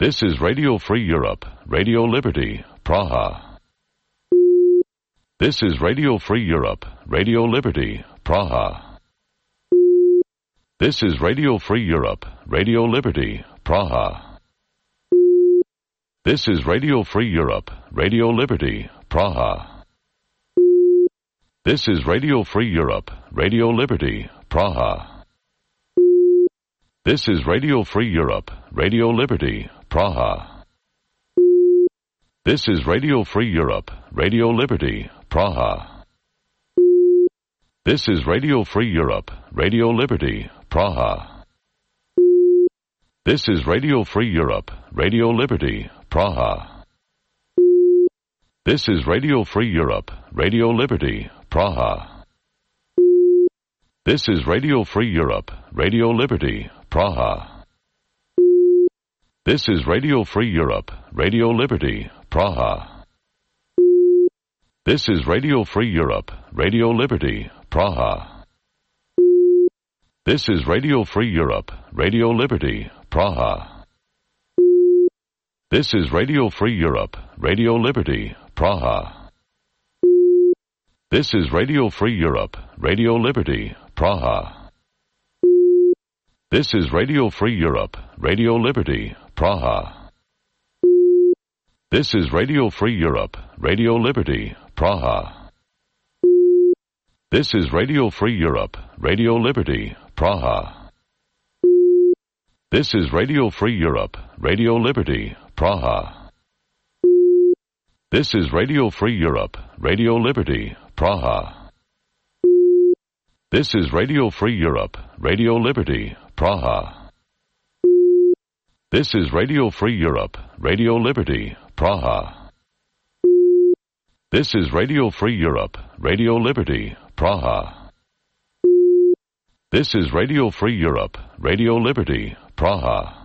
This is Radio Free Europe, Radio Liberty, Praha. This is Radio Free Europe, Radio Liberty, Praha. This is Radio Free Europe, Radio Liberty, Praha. This is Radio Free Europe, Radio Liberty, Praha. This is Radio Free Europe, Radio Liberty, Praha. This is Radio Free Europe, Radio Liberty, Praha. This is Radio Free Europe, Radio Liberty, Praha. This is Radio Free Europe, Radio Liberty, Praha. This is Radio Free Europe, Radio Liberty, Praha. This is Radio Free Europe, Radio Liberty, Praha. This is Radio Free Europe, Radio Liberty, Praha. This is Radio Free Europe, Radio Liberty, Praha. This is Radio Free Europe, Radio Liberty, Praha. This is Radio Free Europe, Radio Liberty, Praha. This is Radio Free Europe, Radio Liberty, Praha. This is Radio Free Europe, Radio Liberty, Praha. This is Radio Free Europe, Radio Liberty, Praha. This is Radio Free Europe, Radio Liberty, Praha. This is Radio Free Europe, Radio Liberty, Praha. This is Radio Free Europe, Radio Liberty, Praha. This is Radio Free Europe, Radio Liberty, Praha. This is Radio Free Europe, Radio Liberty, Praha. This is Radio Free Europe, Radio Liberty, Praha. This is Radio Free Europe, Radio Liberty, Praha. This is Radio Free Europe, Radio Liberty, Praha.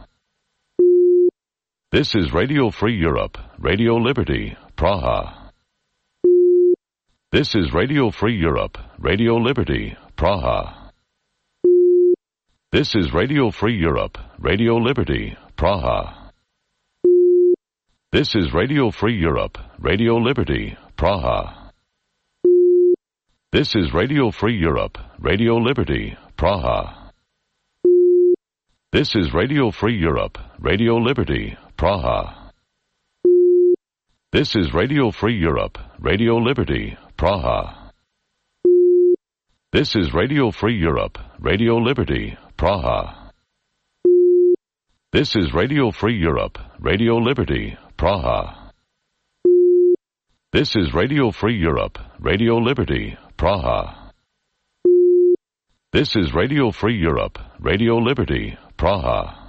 This is Radio Free Europe, Radio Liberty, Praha. This is Radio Free Europe, Radio Liberty, Praha. This is Radio Free Europe, Radio Liberty, Praha. This is Radio Free Europe, Radio Liberty, Praha. This is Radio Free Europe, Radio Liberty, Praha. This is Radio Free Europe, Radio Liberty, Praha. This is Radio Free Europe, Radio Liberty, Praha. This is Radio Free Europe, Radio Liberty, Praha. This is Radio Free Europe, Radio Liberty, Praha. This is Radio Free Europe, Radio Liberty, Praha. This is Radio Free Europe, Radio Liberty, Praha.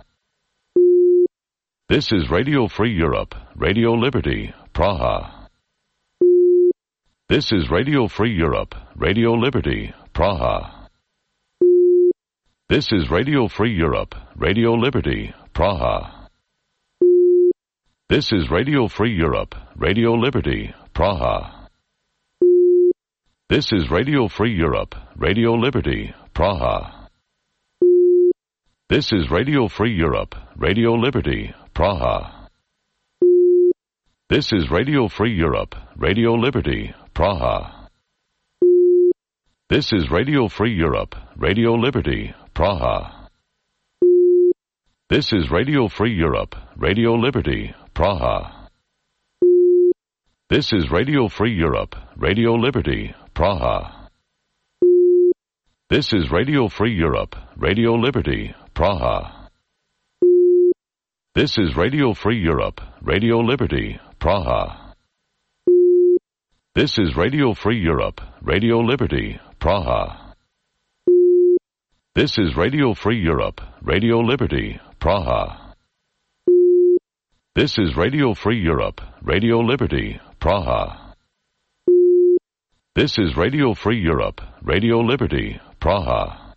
This is Radio Free Europe, Radio Liberty, Praha. This is Radio Free Europe, Radio Liberty, Praha. This is Radio Free Europe, Radio Liberty, Praha. This is Radio Free Europe, Radio Liberty, Praha. This is Radio Free Europe, Radio Liberty, Praha. This is Radio Free Europe, Radio Liberty, Praha. This is Radio Free Europe, Radio Liberty, Praha. This is Radio Free Europe, Radio Liberty, Praha. This is Radio Free Europe, Radio Liberty, Praha. This is Radio Free Europe, Radio Liberty, Praha. This is Radio Free Europe, Radio Liberty, Praha. This is Radio Free Europe, Radio Liberty, Praha. This is Radio Free Europe, Radio Liberty, Praha. This is Radio Free Europe, Radio Liberty, Praha. This is Radio Free Europe, Radio Liberty, Praha. This is Radio Free Europe, Radio Liberty, Praha.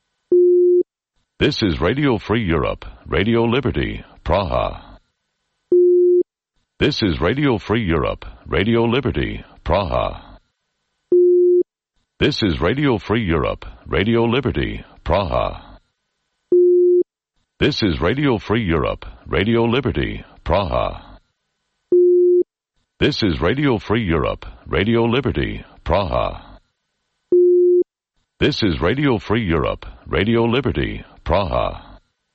This is Radio Free Europe, Radio Liberty, Praha. This is Radio Free Europe, Radio Liberty, Praha. This is Radio Free Europe, Radio Liberty, Praha. This is Radio Free Europe, Radio Liberty, Praha. This is Radio Free Europe, Radio Liberty, Praha. This is Radio Free Europe, Radio Liberty, Praha.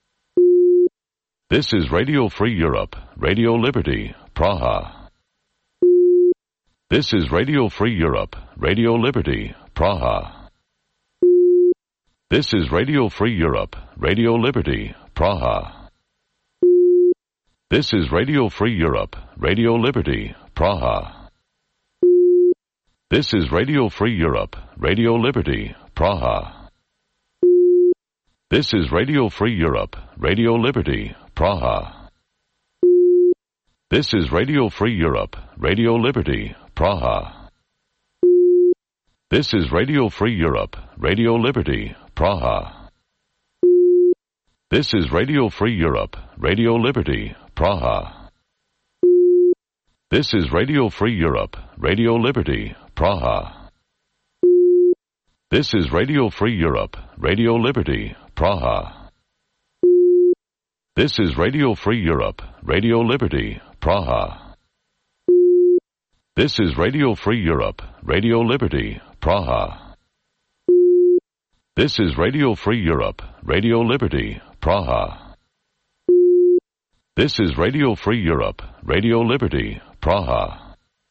This is Radio Free Europe, Radio Liberty, Praha. This is Radio Free Europe, Radio Liberty, Praha. This is Radio Free Europe, Radio Liberty, Praha. This is Radio Free Europe, Radio Liberty, Praha. This is Radio Free Europe, Radio Liberty, Praha. This is Radio Free Europe, Radio Liberty, Praha. This is Radio Free Europe, Radio Liberty, Praha. This is Radio Free Europe, Radio Liberty, Praha. This is Radio Free Europe, Radio Liberty, Praha. This is Radio Free Europe, Radio Liberty, Praha. This is Radio Free Europe, Radio Liberty, Praha. This is Radio Free Europe, Radio Liberty, Praha. This is Radio Free Europe, Radio Liberty, Praha. This is Radio Free Europe, Radio Liberty, Praha. This is Radio Free Europe, Radio Liberty, Praha.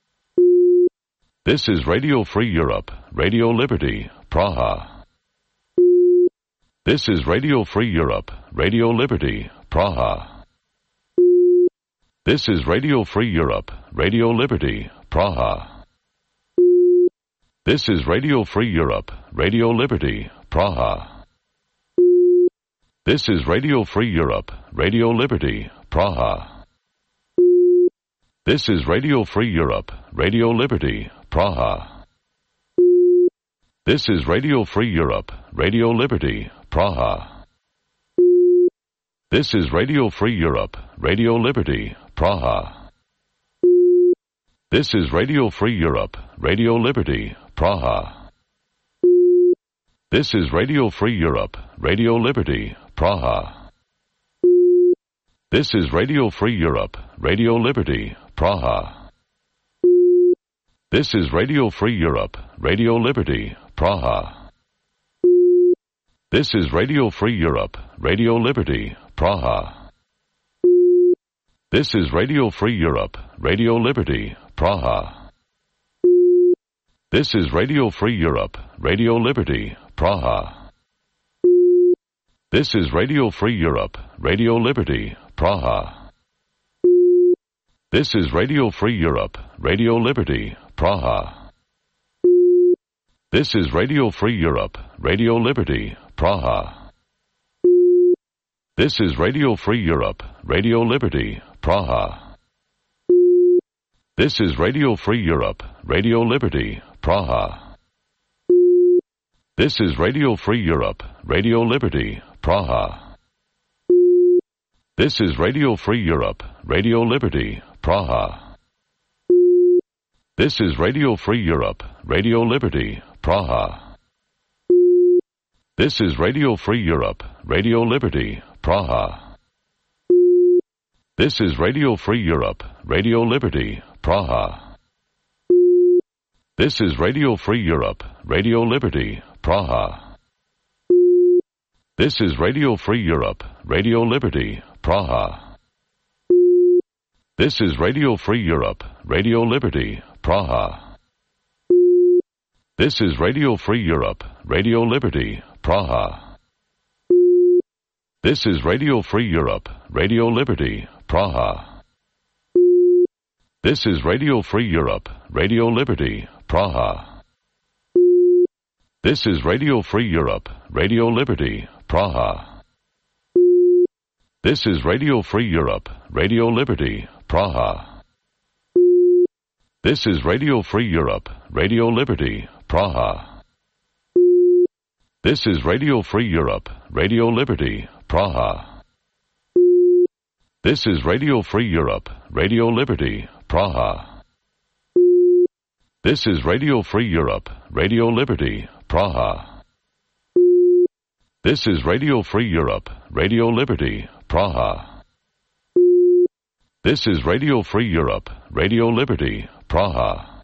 This is Radio Free Europe, Radio Liberty, Praha. This is Radio Free Europe, Radio Liberty, Praha. This is Radio Free Europe, Radio Liberty, Praha. This is Radio Free Europe, Radio Liberty, Praha. This is Radio Free Europe, Radio Liberty, Praha. This is Radio Free Europe, Radio Liberty, Praha. This is Radio Free Europe, Radio Liberty, Praha. This is Radio Free Europe, Radio Liberty, Praha. This is Radio Free Europe, Radio Liberty, Praha. This is Radio Free Europe, Radio Liberty, Praha. This is Radio Free Europe, Radio Liberty, Praha. This is Radio Free Europe, Radio Liberty, Praha. This is Radio Free Europe, Radio Liberty, Praha. This is Radio Free Europe, Radio Liberty, Praha. This is Radio Free Europe, Radio Liberty, Praha. This is Radio Free Europe, Radio Liberty, Praha. This is Radio Free Europe, Radio Liberty, Praha. This is Radio Free Europe, Radio Liberty, Praha. This is Radio Free Europe, Radio Liberty, Praha. This is Radio Free Europe, Radio Liberty, Praha. This is Radio Free Europe, Radio Liberty, Praha. This is Radio Free Europe, Radio Liberty, Praha. This is Radio Free Europe, Radio Liberty, Praha. This is Radio Free Europe, Radio Liberty, Praha. This is Radio Free Europe, Radio Liberty, Praha. This is Radio Free Europe, Radio Liberty, Praha. This is Radio Free Europe, Radio Liberty, Praha. This is Radio Free Europe, Radio Liberty, Praha. This is Radio Free Europe, Radio Liberty, Praha. This is Radio Free Europe, Radio Liberty, Praha. This is Radio Free Europe, Radio Liberty, Praha. This is Radio Free Europe, Radio Liberty, Praha. This is Radio Free Europe, Radio Liberty, Praha. This is Radio Free Europe, Radio Liberty, Praha. This is Radio Free Europe, Radio Liberty, Praha. This is Radio Free Europe, Radio Liberty, Praha. This is Radio Free Europe, Radio Liberty, Praha. This is Radio Free Europe, Radio Liberty, Praha. This is Radio Free Europe, Radio Liberty, Praha.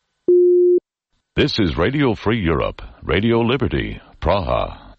This is Radio Free Europe, Radio Liberty, Praha.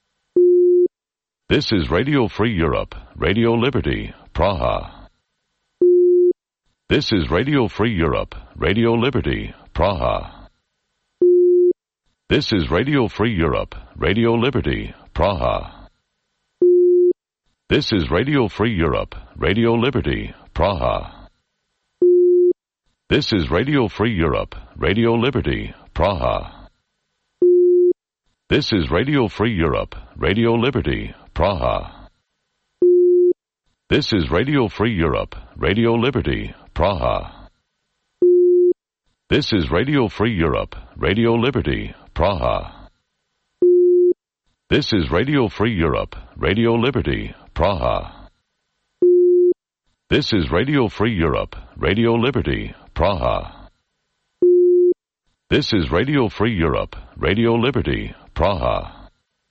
This is Radio Free Europe, Radio Liberty, Praha. This is Radio Free Europe, Radio Liberty, Praha. This is Radio Free Europe, Radio Liberty, Praha. This is Radio Free Europe, Radio Liberty, Praha. This is Radio Free Europe, Radio Liberty, Praha. This is Radio Free Europe, Radio Liberty, Praha. This is Radio Free Europe, Radio Liberty, Praha. This is Radio Free Europe, Radio Liberty, Praha. This is Radio Free Europe, Radio Liberty, Praha. This is Radio Free Europe, Radio Liberty, Praha. This is Radio Free Europe, Radio Liberty, Praha.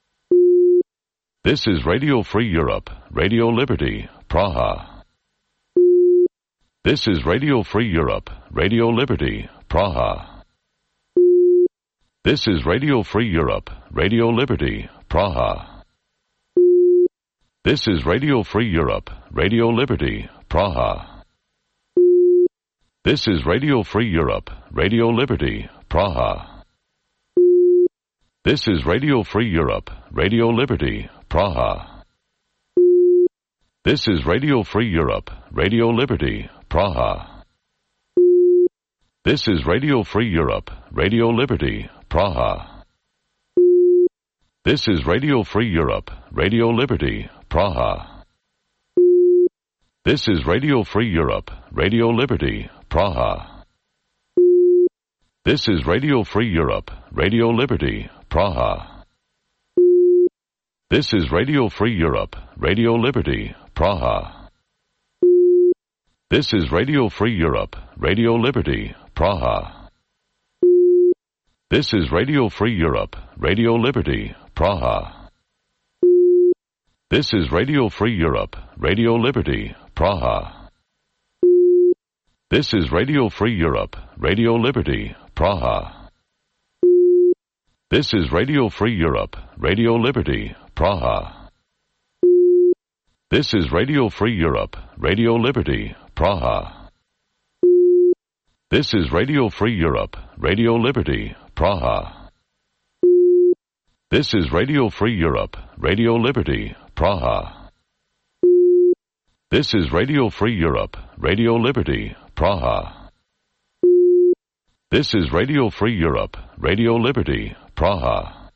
This is Radio Free Europe, Radio Liberty, Praha. This is Radio Free Europe, Radio Liberty, Praha. This is Radio Free Europe, Radio Liberty, Praha. This is Radio Free Europe, Radio Liberty, Praha. This is Radio Free Europe, Radio Liberty, Praha. This is Radio Free Europe, Radio Liberty, Praha. This is Radio Free Europe, Radio Liberty, Praha. This is Radio Free Europe, Radio Liberty, Praha. This is Radio Free Europe, Radio Liberty, Praha. This is Radio Free Europe, Radio Liberty, Praha. This is Radio Free Europe, Radio Liberty, Praha. This is Radio Free Europe, Radio Liberty, Praha. This is Radio Free Europe, Radio Liberty, Praha. This is Radio Free Europe, Radio Liberty, Praha. This is Radio Free Europe, Radio Liberty, Praha. This is Radio Free Europe, Radio Liberty, Praha. This is Radio Free Europe, Radio Liberty, Praha. This is Radio Free Europe, Radio Liberty, Praha. This is Radio Free Europe, Radio Liberty, Praha. This is Radio Free Europe, Radio Liberty, Praha. This is Radio Free Europe, Radio Liberty, Praha. This is Radio Free Europe, Radio Liberty, Praha.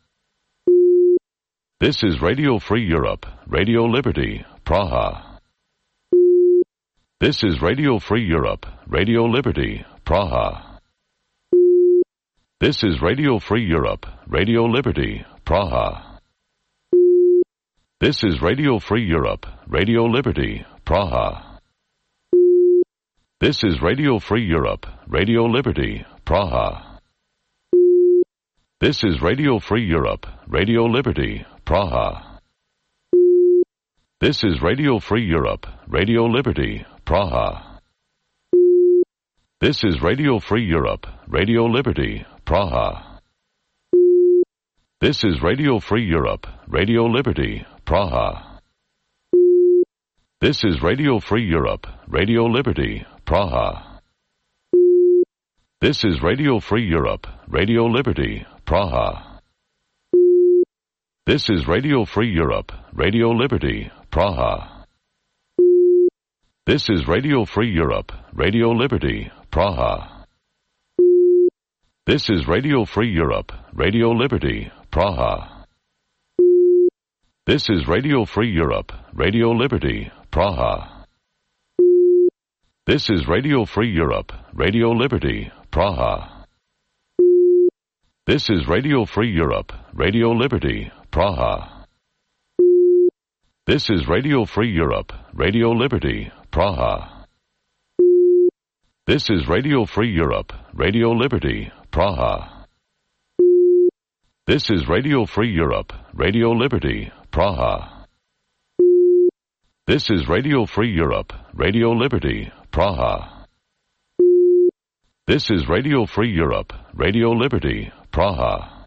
This is Radio Free Europe, Radio Liberty, Praha. This is Radio Free Europe, Radio Liberty, Praha. This is Radio Free Europe, Radio Liberty, Praha. This is Radio Free Europe, Radio Liberty, Praha. This is Radio Free Europe, Radio Liberty, Praha. This is Radio Free Europe, Radio Liberty, Praha. This is Radio Free Europe, Radio Liberty, Praha. This is Radio Free Europe, Radio Liberty, Praha. This is Radio Free Europe, Radio Liberty, Praha. This is Radio Free Europe, Radio Liberty, Praha. This is Radio Free Europe, Radio Liberty, Praha. This is Radio Free Europe, Radio Liberty, Praha. This is Radio Free Europe, Radio Liberty, Praha. This is Radio Free Europe, Radio Liberty, Praha. This is Radio Free Europe, Radio Liberty, Praha. This is Radio Free Europe, Radio Liberty, Praha. This is Radio Free Europe, Radio Liberty, Praha. This is Radio Free Europe, Radio Liberty, Praha. This is Radio Free Europe, Radio Liberty, Praha. This is Radio Free Europe, Radio Liberty, Praha. This is Radio Free Europe, Radio Liberty, Praha. This is Radio Free Europe, Radio Liberty, Praha.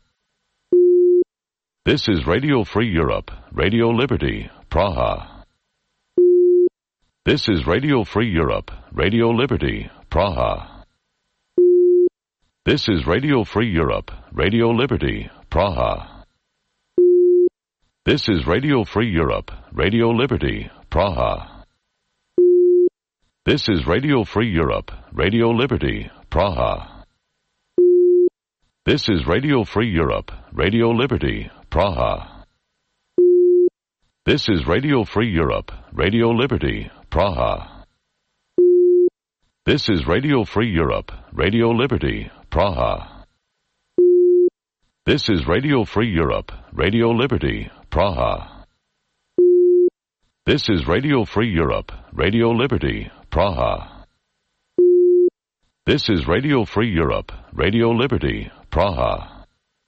This is Radio Free Europe, Radio Liberty, Praha. This is Radio Free Europe, Radio Liberty, Praha. This is Radio Free Europe, Radio Liberty, Praha. This is Radio Free Europe, Radio Liberty, Praha. This is Radio Free Europe, Radio Liberty, Praha. This is Radio Free Europe, Radio Liberty, Praha. This is Radio Free Europe, Radio Liberty, Praha. This is Radio Free Europe, Radio Liberty, Praha. This is Radio Free Europe, Radio Liberty, Praha. This is Radio Free Europe, Radio Liberty, Praha. This is Radio Free Europe, Radio Liberty, Praha.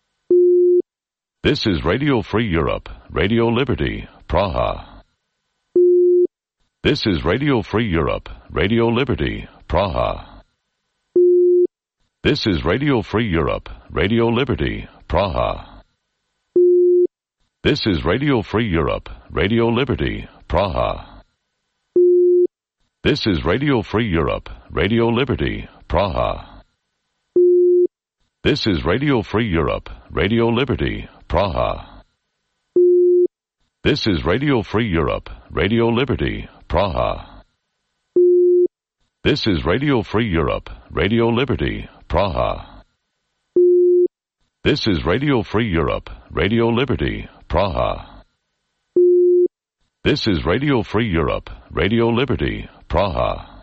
This is Radio Free Europe, Radio Liberty, Praha. This is Radio Free Europe, Radio Liberty, Praha. This is Radio Free Europe, Radio Liberty, Praha. This is Radio Free Europe, Radio Liberty, Praha. This is Radio Free Europe, Radio Liberty, Praha. This is Radio Free Europe, Radio Liberty, Praha. This is Radio Free Europe, Radio Liberty, Praha. This is Radio Free Europe, Radio Liberty, Praha. This is Radio Free Europe, Radio Liberty, Praha. This is Radio Free Europe, Radio Liberty, Praha.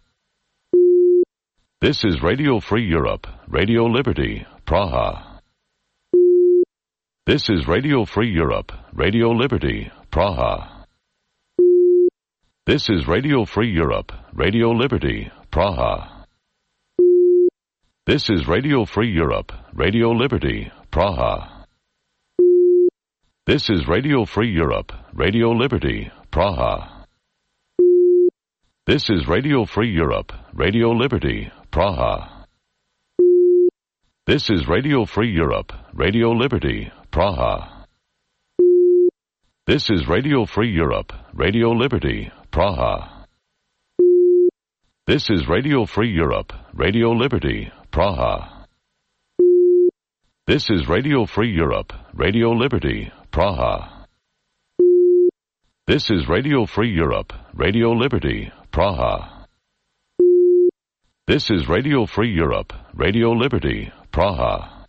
This is Radio Free Europe, Radio Liberty, Praha. This is Radio Free Europe, Radio Liberty, Praha. This is Radio Free Europe, Radio Liberty, Praha. This is Radio Free Europe, Radio Liberty, Praha. This is Radio Free Europe, Radio Liberty, Praha. This is Radio Free Europe, Radio Liberty, Praha. This is Radio Free Europe, Radio Liberty, Praha. This is Radio Free Europe, Radio Liberty, Praha. This is Radio Free Europe, Radio Liberty, Praha. This is Radio Free Europe, Radio Liberty, Praha. This is Radio Free Europe, Radio Liberty, Praha. This is Radio Free Europe, Radio Liberty, Praha.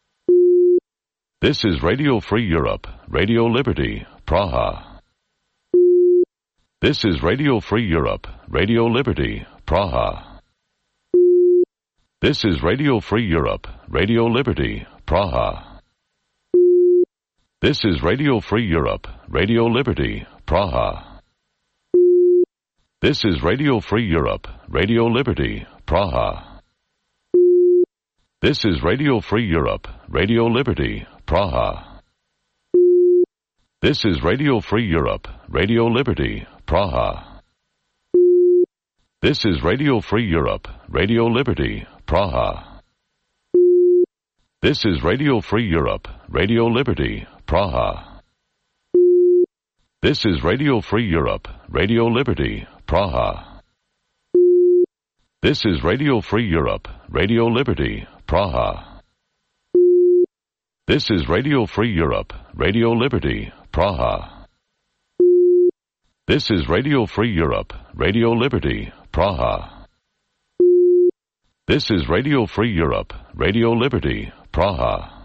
This is Radio Free Europe, Radio Liberty, Praha. This is Radio Free Europe, Radio Liberty, Praha. This is Radio Free Europe, Radio Liberty, Praha. This is Radio Free Europe, Radio Liberty, Praha. This is Radio Free Europe, Radio Liberty, Praha. This is Radio Free Europe, Radio Liberty, Praha. This is Radio Free Europe, Radio Liberty, Praha. This is Radio Free Europe, Radio Liberty, Praha. This is Radio Free Europe, Radio Liberty, Praha. This is Radio Free Europe, Radio Liberty, Praha. This is Radio Free Europe, Radio Liberty, Praha. This is Radio Free Europe, Radio Liberty, Praha. This is Radio Free Europe, Radio Liberty, Praha. This is Radio Free Europe, Radio Liberty, Praha.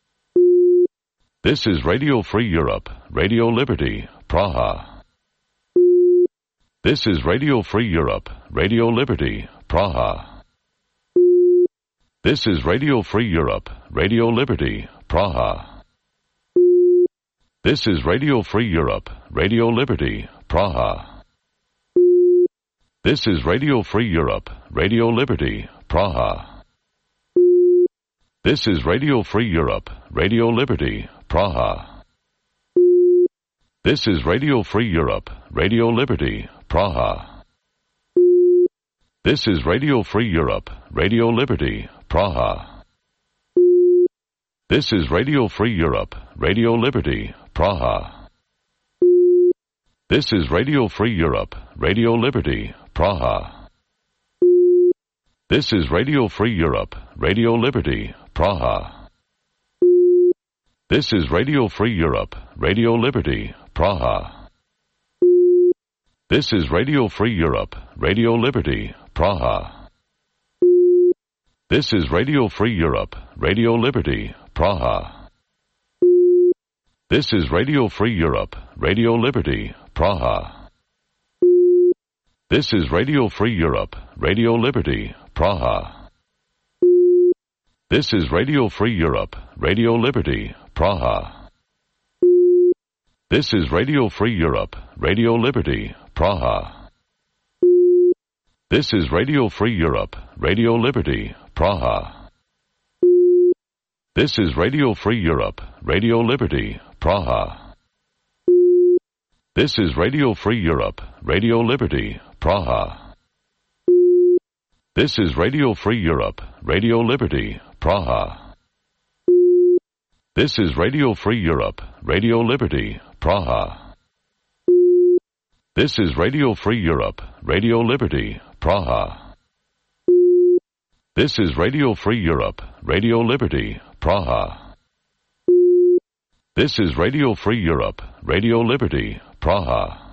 This is Radio Free Europe, Radio Liberty, Praha. This is Radio Free Europe, Radio Liberty, Praha. This is Radio Free Europe, Radio Liberty, Praha. This is Radio Free Europe, Radio Liberty, Praha. This is Radio Free Europe, Radio Liberty, Praha. This is Radio Free Europe, Radio Liberty, Praha. This is Radio Free Europe, Radio Liberty, Praha. This is Radio Free Europe, Radio Liberty, Praha. This is Radio Free Europe, Radio Liberty, Praha. This is Radio Free Europe, Radio Liberty, Praha. This is Radio Free Europe, Radio Liberty, Praha. This is Radio Free Europe, Radio Liberty, Praha. This is Radio Free Europe, Radio Liberty, Praha. This is Radio Free Europe, Radio Liberty, Praha. This is Radio Free Europe, Radio Liberty, Praha. This is Radio Free Europe, Radio Liberty, Praha. This is Radio Free Europe, Radio Liberty, Praha. This is Radio Free Europe, Radio Liberty, Praha. This is Radio Free Europe, Radio Liberty, Praha. This is Radio Free Europe, Radio Liberty, Praha. This is Radio Free Europe, Radio Liberty, Praha. This is Radio Free Europe, Radio Liberty, Praha. This is Radio Free Europe, Radio Liberty, Praha. This is Radio Free Europe, Radio Liberty, Praha. This is Radio Free Europe, Radio Liberty, Praha. This is Radio Free Europe, Radio Liberty, Praha.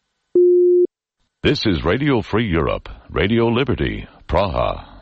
This is Radio Free Europe, Radio Liberty, Praha.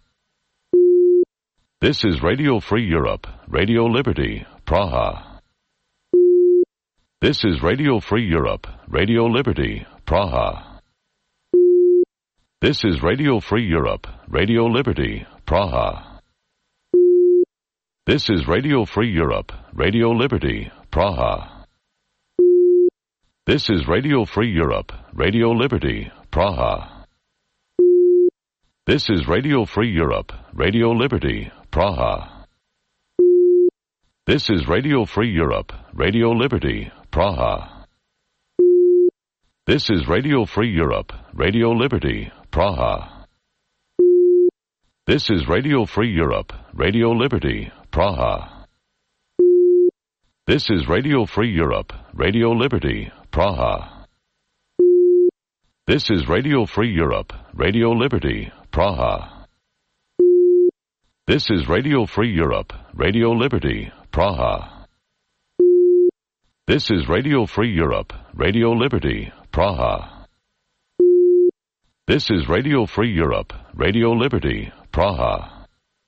This is Radio Free Europe, Radio Liberty, Praha. This is Radio Free Europe, Radio Liberty, Praha. This is Radio Free Europe, Radio Liberty, Praha. This is Radio Free Europe, Radio Liberty, Praha. This is Radio Free Europe, Radio Liberty, Praha. This is Radio Free Europe, Radio Liberty, Praha. This is Radio Free Europe, Radio Liberty, Praha. This is Radio Free Europe, Radio Liberty, Praha. This is Radio Free Europe, Radio Liberty, Praha. This is Radio Free Europe, Radio Liberty, Praha. This is Radio Free Europe, Radio Liberty, Praha. This is Radio Free Europe, Radio Liberty, Praha. This is Radio Free Europe, Radio Liberty, Praha. This is Radio Free Europe, Radio Liberty, Praha.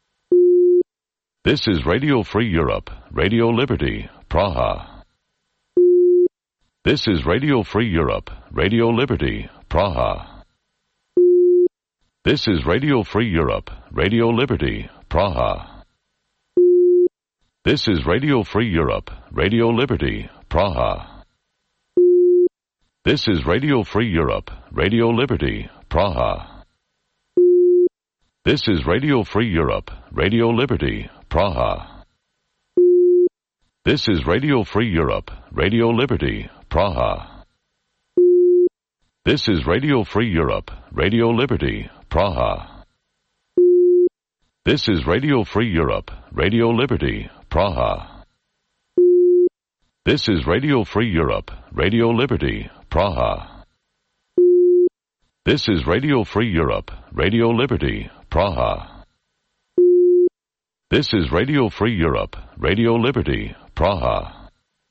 This is Radio Free Europe, Radio Liberty, Praha. This is Radio Free Europe, Radio Liberty, Praha. This is Radio Free Europe, Radio Liberty, Praha. This is Radio Free Europe, Radio Liberty, Praha. This is Radio Free Europe, Radio Liberty, Praha. This is Radio Free Europe, Radio Liberty, Praha. This is Radio Free Europe, Radio Liberty, Praha. This is Radio Free Europe, Radio Liberty, Praha. This is Radio Free Europe, Radio Liberty, Praha. This is Radio Free Europe, Radio Liberty, Praha. This is Radio Free Europe, Radio Liberty, Praha. This is Radio Free Europe, Radio Liberty, Praha.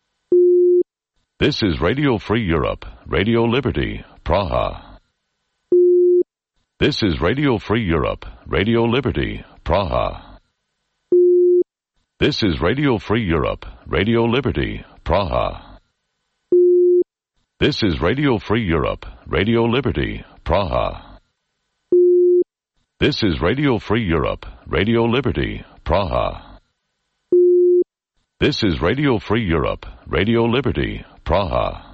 This is Radio Free Europe, Radio Liberty, Praha. This is Radio Free Europe, Radio Liberty, Praha. This is Radio Free Europe, Radio Liberty, Praha. This is Radio Free Europe, Radio Liberty, Praha. This is Radio Free Europe, Radio Liberty, Praha. This is Radio Free Europe, Radio Liberty, Praha.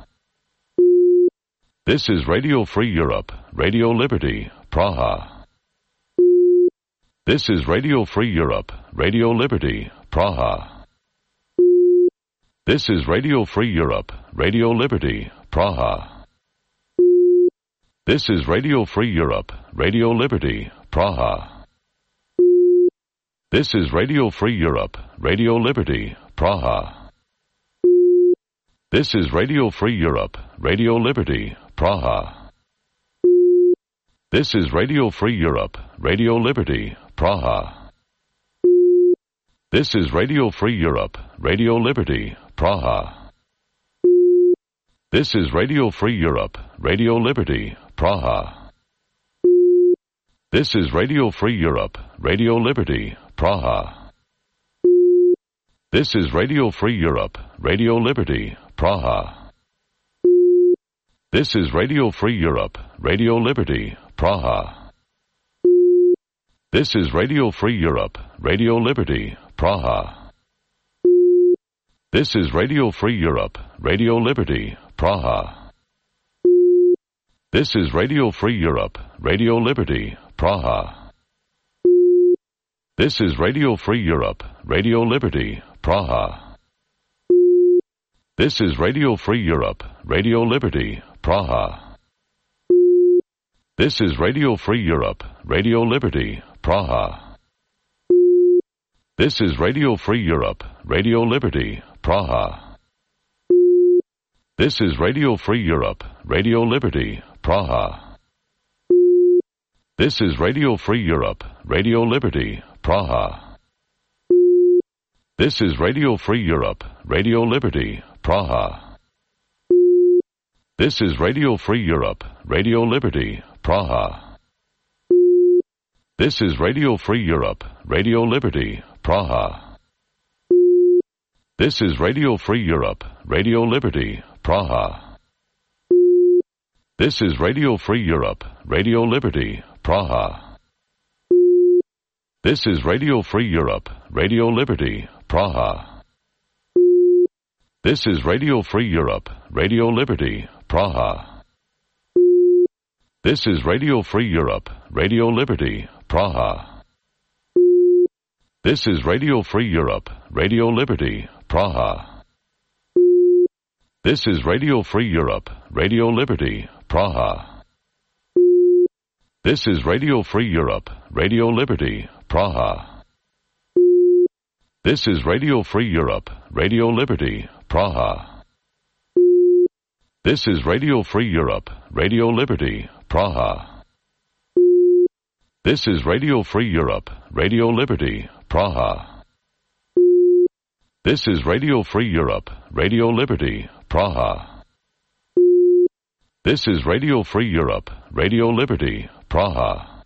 This is Radio Free Europe, Radio Liberty, Praha. This is Radio Free Europe, Radio Liberty, Praha. This is Radio Free Europe, Radio Liberty, Praha. This is Radio Free Europe, Radio Liberty, Praha. This is Radio Free Europe, Radio Liberty, Praha. This is Radio Free Europe, Radio Liberty, Praha. This is Radio Free Europe, Radio Liberty, Praha. This is Radio Free Europe, Radio Liberty, Praha. This is Radio Free Europe, Radio Liberty, Praha. This is Radio Free Europe, Radio Liberty, Praha. This is Radio Free Europe, Radio Liberty, Praha. This is Radio Free Europe, Radio Liberty, Praha. This is Radio Free Europe, Radio Liberty, Praha. This is Radio Free Europe, Radio Liberty, Praha. This is Radio Free Europe, Radio Liberty, Praha. This is Radio Free Europe, Radio Liberty, Praha. This is Radio Free Europe, Radio Liberty, Praha. This is Radio Free Europe, Radio Liberty, Praha. This is Radio Free Europe, Radio Liberty, Praha. This is Radio Free Europe, Radio Liberty, Praha. This is Radio Free Europe, Radio Liberty, Praha. This is Radio Free Europe, Radio Liberty, Praha. This is Radio Free Europe, Radio Liberty, Praha. This is Radio Free Europe, Radio Liberty, Praha. This is Radio Free Europe, Radio Liberty, Praha. This is Radio Free Europe, Radio Liberty, Praha. This is Radio Free Europe, Radio Liberty, Praha. This is Radio Free Europe, Radio Liberty, Praha. This is Radio Free Europe, Radio Liberty, Praha. This is Radio Free Europe, Radio Liberty, Praha. This is Radio Free Europe, Radio Liberty, Praha. This is Radio Free Europe, Radio Liberty, Praha. This is Radio Free Europe, Radio Liberty, Praha. This is Radio Free Europe, Radio Liberty, Praha. This is Radio Free Europe, Radio Liberty, Praha. This is Radio Free Europe, Radio Liberty, Praha. This is Radio Free Europe, Radio Liberty, Praha.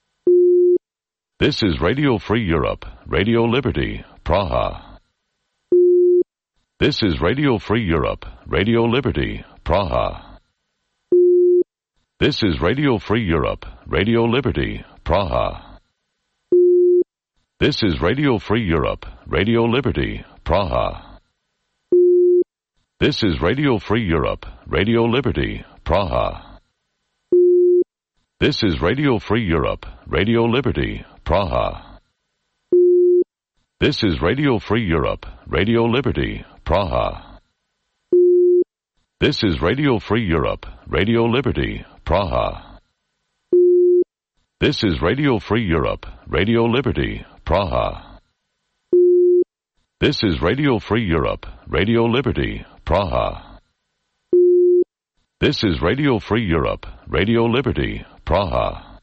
This is Radio Free Europe, Radio Liberty, Praha. This is Radio Free Europe, Radio Liberty, Praha. This is Radio Free Europe, Radio Liberty, Praha. This is Radio Free Europe, Radio Liberty, Praha. This is Radio Free Europe, Radio Liberty, Praha. This is Radio Free Europe, Radio Liberty, Praha. This is Radio Free Europe, Radio Liberty, Praha. This is Radio Free Europe, Radio Liberty, Praha. This is Radio Free Europe, Radio Liberty, Praha. This is Radio Free Europe, Radio Liberty, Praha. This is Radio Free Europe, Radio Liberty, Praha.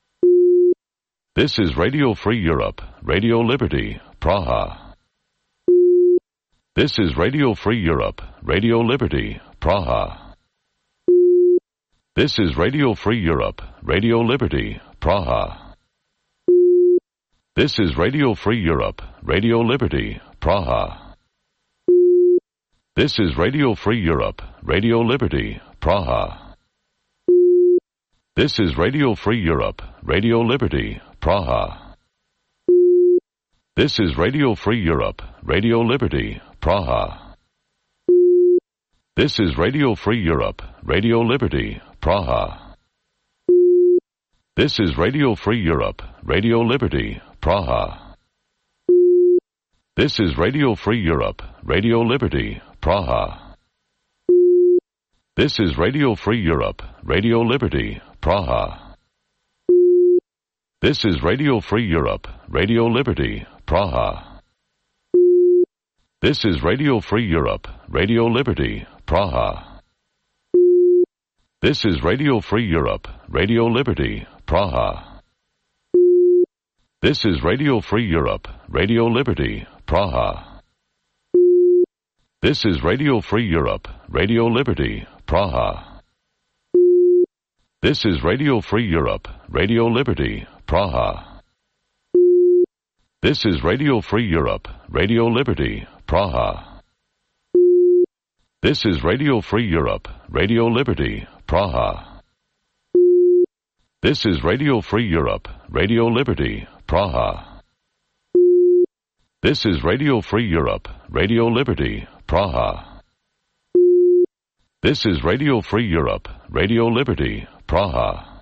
This is Radio Free Europe, Radio Liberty, Praha. This is Radio Free Europe, Radio Liberty, Praha. This is Radio Free Europe, Radio Liberty, Praha. This is Radio Free Europe, Radio Liberty, Praha. This is Radio Free Europe, Radio Liberty, Praha. This is Radio Free Europe, Radio Liberty, Praha. This is Radio Free Europe, Radio Liberty, Praha. This is Radio Free Europe, Radio Liberty, Praha. This is Radio Free Europe, Radio Liberty, Praha. This is Radio Free Europe, Radio Liberty, Praha. This is Radio Free Europe, Radio Liberty, Praha. This is Radio Free Europe, Radio Liberty, Praha. This is Radio Free Europe, Radio Liberty, Praha. This is Radio Free Europe, Radio Liberty, Praha. This is Radio Free Europe, Radio Liberty, Praha. This is Radio Free Europe, Radio Liberty, Praha. This is Radio Free Europe, Radio Liberty, Praha. This is Radio Free Europe, Radio Liberty, Praha. This is Radio Free Europe, Radio Liberty, Praha. This is Radio Free Europe, Radio Liberty, Praha. This is Radio Free Europe, Radio Liberty, Praha. This is Radio Free Europe, Radio Liberty, Praha.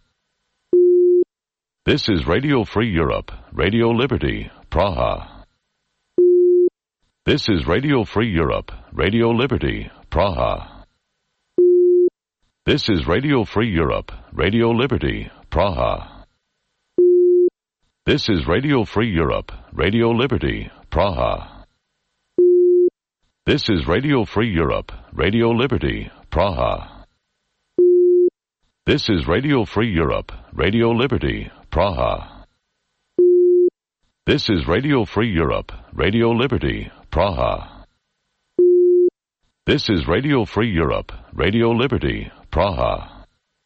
This is Radio Free Europe, Radio Liberty, Praha. This is Radio Free Europe, Radio Liberty, Praha. This is Radio Free Europe, Radio Liberty, Praha. This is Radio Free Europe, Radio Liberty, Praha. This is Radio Free Europe, Radio Liberty, Praha. This is Radio Free Europe, Radio Liberty, Praha. This is Radio Free Europe, Radio Liberty, Praha. This is Radio Free Europe, Radio Liberty, Praha.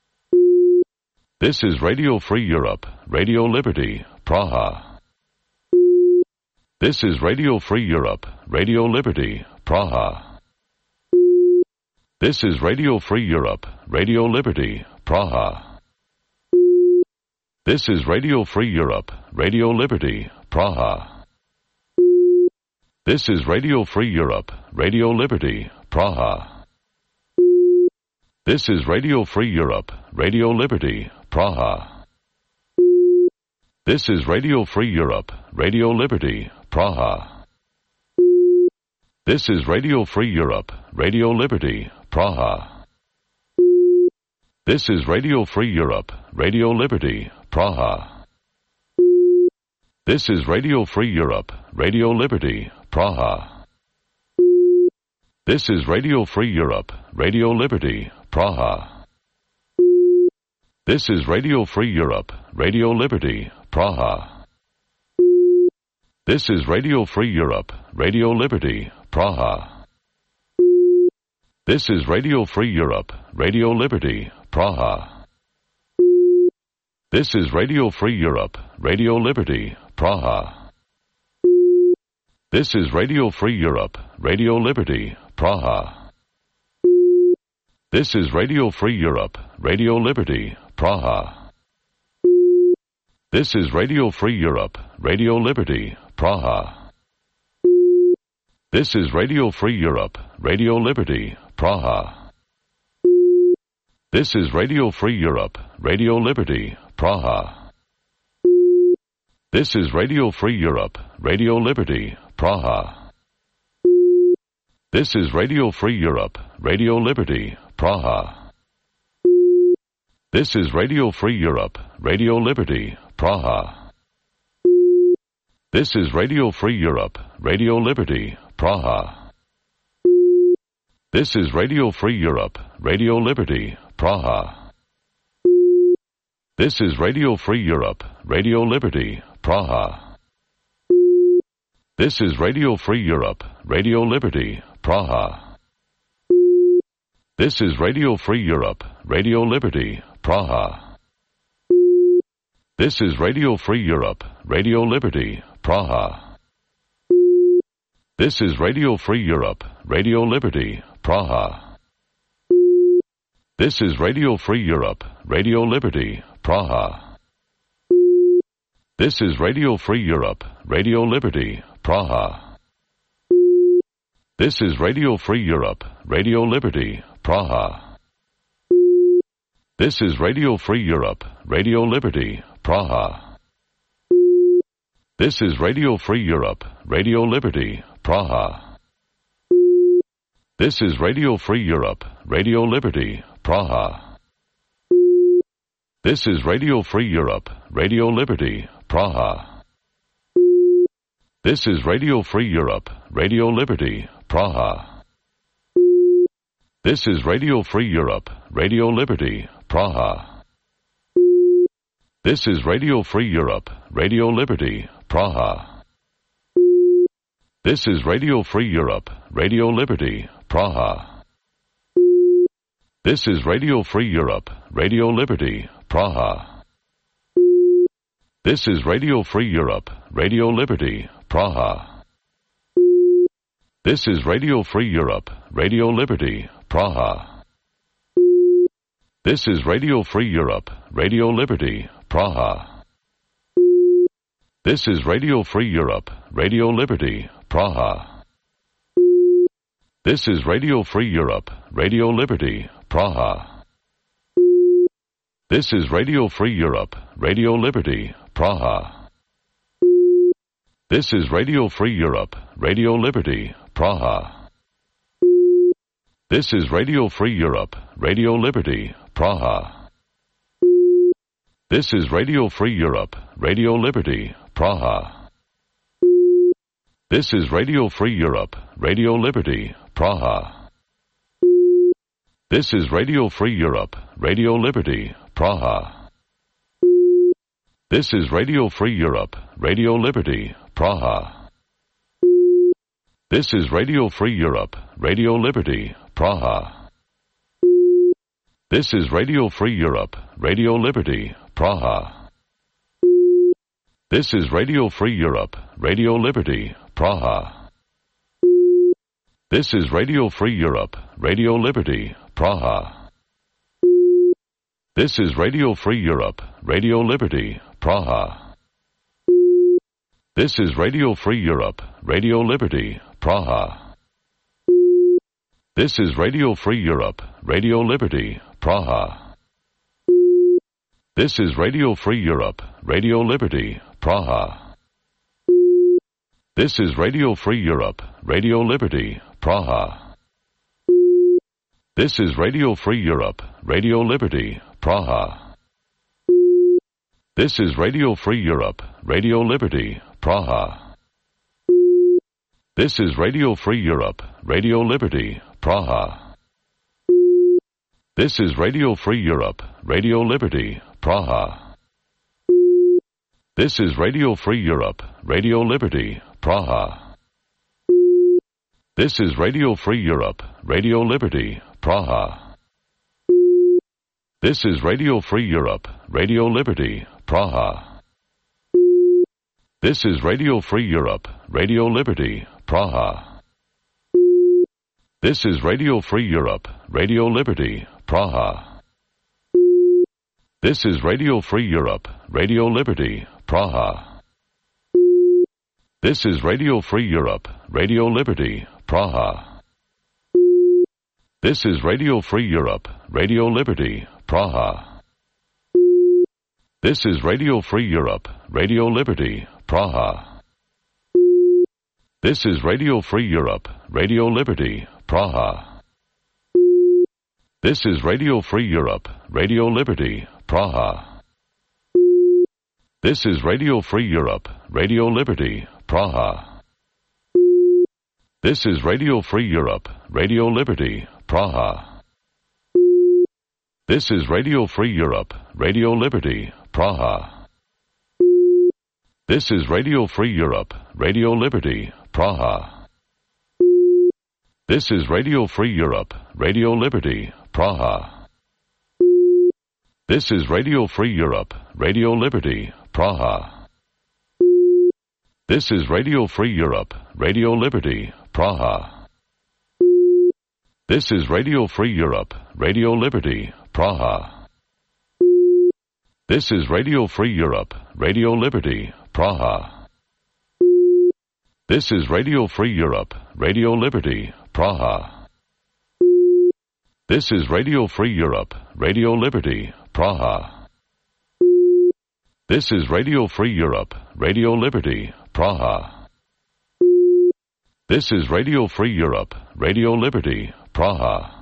This is Radio Free Europe, Radio Liberty, Praha. This is Radio Free Europe, Radio Liberty, Praha. This is Radio Free Europe, Radio Liberty, Praha. This is Radio Free Europe, Radio Liberty, Praha. This is Radio Free Europe, Radio Liberty, Praha. This is Radio Free Europe, Radio Liberty, Praha. This is Radio Free Europe, Radio Liberty, Praha. This is Radio Free Europe, Radio Liberty, Praha. This is Radio Free Europe, Radio Liberty, Praha. This is Radio Free Europe, Radio Liberty, Praha. This is Radio Free Europe, Radio Liberty, Praha. This is Radio Free Europe, Radio Liberty, Praha. This is Radio Free Europe, Radio Liberty, Praha. This is Radio Free Europe, Radio Liberty, Praha. This is Radio Free Europe, Radio Liberty, Praha. This is Radio Free Europe, Radio Liberty, Praha. This is Radio Free Europe, Radio Liberty, Praha. This is Radio Free Europe, Radio Liberty, Praha. This is Radio Free Europe, Radio Liberty, Praha. This is Radio Free Europe, Radio Liberty, Praha. This is Radio Free Europe, Radio Liberty, Praha. This is Radio Free Europe, Radio Liberty, Praha. This is Radio Free Europe, Radio Liberty, Praha. This is Radio Free Europe, Radio Liberty, Praha. This is Radio Free Europe, Radio Liberty, Praha. This is Radio Free Europe, Radio Liberty, Praha. This is Radio Free Europe, Radio Liberty, Praha. This is Radio Free Europe, Radio Liberty, Praha. This is Radio Free Europe, Radio Liberty, Praha. This is Radio Free Europe, Radio Liberty, Praha. This is Radio Free Europe, Radio Liberty, Praha. This is Radio Free Europe, Radio Liberty, Praha. This is Radio Free Europe, Radio Liberty, Praha. This is Radio Free Europe, Radio Liberty, Praha. This is Radio Free Europe, Radio Liberty, Praha. This is Radio Free Europe, Radio Liberty, Praha. This is Radio Free Europe, Radio Liberty, Praha. This is Radio Free Europe, Radio Liberty, Praha. This is Radio Free Europe, Radio Liberty, Praha. This is Radio Free Europe, Radio Liberty, Praha. This is Radio Free Europe, Radio Liberty, Praha. This is Radio Free Europe, Radio Liberty, Praha. This is Radio Free Europe, Radio Liberty, Praha. This is Radio Free Europe, Radio Liberty, Praha. This is Radio Free Europe, Radio Liberty, Praha. This is Radio Free Europe, Radio Liberty, Praha. This is Radio Free Europe, Radio Liberty, Praha. This is Radio Free Europe, Radio Liberty, Praha. This is Radio Free Europe, Radio Liberty, Praha. This is Radio Free Europe, Radio Liberty, Praha. This is Radio Free Europe, Radio Liberty, Praha. This is Radio Free Europe, Radio Liberty, Praha. This is Radio Free Europe, Radio Liberty, Praha. This is Radio Free Europe, Radio Liberty, Praha. This is Radio Free Europe, Radio Liberty, Praha. This is Radio Free Europe, Radio Liberty, Praha. This is Radio Free Europe, Radio Liberty, Praha. This is Radio Free Europe, Radio Liberty, Praha. This is Radio Free Europe, Radio Liberty, Praha. This is Radio Free Europe, Radio Liberty, Praha. This is Radio Free Europe, Radio Liberty, Praha. This is Radio Free Europe, Radio Liberty, Praha. This is Radio Free Europe, Radio Liberty, Praha. This is Radio Free Europe, Radio Liberty, Praha. This is Radio Free Europe, Radio Liberty, Praha. This is Radio Free Europe, Radio Liberty, Praha. This is Radio Free Europe, Radio Liberty, Praha. This is Radio Free Europe, Radio Liberty, Praha. This is Radio Free Europe, Radio Liberty, Praha. This is Radio Free Europe, Radio Liberty, Praha. This is Radio Free Europe, Radio Liberty, Praha. This is Radio Free Europe, Radio Liberty, Praha. This is Radio Free Europe, Radio Liberty, Praha. This is Radio Free Europe, Radio Liberty, Praha. This is Radio Free Europe, Radio Liberty, Praha. This is Radio Free Europe, Radio Liberty, Praha. This is Radio Free Europe, Radio Liberty, Praha. This is Radio Free Europe, Radio Liberty, Praha. This is Radio Free Europe, Radio Liberty, Praha. This is Radio Free Europe, Radio Liberty, Praha. This is Radio Free Europe, Radio Liberty, Praha. This is Radio Free Europe, Radio Liberty, Praha. This is Radio Free Europe, Radio Liberty, Praha. This is Radio Free Europe, Radio Liberty, Praha. This is Radio Free Europe, Radio Liberty, Praha. This is Radio Free Europe, Radio Liberty, Praha. This is Radio Free Europe, Radio Liberty, Praha. This is Radio Free Europe, Radio Liberty, Praha. This is Radio Free Europe, Radio Liberty, Praha. This is Radio Free Europe, Radio Liberty, Praha. This is Radio Free Europe, Radio Liberty, Praha.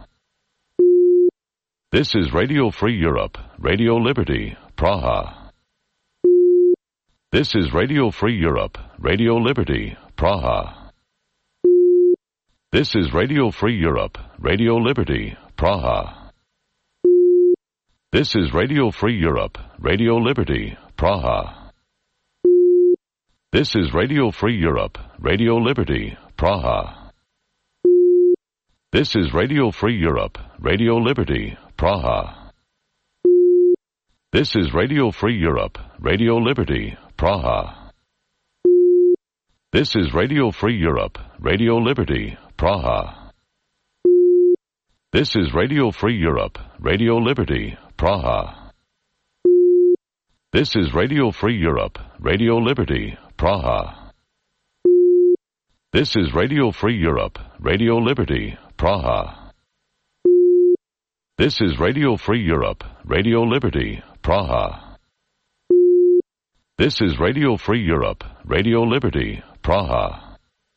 This is Radio Free Europe, Radio Liberty, Praha. This is Radio Free Europe, Radio Liberty, Praha. This is Radio Free Europe, Radio Liberty, Praha. This is Radio Free Europe, Radio Liberty, Praha. This is Radio Free Europe, Radio Liberty, Praha. This is Radio Free Europe, Radio Liberty, Praha. This is Radio Free Europe, Radio Liberty, Praha. This is Radio Free Europe, Radio Liberty, Praha. This is Radio Free Europe, Radio Liberty, Praha. This is Radio Free Europe, Radio Liberty, Praha. This is Radio Free Europe, Radio Liberty, Praha. This is Radio Free Europe, Radio Liberty, Praha. This is Radio Free Europe, Radio Liberty, Praha.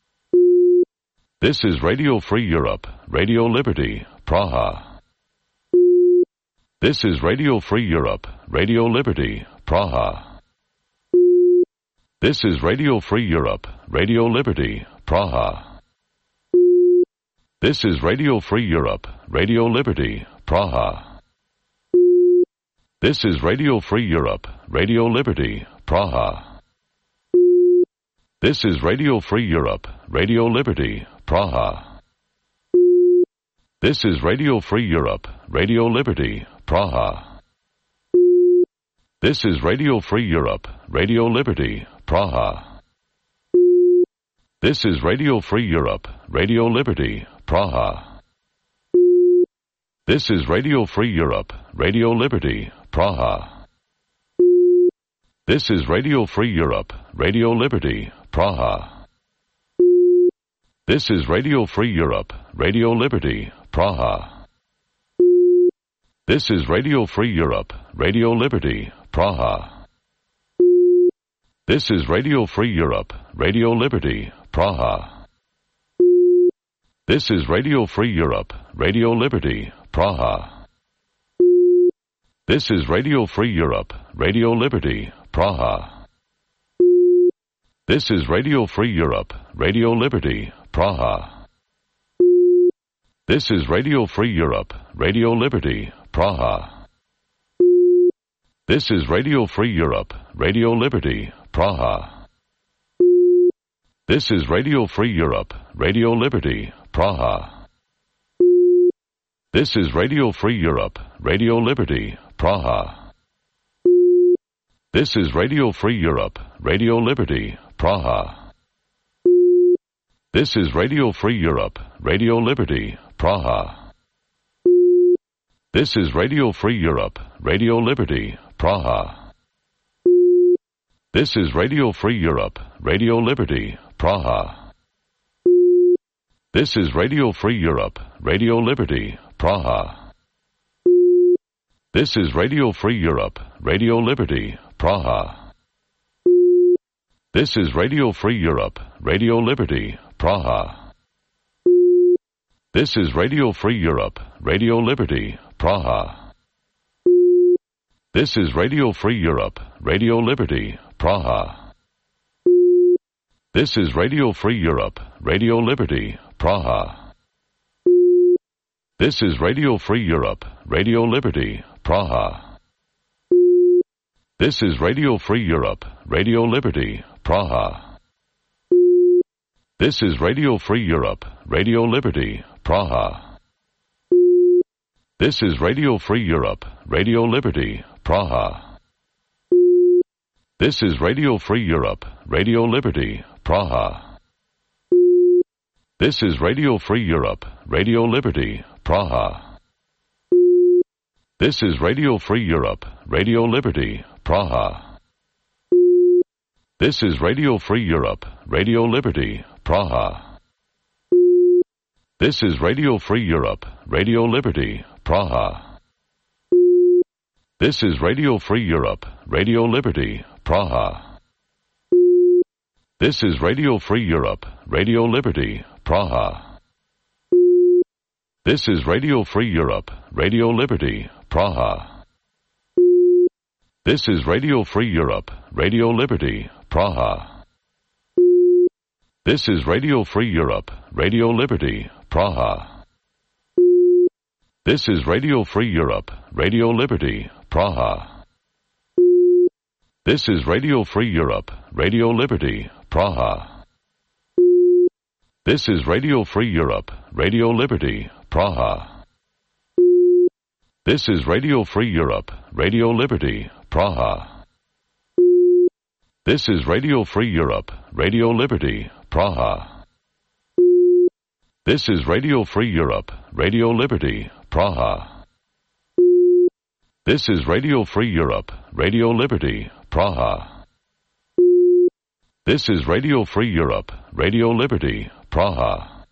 This is Radio Free Europe, Radio Liberty, Praha. This is Radio Free Europe, Radio Liberty, Praha. This is Radio Free Europe, Radio Liberty, Praha. This is Radio Free Europe, Radio Liberty, Praha. This is Radio Free Europe, Radio Liberty, Praha. This is Radio Free Europe, Radio Liberty, Praha. This is Radio Free Europe, Radio Liberty, Praha. This is Radio Free Europe, Radio Liberty, Praha. This is Radio Free Europe, Radio Liberty, Praha. This is Radio Free Europe, Radio Liberty, Praha. This is Radio Free Europe, Radio Liberty, Praha. This is Radio Free Europe, Radio Liberty, Praha. This is Radio Free Europe, Radio Liberty, Praha. This is Radio Free Europe, Radio Liberty, Praha. This is Radio Free Europe, Radio Liberty, Praha. This is Radio Free Europe, Radio Liberty, Praha. This is Radio Free Europe, Radio Liberty, Praha. This is Radio Free Europe, Radio Liberty, Praha. This is Radio Free Europe, Radio Liberty, Praha. This is Radio Free Europe, Radio Liberty, Praha. This is Radio Free Europe, Radio Liberty, Praha. This is Radio Free Europe, Radio Liberty, Praha. This is Radio Free Europe, Radio Liberty, Praha. This is Radio Free Europe, Radio Liberty, Praha. This is Radio Free Europe, Radio Liberty, Praha. This is Radio Free Europe, Radio Liberty, Praha. This is Radio Free Europe, Radio Liberty, Praha. This is Radio Free Europe, Radio Liberty, Praha. This is Radio Free Europe, Radio Liberty, Praha. This is Radio Free Europe, Radio Liberty, Praha. This is Radio Free Europe, Radio Liberty, Praha. This is Radio Free Europe, Radio Liberty, Praha. This is Radio Free Europe, Radio Liberty, Praha. This is Radio Free Europe, Radio Liberty, Praha. This is Radio Free Europe, Radio Liberty, Praha. This is Radio Free Europe, Radio Liberty, Praha. This is Radio Free Europe, Radio Liberty, Praha. This is Radio Free Europe, Radio Liberty, Praha. This is Radio Free Europe, Radio Liberty, Praha. This is Radio Free Europe, Radio Liberty, Praha. This is Radio Free Europe, Radio Liberty, Praha. This is Radio Free Europe, Radio Liberty, Praha. This is Radio Free Europe, Radio Liberty, Praha. This is Radio Free Europe, Radio Liberty, Praha. This is Radio Free Europe, Radio Liberty, Praha. This is Radio Free Europe, Radio Liberty, Praha. This is Radio Free Europe, Radio Liberty, Praha. This is Radio Free Europe, Radio Liberty, Praha. This is Radio Free Europe, Radio Liberty, Praha. This is Radio Free Europe, Radio Liberty, Praha. This is Radio Free Europe, Radio Liberty, Praha. This is Radio Free Europe, Radio Liberty, Praha. This is Radio Free Europe, Radio Liberty, Praha.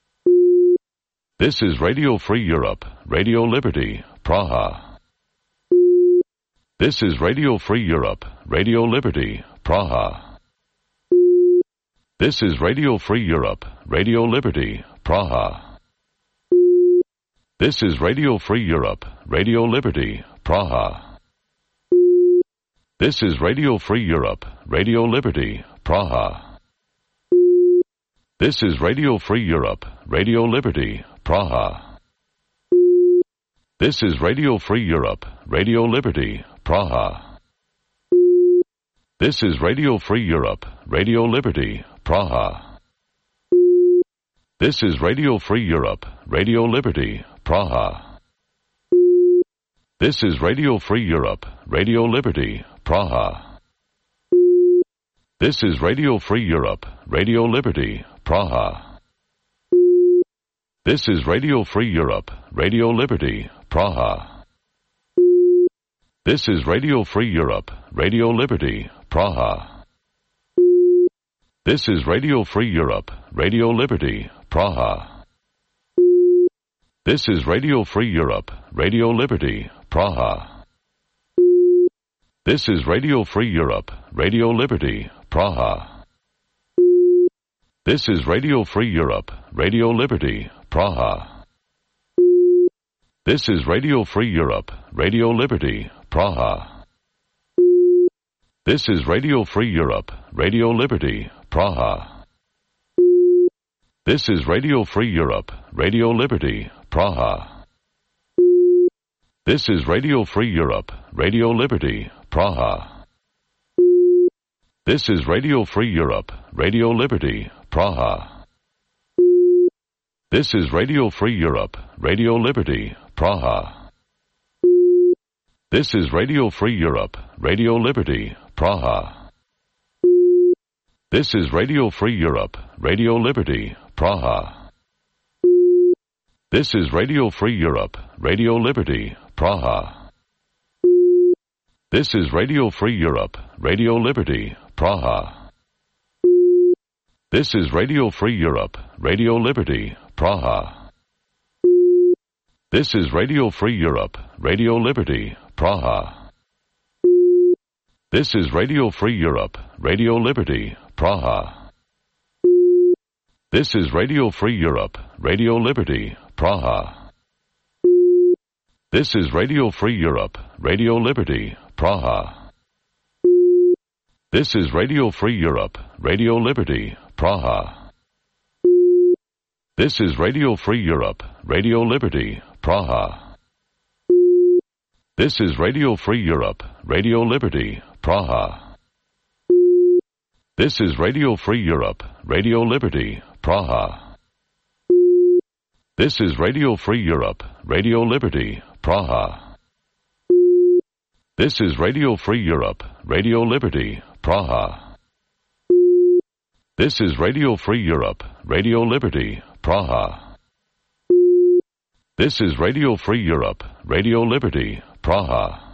This is Radio Free Europe, Radio Liberty, Praha. This is Radio Free Europe, Radio Liberty, Praha. This is Radio Free Europe, Radio Liberty, Praha. This is Radio Free Europe, Radio Liberty, Praha. This is Radio Free Europe, Radio Liberty, Praha. This is Radio Free Europe, Radio Liberty, Praha. This is Radio Free Europe, Radio Liberty, Praha. This is Radio Free Europe, Radio Liberty, Praha. This is Radio Free Europe, Radio Liberty, Praha. This is Radio Free Europe, Radio Liberty, Praha. This is Radio Free Europe, Radio Liberty, Praha. This is Radio Free Europe, Radio Liberty, Praha. This is Radio Free Europe, Radio Liberty, Praha. This is Radio Free Europe, Radio Liberty, Praha. This is Radio Free Europe, Radio Liberty, Praha. This is Radio Free Europe, Radio Liberty, Praha. This is Radio Free Europe, Radio Liberty, Praha. This is Radio Free Europe, Radio Liberty, Praha. This is Radio Free Europe, Radio Liberty, Praha. This is Radio Free Europe, Radio Liberty, Praha. This is Radio Free Europe, Radio Liberty, Praha. This is Radio Free Europe, Radio Liberty, Praha. This is Radio Free Europe, Radio Liberty, Praha. This is Radio Free Europe, Radio Liberty, Praha. This is Radio Free Europe, Radio Liberty, Praha. This is Radio Free Europe, Radio Liberty, Praha. This is Radio Free Europe, Radio Liberty, Praha. This is Radio Free Europe, Radio Liberty, Praha. This is Radio Free Europe, Radio Liberty, Praha. This is Radio Free Europe, Radio Liberty, Praha. This is Radio Free Europe, Radio Liberty, Praha. This is Radio Free Europe, Radio Liberty, Praha. This is Radio Free Europe, Radio Liberty, Praha. This is Radio Free Europe, Radio Liberty, Praha. This is Radio Free Europe, Radio Liberty, Praha. This is Radio Free Europe, Radio Liberty, Praha. This is Radio Free Europe, Radio Liberty, Praha. This is Radio Free Europe, Radio Liberty, Praha. This is Radio Free Europe, Radio Liberty, Praha. This is Radio Free Europe, Radio Liberty, Praha.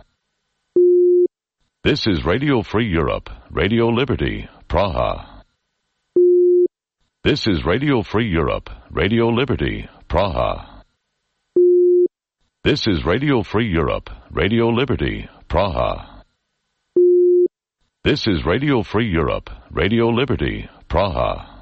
This is Radio Free Europe, Radio Liberty, Praha. This is Radio Free Europe, Radio Liberty, Praha. This is Radio Free Europe, Radio Liberty, Praha. This is Radio Free Europe, Radio Liberty, Praha.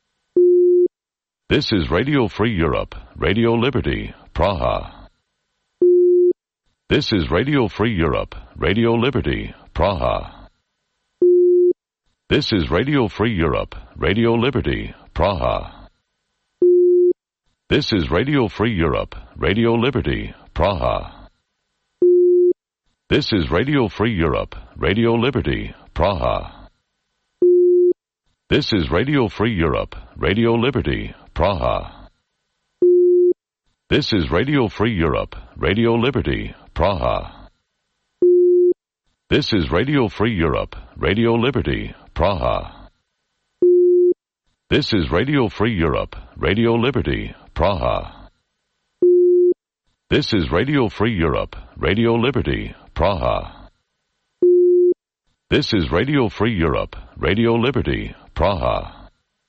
This is Radio Free Europe, Radio Liberty, Praha. This is Radio Free Europe, Radio Liberty, Praha. This is Radio Free Europe, Radio Liberty, Praha. This is Radio Free Europe, Radio Liberty, Praha. This is Radio Free Europe, Radio Liberty, Praha. This is Radio Free Europe, Radio Liberty, Praha. This is Radio Free Europe, Radio Liberty, Praha. This is Radio Free Europe, Radio Liberty, Praha. This is Radio Free Europe, Radio Liberty, Praha. This is Radio Free Europe, Radio Liberty, Praha. This is Radio Free Europe, Radio Liberty, Praha.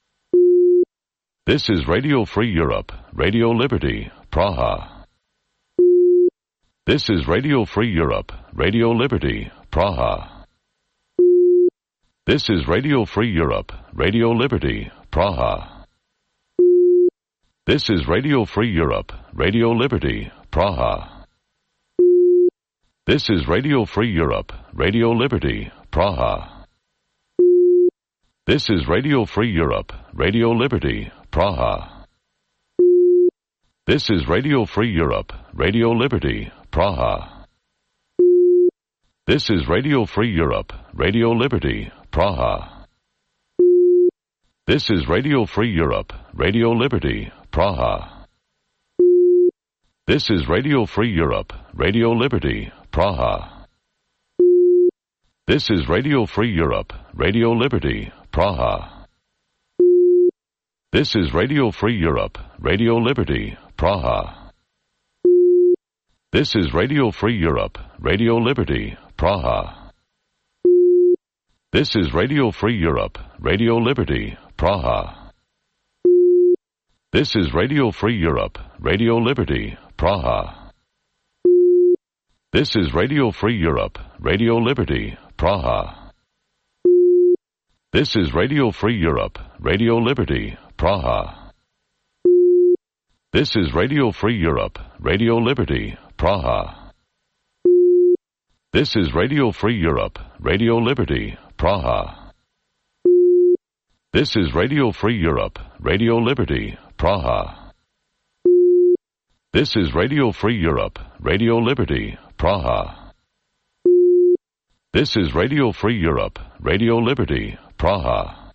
This is Radio Free Europe, Radio Liberty, Praha. This is Radio Free Europe, Radio Liberty, Praha. This is Radio Free Europe, Radio Liberty, Praha. This is Radio Free Europe, Radio Liberty, Praha. This is Radio Free Europe, Radio Liberty, Praha. This is Radio Free Europe, Radio Liberty, Praha. This is Radio Free Europe, Radio Liberty, Praha. This is Radio Free Europe, Radio Liberty, Praha. This is Radio Free Europe, Radio Liberty, Praha. This is Radio Free Europe, Radio Liberty, Praha. This is Radio Free Europe, Radio Liberty, Praha. This is Radio Free Europe, Radio Liberty, Praha. This is Radio Free Europe, Radio Liberty, Praha. This is Radio Free Europe, Radio Liberty, Praha. This is Radio Free Europe, Radio Liberty, Praha. This is Radio Free Europe, Radio Liberty, Praha. This is Radio Free Europe, Radio Liberty, Praha. This is Radio Free Europe, Radio Liberty, Praha. This is Radio Free Europe, Radio Liberty, Praha. This is Radio Free Europe, Radio Liberty, Praha. This is Radio Free Europe, Radio Liberty, Praha. This is Radio Free Europe, Radio Liberty, Praha.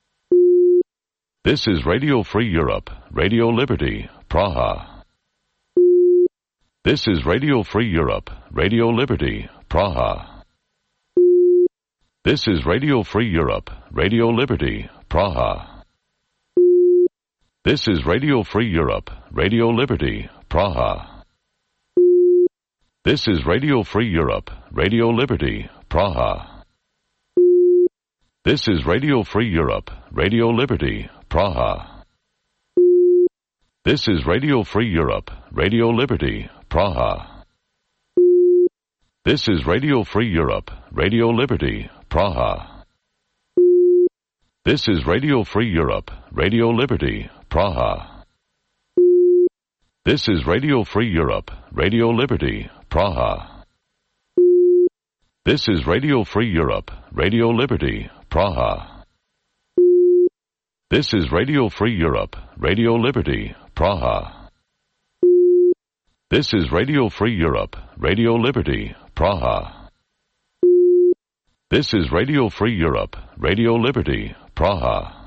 This is Radio Free Europe, Radio Liberty, Praha. This is Radio Free Europe, Radio Liberty, Praha. This is Radio Free Europe, Radio Liberty, Praha. This is Radio Free Europe, Radio Liberty, Praha. This is Radio Free Europe, Radio Liberty, Praha. This is Radio Free Europe, Radio Liberty, Praha. This is Radio Free Europe, Radio Liberty, Praha. This is Radio Free Europe, Radio Liberty, Praha. This is Radio Free Europe, Radio Liberty, Praha. This is Radio Free Europe, Radio Liberty, Praha. This is Radio Free Europe, Radio Liberty, Praha. This is Radio Free Europe, Radio Liberty, Praha. This is Radio Free Europe, Radio Liberty, Praha. This is Radio Free Europe, Radio Liberty, Praha.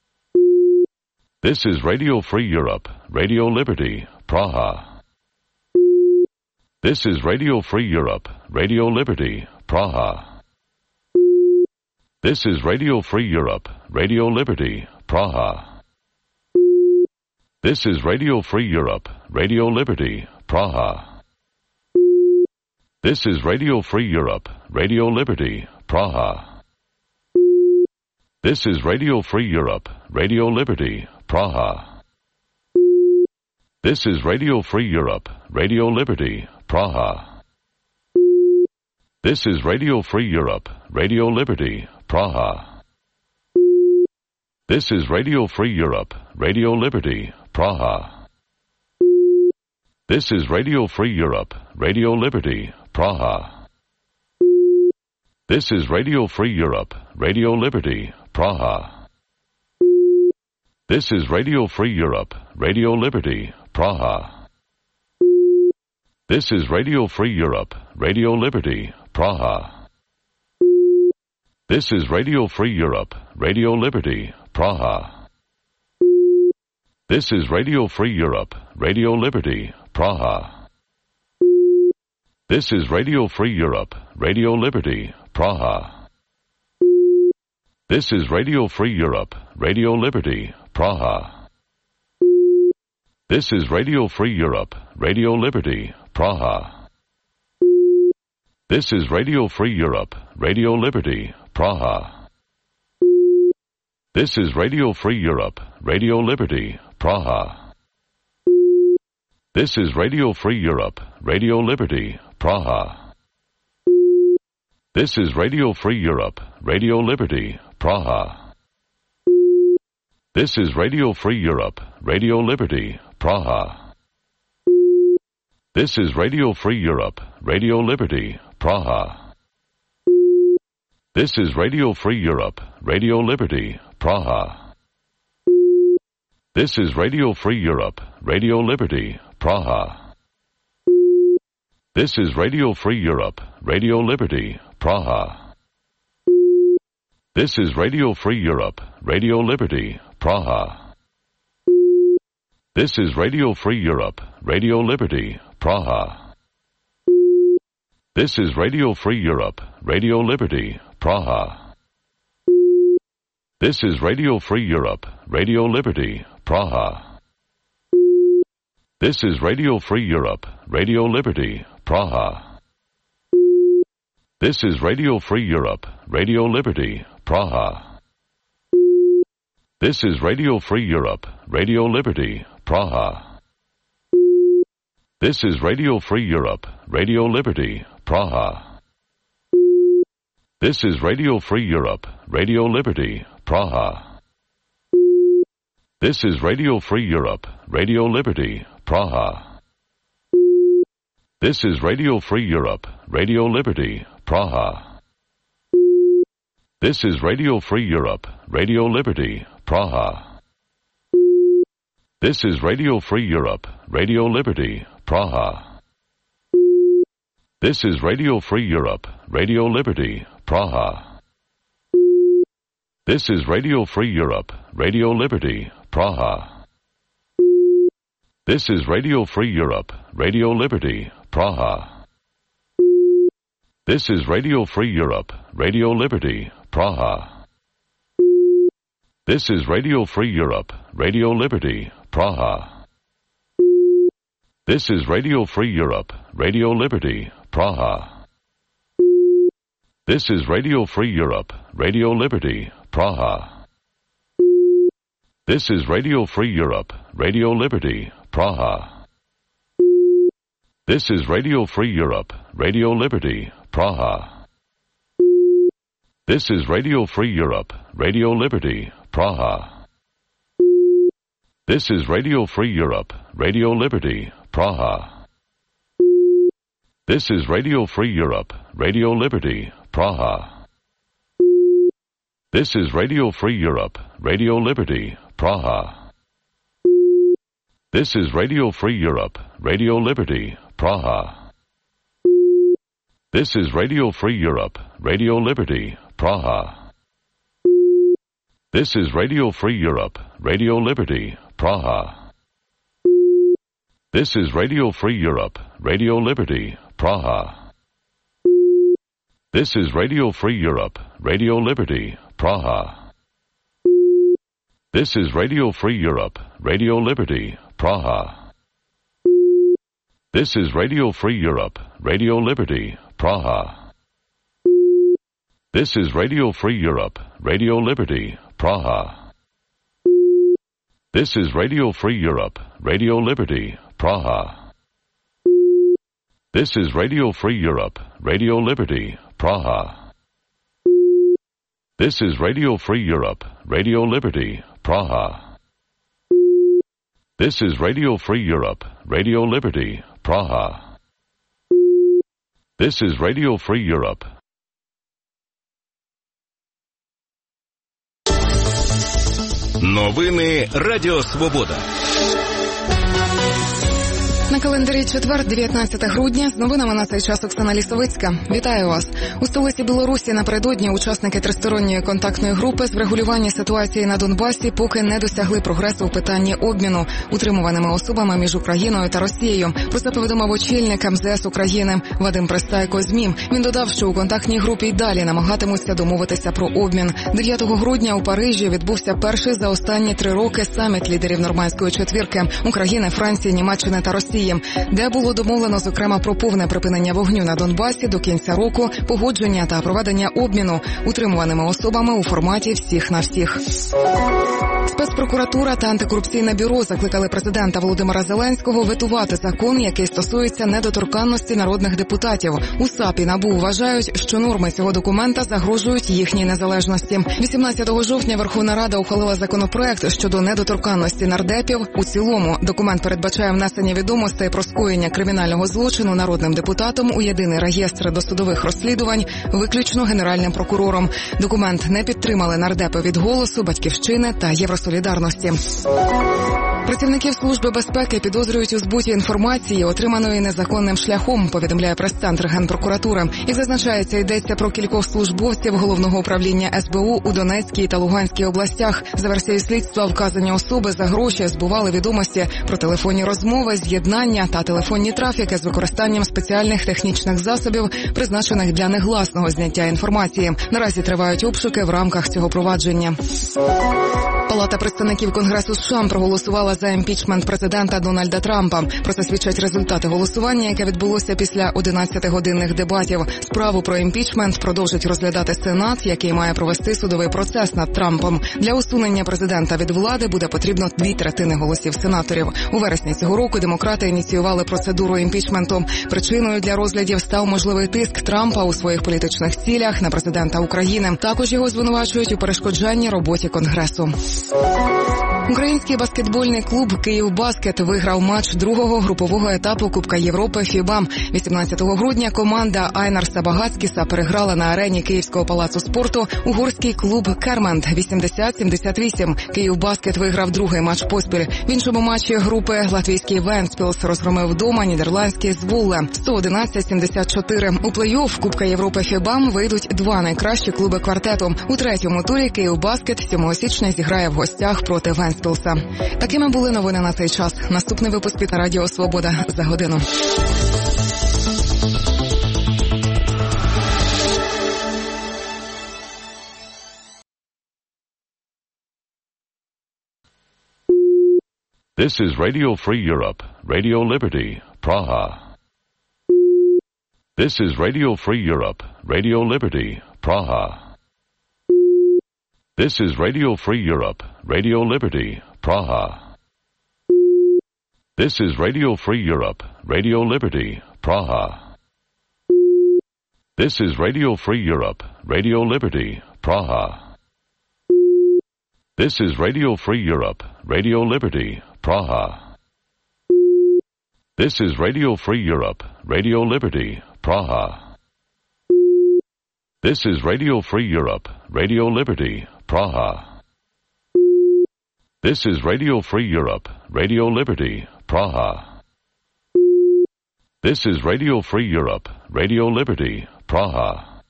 This is Radio Free Europe, Radio Liberty, Praha. This is Radio Free Europe, Radio Liberty, Praha. This is Radio Free Europe, Radio Liberty, Praha. This is Radio Free Europe, Radio Liberty, Praha. This is Radio Free Europe, Radio Liberty, Praha. This is Radio Free Europe, Radio Liberty, Praha. This is Radio Free Europe, Radio Liberty, Praha. This is Radio Free Europe, Radio Liberty, Praha. This is Radio Free Europe, Radio Liberty, Praha. This is Radio Free Europe, Radio Liberty, Praha. This is Radio Free Europe, Radio Liberty, Praha. This is Radio Free Europe, Radio Liberty, Praha. This is Radio Free Europe, Radio Liberty, Praha. This is Radio Free Europe, Radio Liberty, Praha. This is Radio Free Europe, Radio Liberty, Praha. This is Radio Free Europe, Radio Liberty, Praha. This is Radio Free Europe, Radio Liberty, Praha. This is Radio Free Europe, Radio Liberty, Praha. This is Radio Free Europe, Radio Liberty, Praha. This is Radio Free Europe, Radio Liberty, Praha. This is Radio Free Europe, Radio Liberty, Praha. This is Radio Free Europe, Radio Liberty, Praha. This is Radio Free Europe, Radio Liberty, Praha. This is Radio Free Europe, Radio Liberty, Praha. This is Radio Free Europe, Radio Liberty, Praha. This is Radio Free Europe, Radio Liberty, Praha. This is Radio Free Europe, Radio Liberty, Praha. This is Radio Free Europe, Radio Liberty, Praha. This is Radio Free Europe, Radio Liberty, Praha. This is Radio Free Europe, Radio Liberty, Praha. This is Radio Free Europe, Radio Liberty, Praha. This is Radio Free Europe, Radio Liberty, Praha. This is Radio Free Europe, Radio Liberty, Praha. This is Radio Free Europe, Radio Liberty, Praha. This is Radio Free Europe, Radio Liberty, Praha. This is Radio Free Europe, Radio Liberty, Praha. This is Radio Free Europe, Radio Liberty, Praha. This is Radio Free Europe, Radio Liberty, Praha. This is Radio Free Europe, Radio Liberty, Praha. This is Radio Free Europe, Radio Liberty, Praha. This is Radio Free Europe, Radio Liberty, Praha. This is Radio Free Europe, Radio Liberty, Praha. This is Radio Free Europe, Radio Liberty, Praha. This is Radio Free Europe, Radio Liberty, Praha. This is Radio Free Europe, Radio Liberty, Praha. This is Radio Free Europe, Radio Liberty, Praha. This is Radio Free Europe, Radio Liberty, Praha. This is Radio Free Europe, Radio Liberty, Praha. This is Radio Free Europe, Radio Liberty, Praha. This is Radio Free Europe, Radio Liberty, Praha. This is Radio Free Europe, Radio Liberty, Praha. This is Radio Free Europe, Radio Liberty, Praha. This is Radio Free Europe, Radio Liberty, Praha. This is Radio Free Europe, Radio Liberty, Praha. This is Radio Free Europe, Radio Liberty, Praha. This is Radio Free Europe, Radio Liberty, Praha. This is Radio Free Europe, Radio Liberty, Praha. This is Radio Free Europe, Radio Liberty, Praha. This is Radio Free Europe, Radio Liberty, Praha. This is Radio Free Europe, Radio Liberty, Praha. This is Radio Free Europe, Radio Liberty, Praha. This is Radio Free Europe, Radio Liberty, Praha. This is Radio Free Europe, Radio Liberty, Praha. This is Radio Free Europe, Radio Liberty, Praha. This is Radio Free Europe, Radio Liberty, Praha. This is Radio Free Europe. Новини Радіо Свобода. На календарі четвер, 19 грудня, з новинами на цей час Оксана Лісовицька. Вітаю вас. У столиці Білорусі напередодні учасники тристоронньої контактної групи з врегулювання ситуації на Донбасі поки не досягли прогресу у питанні обміну утримуваними особами між Україною та Росією. Про це повідомив очільник МЗС України Вадим Пристайко ЗМІ. Він додав, що у контактній групі й далі намагатимуться домовитися про обмін. 9 грудня у Парижі відбувся перший за останні 3 роки саміт лідерів Нормандської четвірки – України, Франції, Німеччини та Росії, де було домовлено, зокрема, про повне припинення вогню на Донбасі до кінця року, погодження та проведення обміну утримуваними особами у форматі всіх на всіх. Спецпрокуратура та антикорупційне бюро закликали президента Володимира Зеленського ветувати закон, який стосується недоторканності народних депутатів. У САП і НАБУ вважають, що норми цього документа загрожують їхній незалежності. 18 жовтня Верховна Рада ухвалила законопроект щодо недоторканності нардепів. У цілому документ передбачає внесення відомостей про скоєння кримінального злочину народним депутатом у єдиний реєстр досудових розслідувань виключно Генеральним прокурором. Документ не підтримали нардепи від «Голосу», «Батьківщини» та «Євросолідарності». Працівників Служби безпеки підозрюють у збуті інформації, отриманої незаконним шляхом, повідомляє прес-центр Генпрокуратури. Як зазначається, йдеться про кількох службовців Головного управління СБУ у Донецькій та Луганській областях. За версією слідства, вказані особи за гроші збували відомості про телефонні розмови, з'єднання та телефонні трафіки з використанням спеціальних технічних засобів, призначених для негласного зняття інформації. Наразі тривають обшуки в рамках цього провадження. Палата представників Конгресу США проголосувала за імпічмент президента Дональда Трампа. Про це свідчать результати голосування, яке відбулося після 11-годинних дебатів. Справу про імпічмент продовжить розглядати Сенат, який має провести судовий процес над Трампом. Для усунення президента від влади буде потрібно 2/3 голосів сенаторів. У вересні цього року демократи ініціювали процедуру імпічменту. Причиною для розглядів став можливий тиск Трампа у своїх політичних цілях на президента України. Також його звинувачують у перешкоджанні роботі Конгресу. Український баскетбольний клуб «Київбаскет» виграв матч другого групового етапу Кубка Європи ФІБА. 18 грудня команда Айнарса Багацькіса переграла на арені Київського палацу спорту угорський клуб «Кермент» 80-78. «Київбаскет» виграв другий матч поспіль. В іншому матчі групи латвійський «Вентспілс» розгромив вдома нідерландський «Зволле» 111-74. У плей-офф Кубка Європи ФІБА вийдуть 2 найкращі клуби квартету. У третьому турі «Київбаскет» 7 січня зіграє в гостях проти Вентспілса. Такими були новини на цей час. Наступний випуск на Радіо Свобода за годину. This is Radio Free Europe, Radio Liberty, Praha. This is Radio Free Europe, Radio Liberty, Praha. This is Radio Free Europe, Radio Liberty, Praha. This is Radio Free Europe, Radio Liberty, Praha. This is Radio Free Europe, Radio Liberty, Praha. This is Radio Free Europe, Radio Liberty, Praha. This is Radio Free Europe, Radio Liberty, Praha. This is Radio Free Europe, Radio Liberty, Praha. This is Radio Free Europe, Radio Liberty, Praha. This is Radio Free Europe, Radio Liberty, Praha.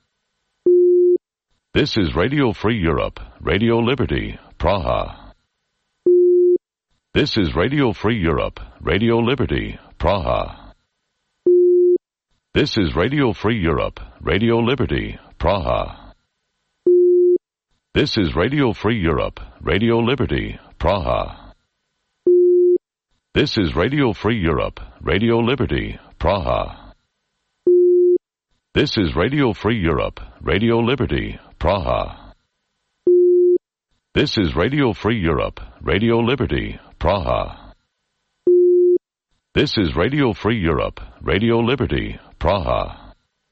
This is Radio Free Europe, Radio Liberty, Praha. This is Radio Free Europe, Radio Liberty, Praha. This is Radio Free Europe, Radio Liberty, Praha. This is Radio Free Europe, Radio Liberty, Praha. This is Radio Free Europe, Radio Liberty, Praha. This is Radio Free Europe, Radio Liberty, Praha. This is Radio Free Europe, Radio Liberty, Praha. This is Radio Free Europe, Radio Liberty, Praha.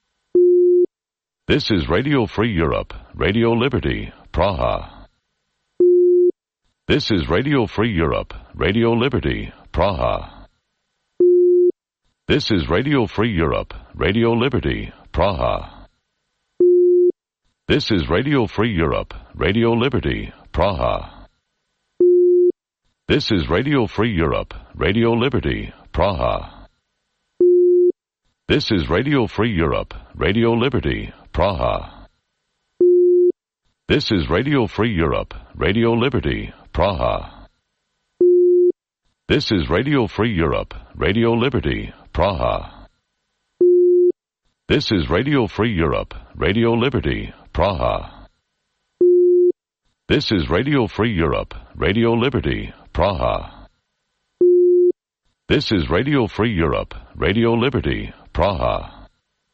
This is Radio Free Europe, Radio Liberty, Praha. This is Radio Free Europe, Radio Liberty, Praha. This is Radio Free Europe, Radio Liberty, Praha. This is Radio Free Europe, Radio Liberty, Praha. This is Radio Free Europe, Radio Liberty, Praha. This is Radio Free Europe, Radio Liberty, Praha. This is Radio Free Europe, Radio Liberty, Praha. This is Radio Free Europe, Radio Liberty, Praha. This is Radio Free Europe, Radio Liberty, Praha. This is Radio Free Europe, Radio Liberty, Praha. This is Radio Free Europe, Radio Liberty, Praha.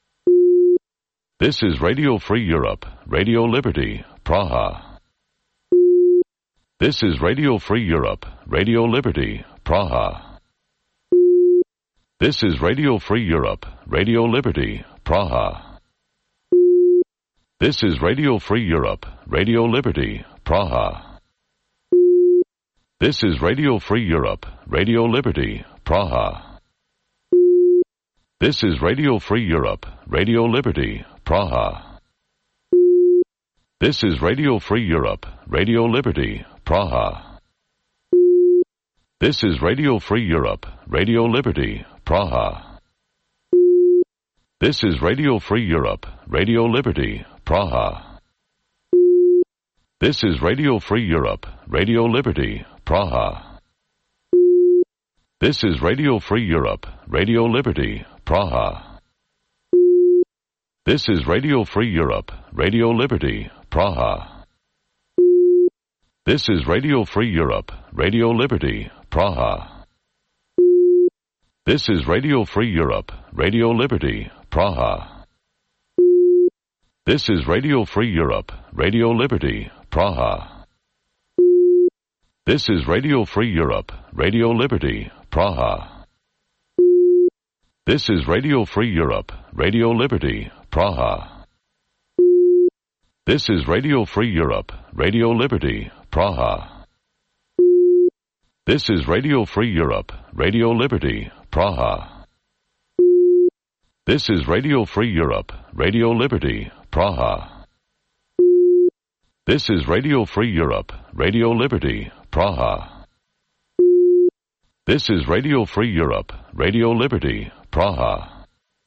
This is Radio Free Europe, Radio Liberty, Praha. This is Radio Free Europe, Radio Liberty, Praha. This is Radio Free Europe, Radio Liberty, Praha. This is Radio Free Europe, Radio Liberty, Praha. This is Radio Free Europe, Radio Liberty, Praha. This is Radio Free Europe, Radio Liberty, Praha. This is Radio Free Europe, Radio Liberty, Praha. This is Radio Free Europe, Radio Liberty, Praha. This is Radio Free Europe, Radio Liberty, Praha. This is Radio Free Europe, Radio Liberty, Praha. This is Radio Free Europe, Radio Liberty, Praha. This is Radio Free Europe, Radio Liberty, Praha. This is Radio Free Europe, Radio Liberty, Praha. This is Radio Free Europe, Radio Liberty, Praha. This is Radio Free Europe, Radio Liberty, Praha. This is Radio Free Europe, Radio Liberty, Praha. This is Radio Free Europe, Radio Liberty, Praha. This is Radio Free Europe, Radio Liberty, Praha. This is Radio Free Europe, Radio Liberty, Praha. This is Radio Free Europe, Radio Liberty, Praha. This is Radio Free Europe, Radio Liberty, Praha. This is Radio Free Europe, Radio Liberty, Praha.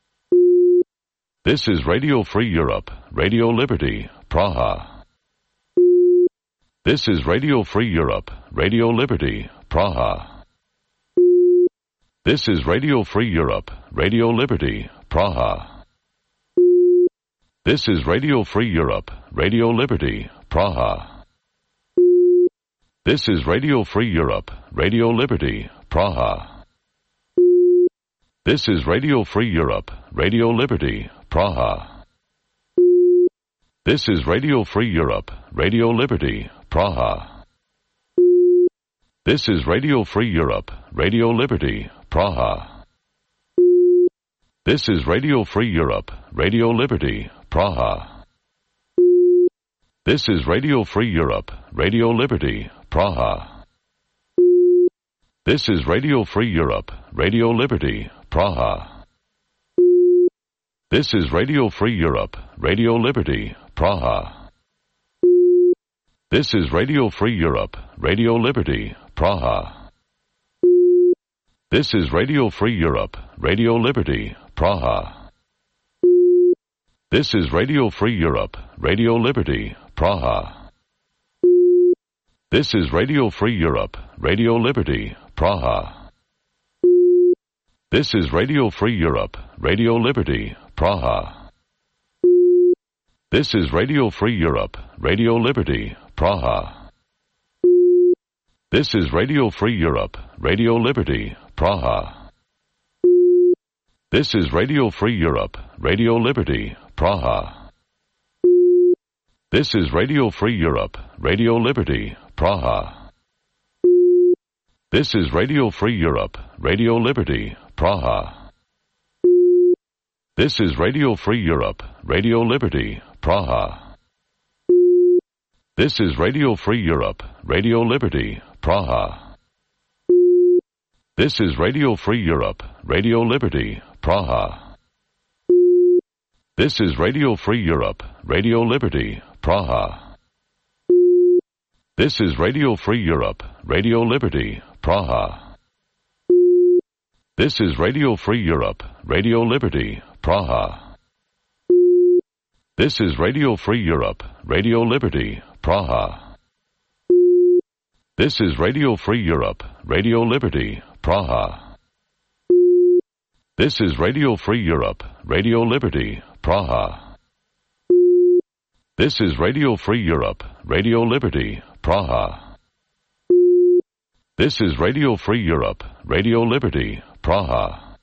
This is Radio Free Europe, Radio Liberty, Praha. This is Radio Free Europe, Radio Liberty, Praha. This is Radio Free Europe, Radio Liberty, Praha. This is Radio Free Europe, Radio Liberty, Praha. This is Radio Free Europe, Radio Liberty, Praha. This is Radio Free Europe, Radio Liberty, Praha. This is Radio Free Europe, Radio Liberty, Praha. This is Radio Free Europe, Radio Liberty, Praha. This is Radio Free Europe, Radio Liberty, Praha. This is Radio Free Europe, Radio Liberty, Praha. This is Radio Free Europe, Radio Liberty, Praha. This is Radio Free Europe, Radio Liberty, Praha. This is Radio Free Europe, Radio Liberty, Praha. This is Radio Free Europe, Radio Liberty, Praha. This is Radio Free Europe, Radio Liberty, Praha. This is Radio Free Europe, Radio Liberty, Praha. This is Radio Free Europe, Radio Liberty, Praha. This is Radio Free Europe, Radio Liberty, Praha. This is Radio Free Europe, Radio Liberty, Praha. This is Radio Free Europe, Radio Liberty, Praha. This is Radio Free Europe, Radio Liberty, Praha. This is Radio Free Europe, Radio Liberty, Praha. This is Radio Free Europe, Radio Liberty, Praha. This is Radio Free Europe, Radio Liberty, Praha. This is Radio Free Europe, Radio Liberty, Praha. This is Radio Free Europe, Radio Liberty, Praha. This is Radio Free Europe, Radio Liberty, Praha. This is Radio Free Europe, Radio Liberty, Praha. This is Radio Free Europe, Radio Liberty, Praha. This is Radio Free Europe, Radio Liberty, Praha. This is Radio Free Europe, Radio Liberty, Praha. This is Radio Free Europe, Radio Liberty, Praha. This is Radio Free Europe, Radio Liberty, Praha.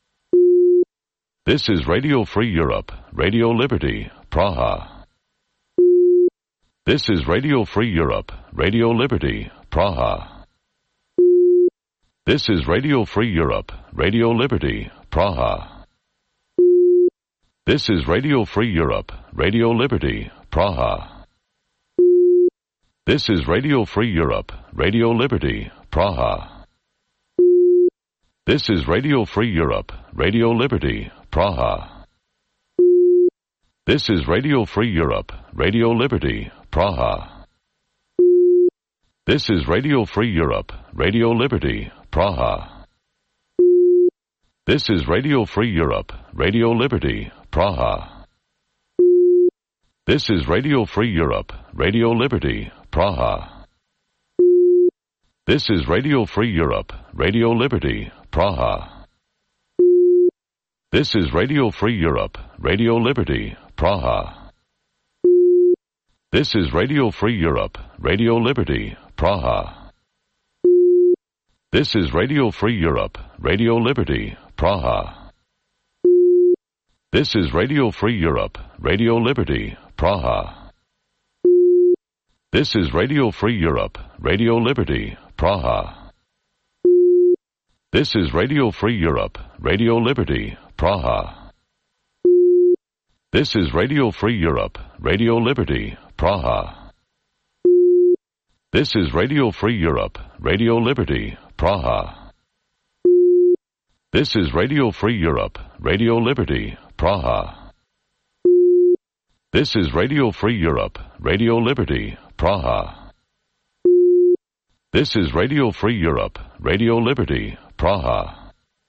This is Radio Free Europe, Radio Liberty, Praha. This is Radio Free Europe, Radio Liberty, Praha. This is Radio Free Europe, Radio Liberty, Praha. This is Radio Free Europe, Radio Liberty, Praha. This is Radio Free Europe, Radio Liberty, Praha. This is Radio Free Europe, Radio Liberty, Praha. This is Radio Free Europe, Radio Liberty, Praha. This is Radio Free Europe, Radio Liberty, Praha. This is Radio Free Europe, Radio Liberty, Praha. This is Radio Free Europe, Radio Liberty, Praha. This is Radio Free Europe, Radio Liberty, Praha. This is Radio Free Europe, Radio Liberty, Praha. This is Radio Free Europe, Radio Liberty, Praha. This is Radio Free Europe, Radio Liberty, Praha. This is Radio Free Europe, Radio Liberty, Praha. This is Radio Free Europe, Radio Liberty, Praha. This is Radio Free Europe, Radio Liberty, Praha. This is Radio Free Europe, Radio Liberty, Praha. This is Radio Free Europe, Radio Liberty, Praha. This is Radio Free Europe, Radio Liberty, Praha. This is Radio Free Europe, Radio Liberty, Praha. This is Radio Free Europe, Radio Liberty, Praha.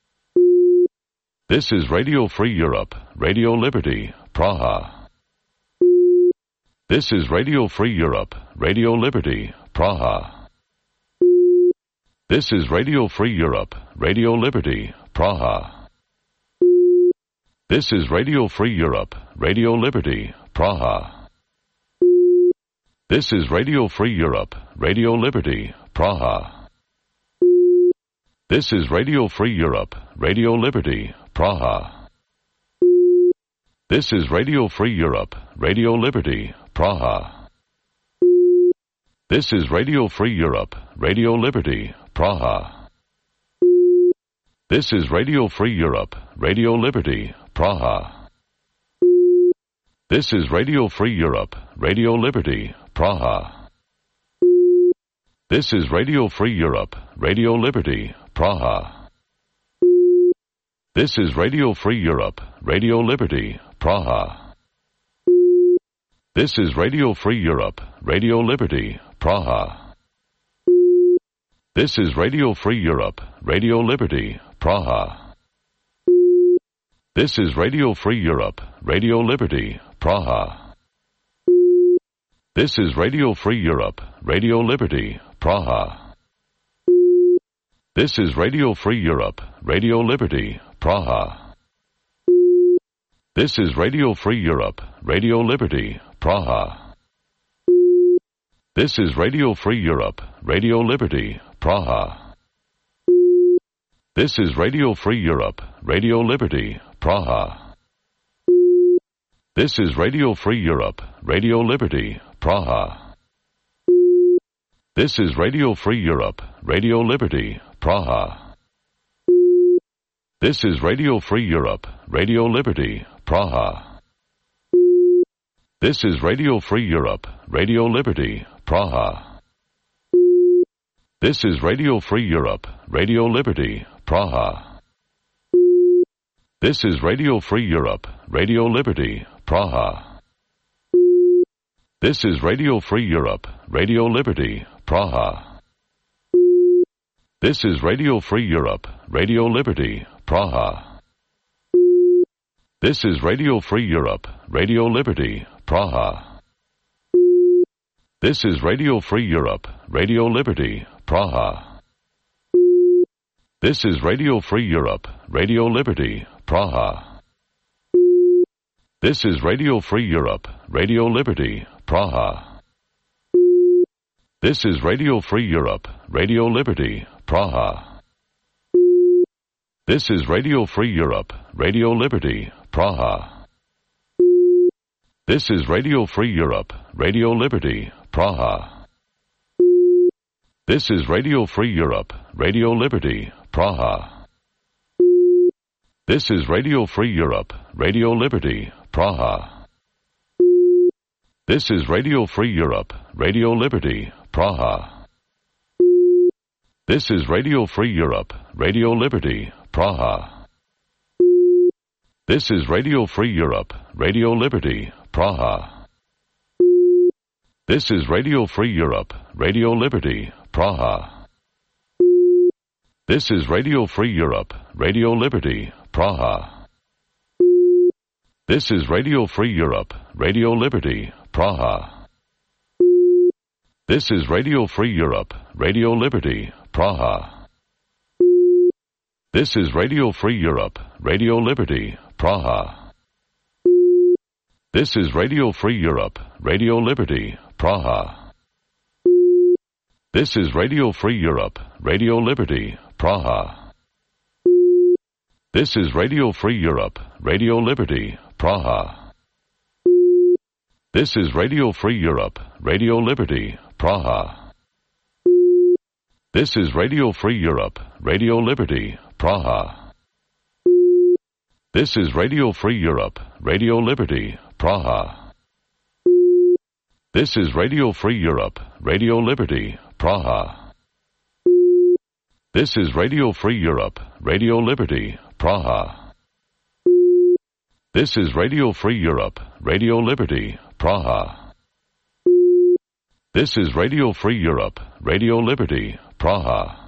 This is Radio Free Europe, Radio Liberty, Praha. This is Radio Free Europe, Radio Liberty, Praha. This is Radio Free Europe, Radio Liberty, Praha. This is Radio Free Europe, Radio Liberty, Praha. This is Radio Free Europe, Radio Liberty, Praha. This is Radio Free Europe, Radio Liberty, Praha. This is Radio Free Europe, Radio Liberty, Praha. This is Radio Free Europe, Radio Liberty, Praha. This is Radio Free Europe, Radio Liberty, Praha. This is Radio Free Europe, Radio Liberty, Praha. This is Radio Free Europe, Radio Liberty, Praha. This is Radio Free Europe, Radio Liberty, Praha. This is Radio Free Europe, Radio Liberty, Praha. This is Radio Free Europe, Radio Liberty, Praha. This is Radio Free Europe, Radio Liberty, Praha. This is Radio Free Europe, Radio Liberty, Praha. This is Radio Free Europe, Radio Liberty, Praha. This is Radio Free Europe, Radio Liberty, Praha. This is Radio Free Europe, Radio Liberty, Praha. This is Radio Free Europe, Radio Liberty, Praha. This is Radio Free Europe, Radio Liberty, Praha. This is Radio Free Europe, Radio Liberty, Praha. This is Radio Free Europe, Radio Liberty, Praha. This is Radio Free Europe, Radio Liberty, Praha. This is Radio Free Europe, Radio Liberty, Praha. This is Radio Free Europe, Radio Liberty, Praha. This is Radio Free Europe, Radio Liberty, Praha. This is Radio Free Europe, Radio Liberty, Praha. This is Radio Free Europe, Radio Liberty, Praha. This is Radio Free Europe, Radio Liberty, Praha. This is Radio Free Europe, Radio Liberty, Praha. This is Radio Free Europe, Radio Liberty, Praha. This is Radio Free Europe, Radio Liberty, Praha. This is Radio Free Europe, Radio Liberty, Praha. This is Radio Free Europe, Radio Liberty, Praha. This is Radio Free Europe, Radio Liberty, Praha. This is Radio Free Europe, Radio Liberty, Praha. This is Radio Free Europe, Radio Liberty, Praha. This is Radio Free Europe, Radio Liberty, Praha. This is Radio Free Europe, Radio Liberty, Praha. This is Radio Free Europe, Radio Liberty, Praha. This is Radio Free Europe, Radio Liberty, Praha. This is Radio Free Europe, Radio Liberty, Praha. This is Radio Free Europe, Radio Liberty, Praha. This is Radio Free Europe, Radio Liberty, Praha. This is Radio Free Europe, Radio Liberty, Praha. This is Radio Free Europe, Radio Liberty, Praha. This is Radio Free Europe, Radio Liberty, Praha. This is Radio Free Europe, Radio Liberty, Praha. This is Radio Free Europe, Radio Liberty, Praha. This is Radio Free Europe, Radio Liberty, Praha. This is Radio Free Europe, Radio Liberty, Praha. This is Radio Free Europe, Radio Liberty, Praha. This is Radio Free Europe, Radio Liberty, Praha. This is Radio Free Europe, Radio Liberty, Praha.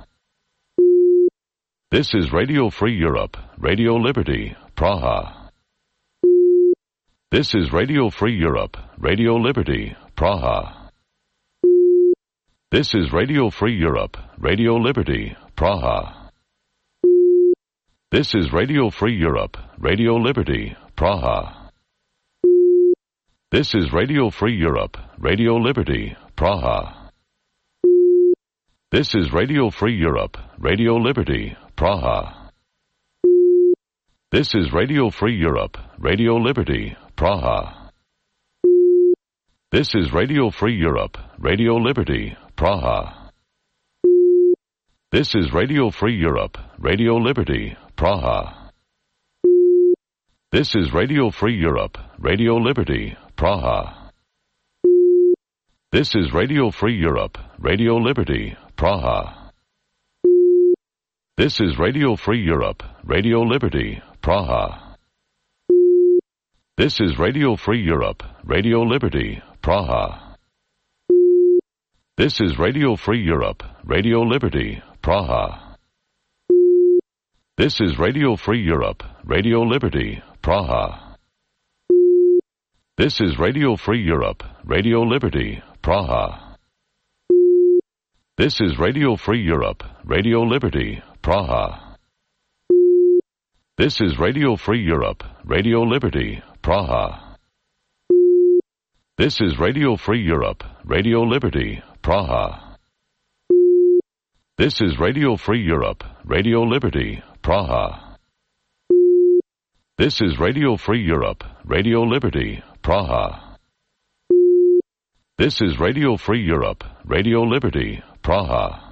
This is Radio Free Europe, Radio Liberty, Praha. This is Radio Free Europe, Radio Liberty, Praha. This is Radio Free Europe, Radio Liberty, Praha. This is Radio Free Europe, Radio Liberty, Praha. This is Radio Free Europe, Radio Liberty, Praha. This is Radio Free Europe, Radio Liberty, Praha. This is Radio Free Europe, Radio Liberty, Praha. This is Radio Free Europe, Radio Liberty, Praha. This is Radio Free Europe, Radio Liberty, Praha. This is Radio Free Europe, Radio Liberty, Praha. This is Radio Free Europe, Radio Liberty, Praha. This is Radio Free Europe, Radio Liberty, Praha. This is Radio Free Europe, Radio Liberty, Praha. This is Radio Free Europe, Radio Liberty, Praha. This is Radio Free Europe, Radio Liberty, Praha. This is Radio Free Europe, Radio Liberty, Praha. This is Radio Free Europe, Radio Liberty, Praha. This is Radio Free Europe, Radio Liberty, Praha. This is Radio Free Europe, Radio Liberty, Praha. This is Radio Free Europe, Radio Liberty, Praha. This is Radio Free Europe, Radio Liberty, Praha. This is Radio Free Europe, Radio Liberty, Praha.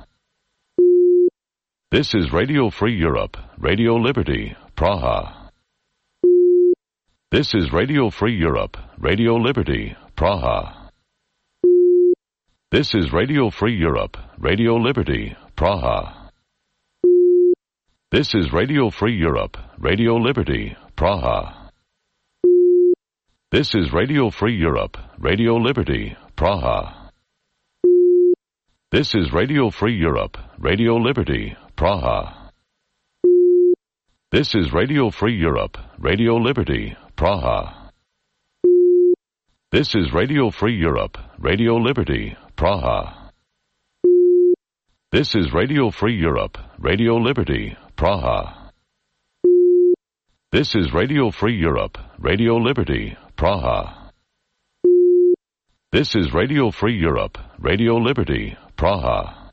This is Radio Free Europe, Radio Liberty, Praha. This is Radio Free Europe, Radio Liberty, Praha. This is Radio Free Europe, Radio Liberty, Praha. This is Radio Free Europe, Radio Liberty, Praha. This is Radio Free Europe, Radio Liberty, Praha. This is Radio Free Europe, Radio Liberty, Praha. This is Radio Free Europe, Radio Liberty, Praha. This is Radio Free Europe, Radio Liberty, Praha. This is Radio Free Europe, Radio Liberty, Praha. This is Radio Free Europe, Radio Liberty, Praha. This is Radio Free Europe, Radio Liberty, Praha.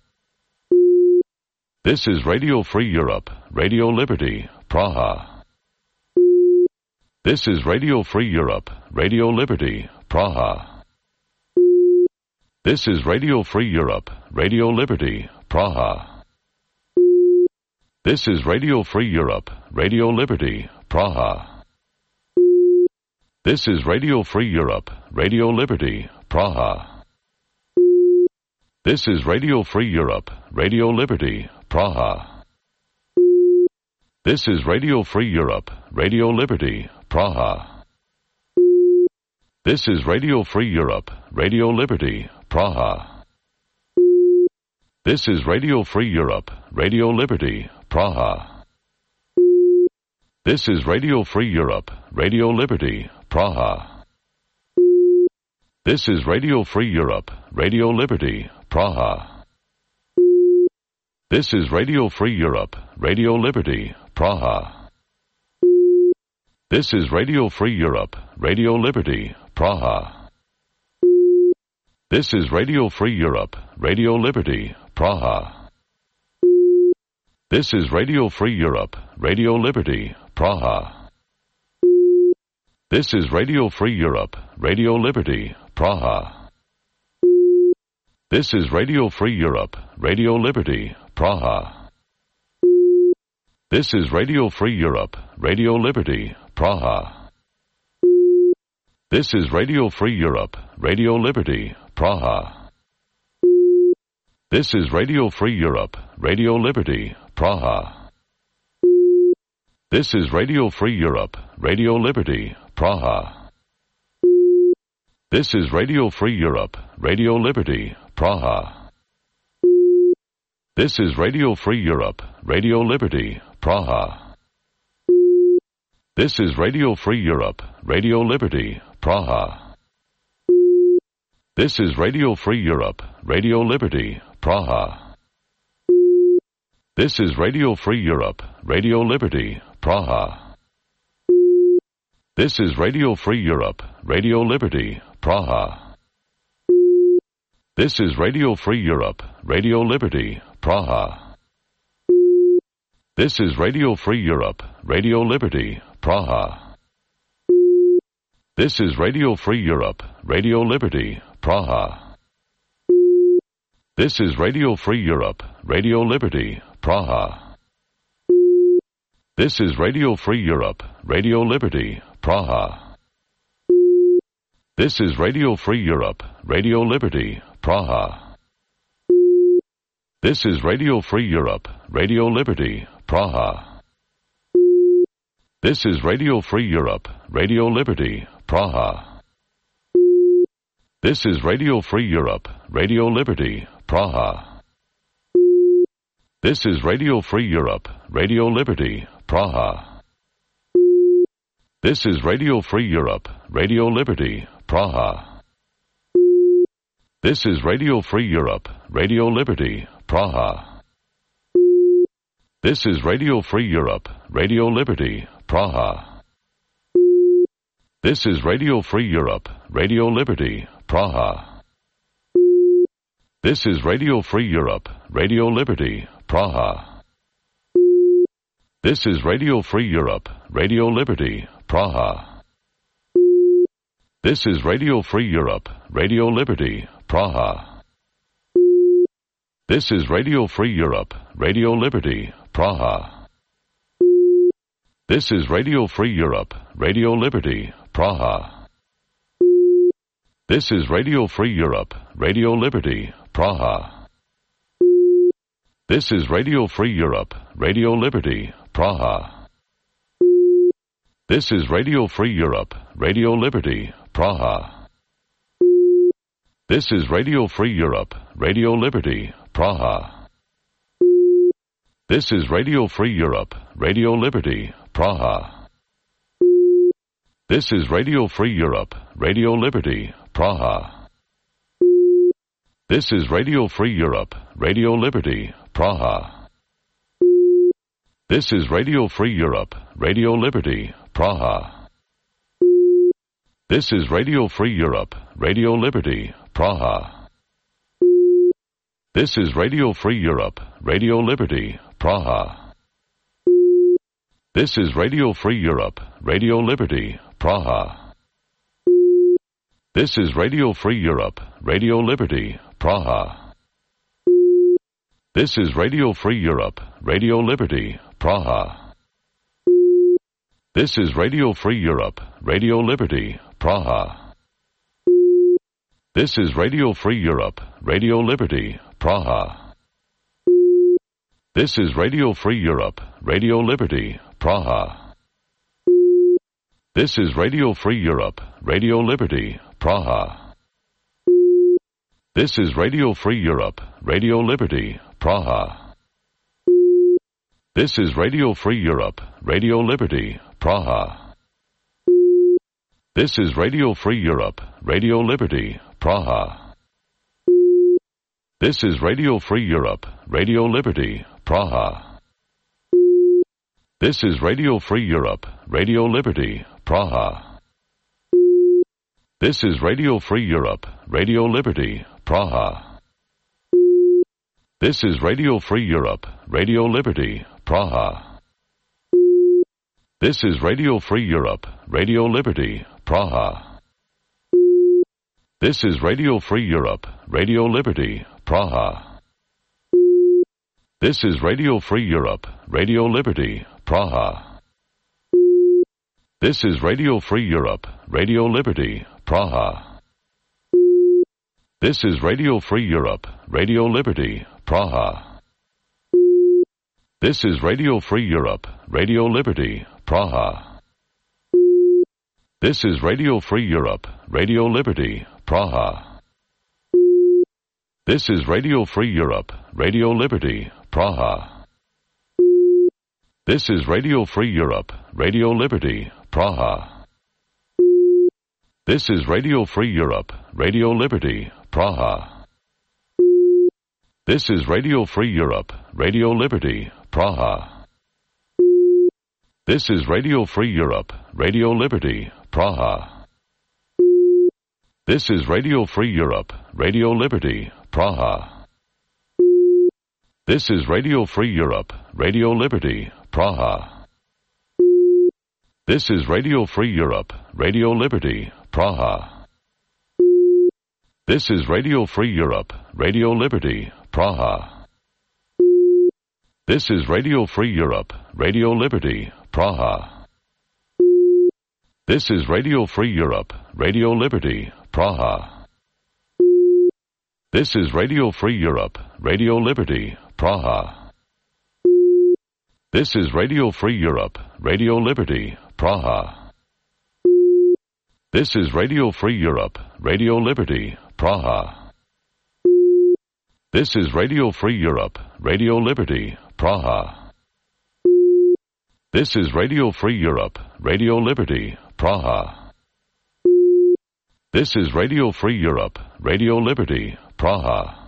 This is Radio Free Europe, Radio Liberty, Praha. This is Radio Free Europe, Radio Liberty, Praha. This is Radio Free Europe, Radio Liberty, Praha. This is Radio Free Europe, Radio Liberty, Praha. This is Radio Free Europe, Radio Liberty, Praha. This is Radio Free Europe, Radio Liberty, Praha. This is Radio Free Europe, Radio Liberty, Praha. This is Radio Free Europe, Radio Liberty, Praha. This is Radio Free Europe, Radio Liberty, Praha. This is Radio Free Europe, Radio Liberty, Praha. This is Radio Free Europe, Radio Liberty, Praha. This is Radio Free Europe, Radio Liberty, Praha. This is Radio Free Europe, Radio Liberty, Praha. This is Radio Free Europe, Radio Liberty, Praha. This is Radio Free Europe, Radio Liberty, Praha. This is Radio Free Europe, Radio Liberty, Praha. This is Radio Free Europe, Radio Liberty, Praha. This is Radio Free Europe, Radio Liberty, Praha. This is Radio Free Europe, Radio Liberty, Praha. This is Radio Free Europe, Radio Liberty, Praha. This is Radio Free Europe, Radio Liberty, Praha. This is Radio Free Europe, Radio Liberty, Praha. This is Radio Free Europe, Radio Liberty, Praha. This is Radio Free Europe, Radio Liberty, Praha. This is Radio Free Europe, Radio Liberty, Praha. This is Radio Free Europe, Radio Liberty, Praha. This is Radio Free Europe, Radio Liberty, Praha. This is Radio Free Europe, Radio Liberty, Praha. This is Radio Free Europe, Radio Liberty, Praha. This is Radio Free Europe, Radio Liberty, Praha. This is Radio Free Europe, Radio Liberty, Praha. This is Radio Free Europe, Radio Liberty, Praha. This is Radio Free Europe, Radio Liberty, Praha. This is Radio Free Europe, Radio Liberty, Praha. This is Radio Free Europe, Radio Liberty, Praha. This is Radio Free Europe, Radio Liberty, Praha. This is Radio Free Europe, Radio Liberty, Praha. This is Radio Free Europe, Radio Liberty, Praha. This is Radio Free Europe, Radio Liberty, Praha. This is Radio Free Europe, Radio Liberty, Praha. This is Radio Free Europe, Radio Liberty, Praha. This is Radio Free Europe, Radio Liberty, Praha. This is Radio Free Europe, Radio Liberty, Praha. This is Radio Free Europe, Radio Liberty, Praha. This is Radio Free Europe, Radio Liberty, Praha. This is Radio Free Europe, Radio Liberty, Praha. This is Radio Free Europe, Radio Liberty, Praha. This is Radio Free Europe, Radio Liberty, Praha. This is Radio Free Europe, Radio Liberty, Praha. This is Radio Free Europe, Radio Liberty, Praha. This is Radio Free Europe, Radio Liberty, Praha. This is Radio Free Europe, Radio Liberty, Praha. This is Radio Free Europe, Radio Liberty, Praha. This is Radio Free Europe, Radio Liberty, Praha. This is Radio Free Europe, Radio Liberty, Praha. This is Radio Free Europe, Radio Liberty, Praha. This is Radio Free Europe, Radio Liberty, Praha. This is Radio Free Europe, Radio Liberty, Praha. This is Radio Free Europe, Radio Liberty, Praha. This is Radio Free Europe, Radio Liberty, Praha. This is Radio Free Europe, Radio Liberty, Praha. This is Radio Free Europe, Radio Liberty, Praha. This is Radio Free Europe, Radio Liberty, Praha. This is Radio Free Europe, Radio Liberty, Praha. This is Radio Free Europe, Radio Liberty, Praha. This is Radio Free Europe, Radio Liberty, Praha. This is Radio Free Europe, Radio Liberty, Praha. This is Radio Free Europe, Radio Liberty, Praha. This is Radio Free Europe, Radio Liberty, Praha. This is Radio Free Europe, Radio Liberty, Praha. This is Radio Free Europe, Radio Liberty, Praha. This is Radio Free Europe, Radio Liberty, Praha. This is Radio Free Europe, Radio Liberty, Praha. This is Radio Free Europe, Radio Liberty, Praha. This is Radio Free Europe, Radio Liberty, Praha. This is Radio Free Europe, Radio Liberty, Praha. This is Radio Free Europe, Radio Liberty, Praha. This is Radio Free Europe, Radio Liberty, Praha. This is Radio Free Europe, Radio Liberty, Praha. This is Radio Free Europe, Radio Liberty, Praha. This is Radio Free Europe, Radio Liberty, Praha. This is Radio Free Europe, Radio Liberty, Praha. This is Radio Free Europe, Radio Liberty, Praha. This is Radio Free Europe, Radio Liberty, Praha. This is Radio Free Europe, Radio Liberty, Praha. This is Radio Free Europe, Radio Liberty, Praha. This is Radio Free Europe, Radio Liberty, Praha. This is Radio Free Europe, Radio Liberty, Praha. This is Radio Free Europe, Radio Liberty, Praha. This is Radio Free Europe, Radio Liberty, Praha. This is Radio Free Europe, Radio Liberty, Praha. This is Radio Free Europe, Radio Liberty, Praha. This is Radio Free Europe, Radio Liberty, Praha. This is Radio Free Europe, Radio Liberty, Praha.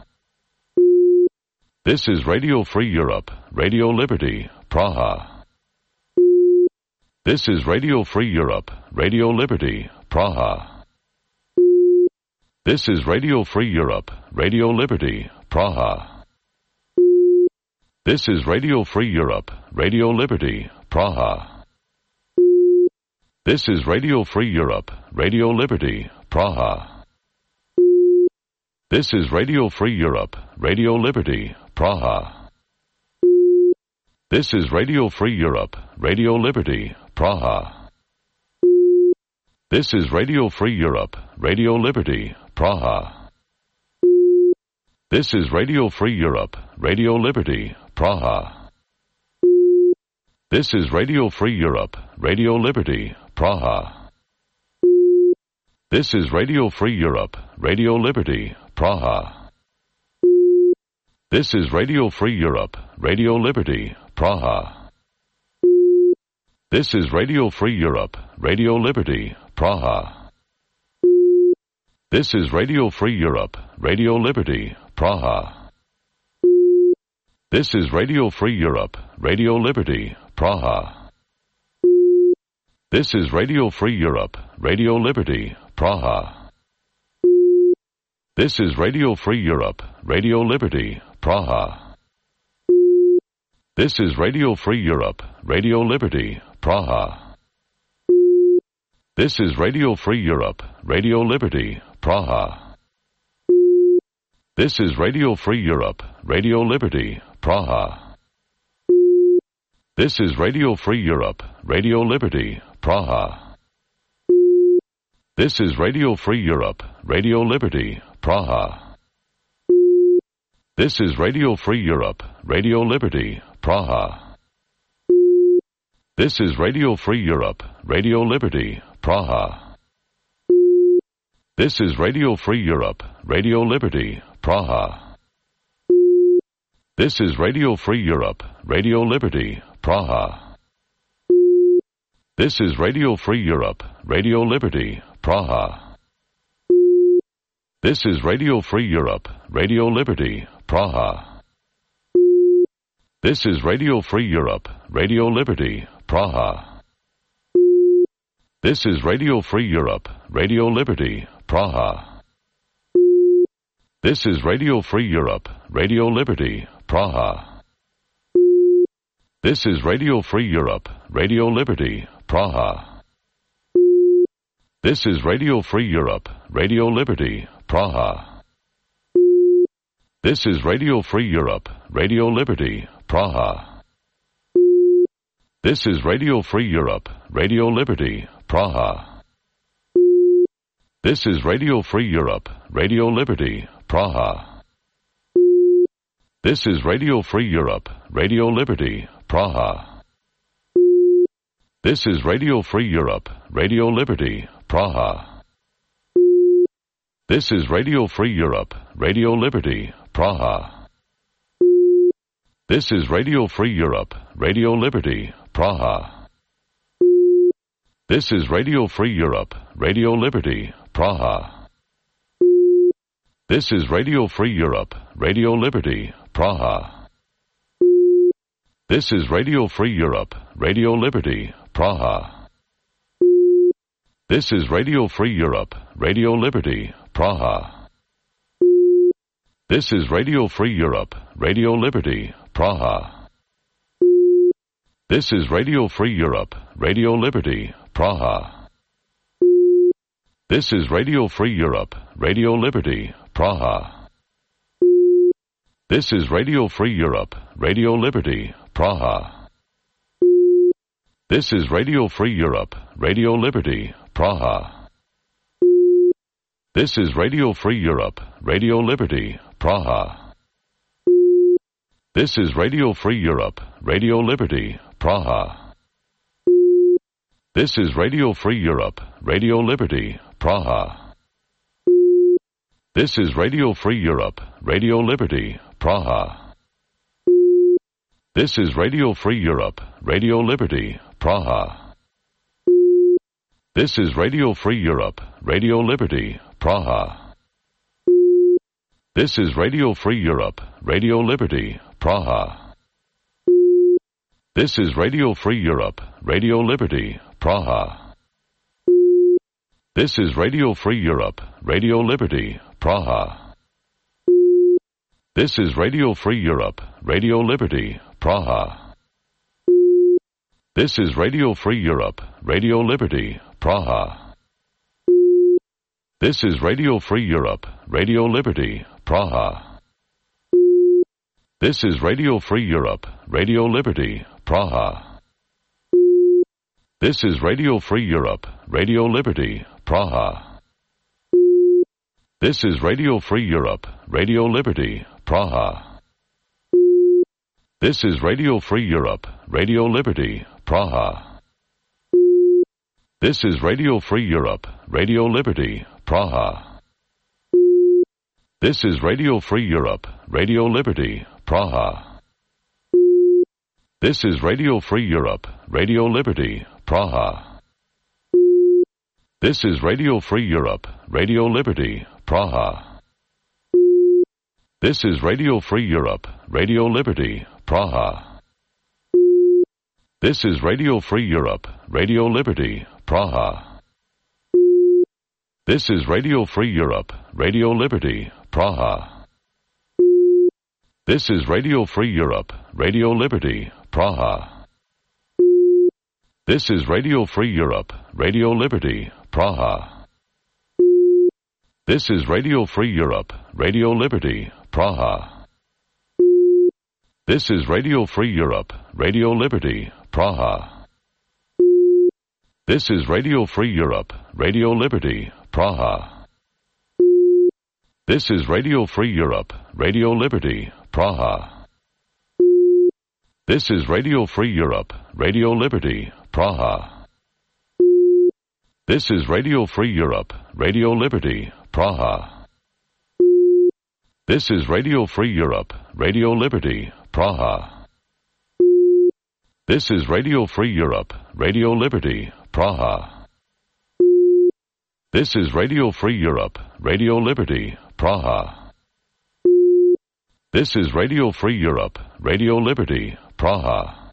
This is Radio Free Europe, Radio Liberty, Praha. This is Radio Free Europe, Radio Liberty, Praha. This is Radio Free Europe, Radio Liberty, Praha. This is Radio Free Europe, Radio Liberty, Praha. This is Radio Free Europe, Radio Liberty, Praha. This is Radio Free Europe, Radio Liberty, Praha. This is Radio Free Europe, Radio Liberty, Praha. This is Radio Free Europe, Radio Liberty, Praha. This is Radio Free Europe, Radio Liberty, Praha. This is Radio Free Europe, Radio Liberty, Praha. This is Radio Free Europe, Radio Liberty, Praha. This is Radio Free Europe, Radio Liberty, Praha. This is Radio Free Europe, Radio Liberty, Praha. This is Radio Free Europe, Radio Liberty, Praha. This is Radio Free Europe, Radio Liberty, Praha. This is Radio Free Europe, Radio Liberty, Praha. This is Radio Free Europe, Radio Liberty, Praha. This is Radio Free Europe, Radio Liberty, Praha. This is Radio Free Europe, Radio Liberty, Praha. This is Radio Free Europe, Radio Liberty, Praha. This is Radio Free Europe, Radio Liberty, Praha. This is Radio Free Europe, Radio Liberty, Praha. This is Radio Free Europe, Radio Liberty, Praha. This is Radio Free Europe, Radio Liberty, Praha. This is Radio Free Europe, Radio Liberty, Praha. This is Radio Free Europe, Radio Liberty, Praha. This is Radio Free Europe, Radio Liberty, Praha. This is Radio Free Europe, Radio Liberty, Praha. This is Radio Free Europe, Radio Liberty, Praha. This is Radio Free Europe, Radio Liberty, Praha. This is Radio Free Europe, Radio Liberty, Praha. This is Radio Free Europe, Radio Liberty, Praha. This is Radio Free Europe, Radio Liberty, Praha. This is Radio Free Europe, Radio Liberty, Praha. This is Radio Free Europe, Radio Liberty, Praha. This is Radio Free Europe, Radio Liberty, Praha. This is Radio Free Europe, Radio Liberty, Praha. This is Radio Free Europe, Radio Liberty, Praha. This is Radio Free Europe, Radio Liberty, Praha. This is Radio Free Europe, Radio Liberty, Praha. This is Radio Free Europe, Radio Liberty, Praha. This is Radio Free Europe, Radio Liberty, Praha. This is Radio Free Europe, Radio Liberty, Praha. This is Radio Free Europe, Radio Liberty, Praha. This is Radio Free Europe, Radio Liberty, Praha. This is Radio Free Europe, Radio Liberty, Praha. This is Radio Free Europe, Radio Liberty, Praha. This is Radio Free Europe, Radio Liberty, Praha. This is Radio Free Europe, Radio Liberty, Praha. This is Radio Free Europe, Radio Liberty, Praha. This is Radio Free Europe, Radio Liberty, Praha. This is Radio Free Europe, Radio Liberty, Praha. This is Radio Free Europe, Radio Liberty, Praha. This is Radio Free Europe, Radio Liberty, Praha. This is Radio Free Europe, Radio Liberty, Praha. This is Radio Free Europe, Radio Liberty, Praha. This is Radio Free Europe, Radio Liberty, Praha. This is Radio Free Europe, Radio Liberty, Praha. This is Radio Free Europe, Radio Liberty, Praha. This is Radio Free Europe, Radio Liberty, Praha. This is Radio Free Europe, Radio Liberty, Praha. This is Radio Free Europe, Radio Liberty, Praha. This is Radio Free Europe, Radio Liberty, Praha. This is Radio Free Europe, Radio Liberty, Praha. This is Radio Free Europe, Radio Liberty, Praha. This is Radio Free Europe, Radio Liberty, Praha. This is Radio Free Europe, Radio Liberty, Praha. This is Radio Free Europe, Radio Liberty, Praha. This is Radio Free Europe, Radio Liberty, Praha. This is Radio Free Europe, Radio Liberty, Praha. This is Radio Free Europe, Radio Liberty, Praha. This is Radio Free Europe, Radio Liberty, Praha. This is Radio Free Europe, Radio Liberty, Praha. This is Radio Free Europe, Radio Liberty, Praha. This is Radio Free Europe, Radio Liberty, Praha. This is Radio Free Europe, Radio Liberty, Praha. This is Radio Free Europe, Radio Liberty, Praha. This is Radio Free Europe, Radio Liberty, Praha. This is Radio Free Europe, Radio Liberty, Praha. This is Radio Free Europe, Radio Liberty, Praha. This is Radio Free Europe, Radio Liberty, Praha. This is Radio Free Europe, Radio Liberty, Praha. This is Radio Free Europe, Radio Liberty, Praha. This is Radio Free Europe, Radio Liberty, Praha.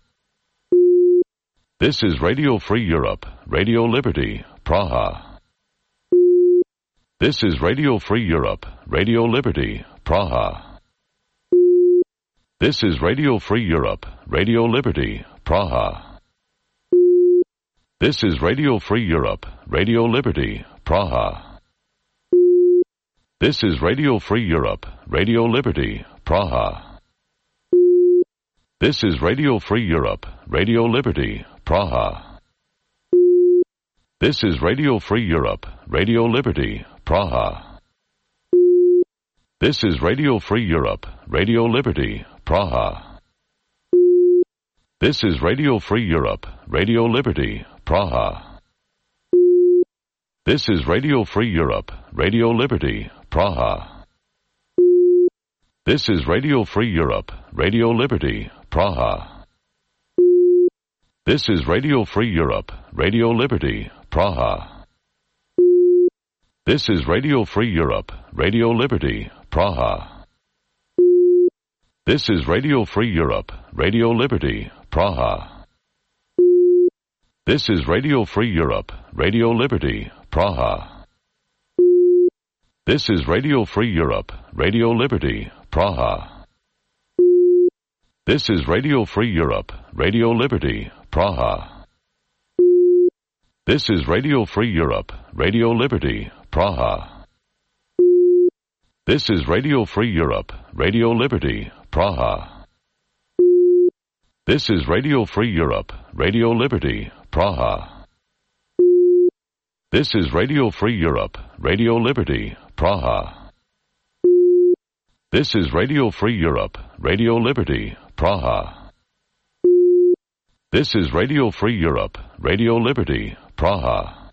This is Radio Free Europe, Radio Liberty, Praha. This is Radio Free Europe, Radio Liberty, Praha. This is Radio Free Europe, Radio Liberty, Praha. This is Radio Free Europe, Radio Liberty, Praha. This is Radio Free Europe, Radio Liberty, Praha. This is Radio Free Europe, Radio Liberty, Praha. This is Radio Free Europe, Radio Liberty, Praha. This is Radio Free Europe, Radio Liberty, Praha. This is Radio Free Europe, Radio Liberty, Praha. This is Radio Free Europe, Radio Liberty, Praha. This is Radio Free Europe, Radio Liberty, Praha. This is Radio Free Europe, Radio Liberty, Praha. This is Radio Free Europe, Radio Liberty, Praha. This is Radio Free Europe, Radio Liberty, Praha. This is Radio Free Europe, Radio Liberty, Praha. This is Radio Free Europe, Radio Liberty, Praha. This is Radio Free Europe, Radio Liberty, Praha. This is Radio Free Europe, Radio Liberty, Praha. This is Radio Free Europe, Radio Liberty, Praha. This is Radio Free Europe, Radio Liberty, Praha. This is Radio Free Europe, Radio Liberty, Praha. This is Radio Free Europe, Radio Liberty, Praha. This is Radio Free Europe, Radio Liberty, Praha.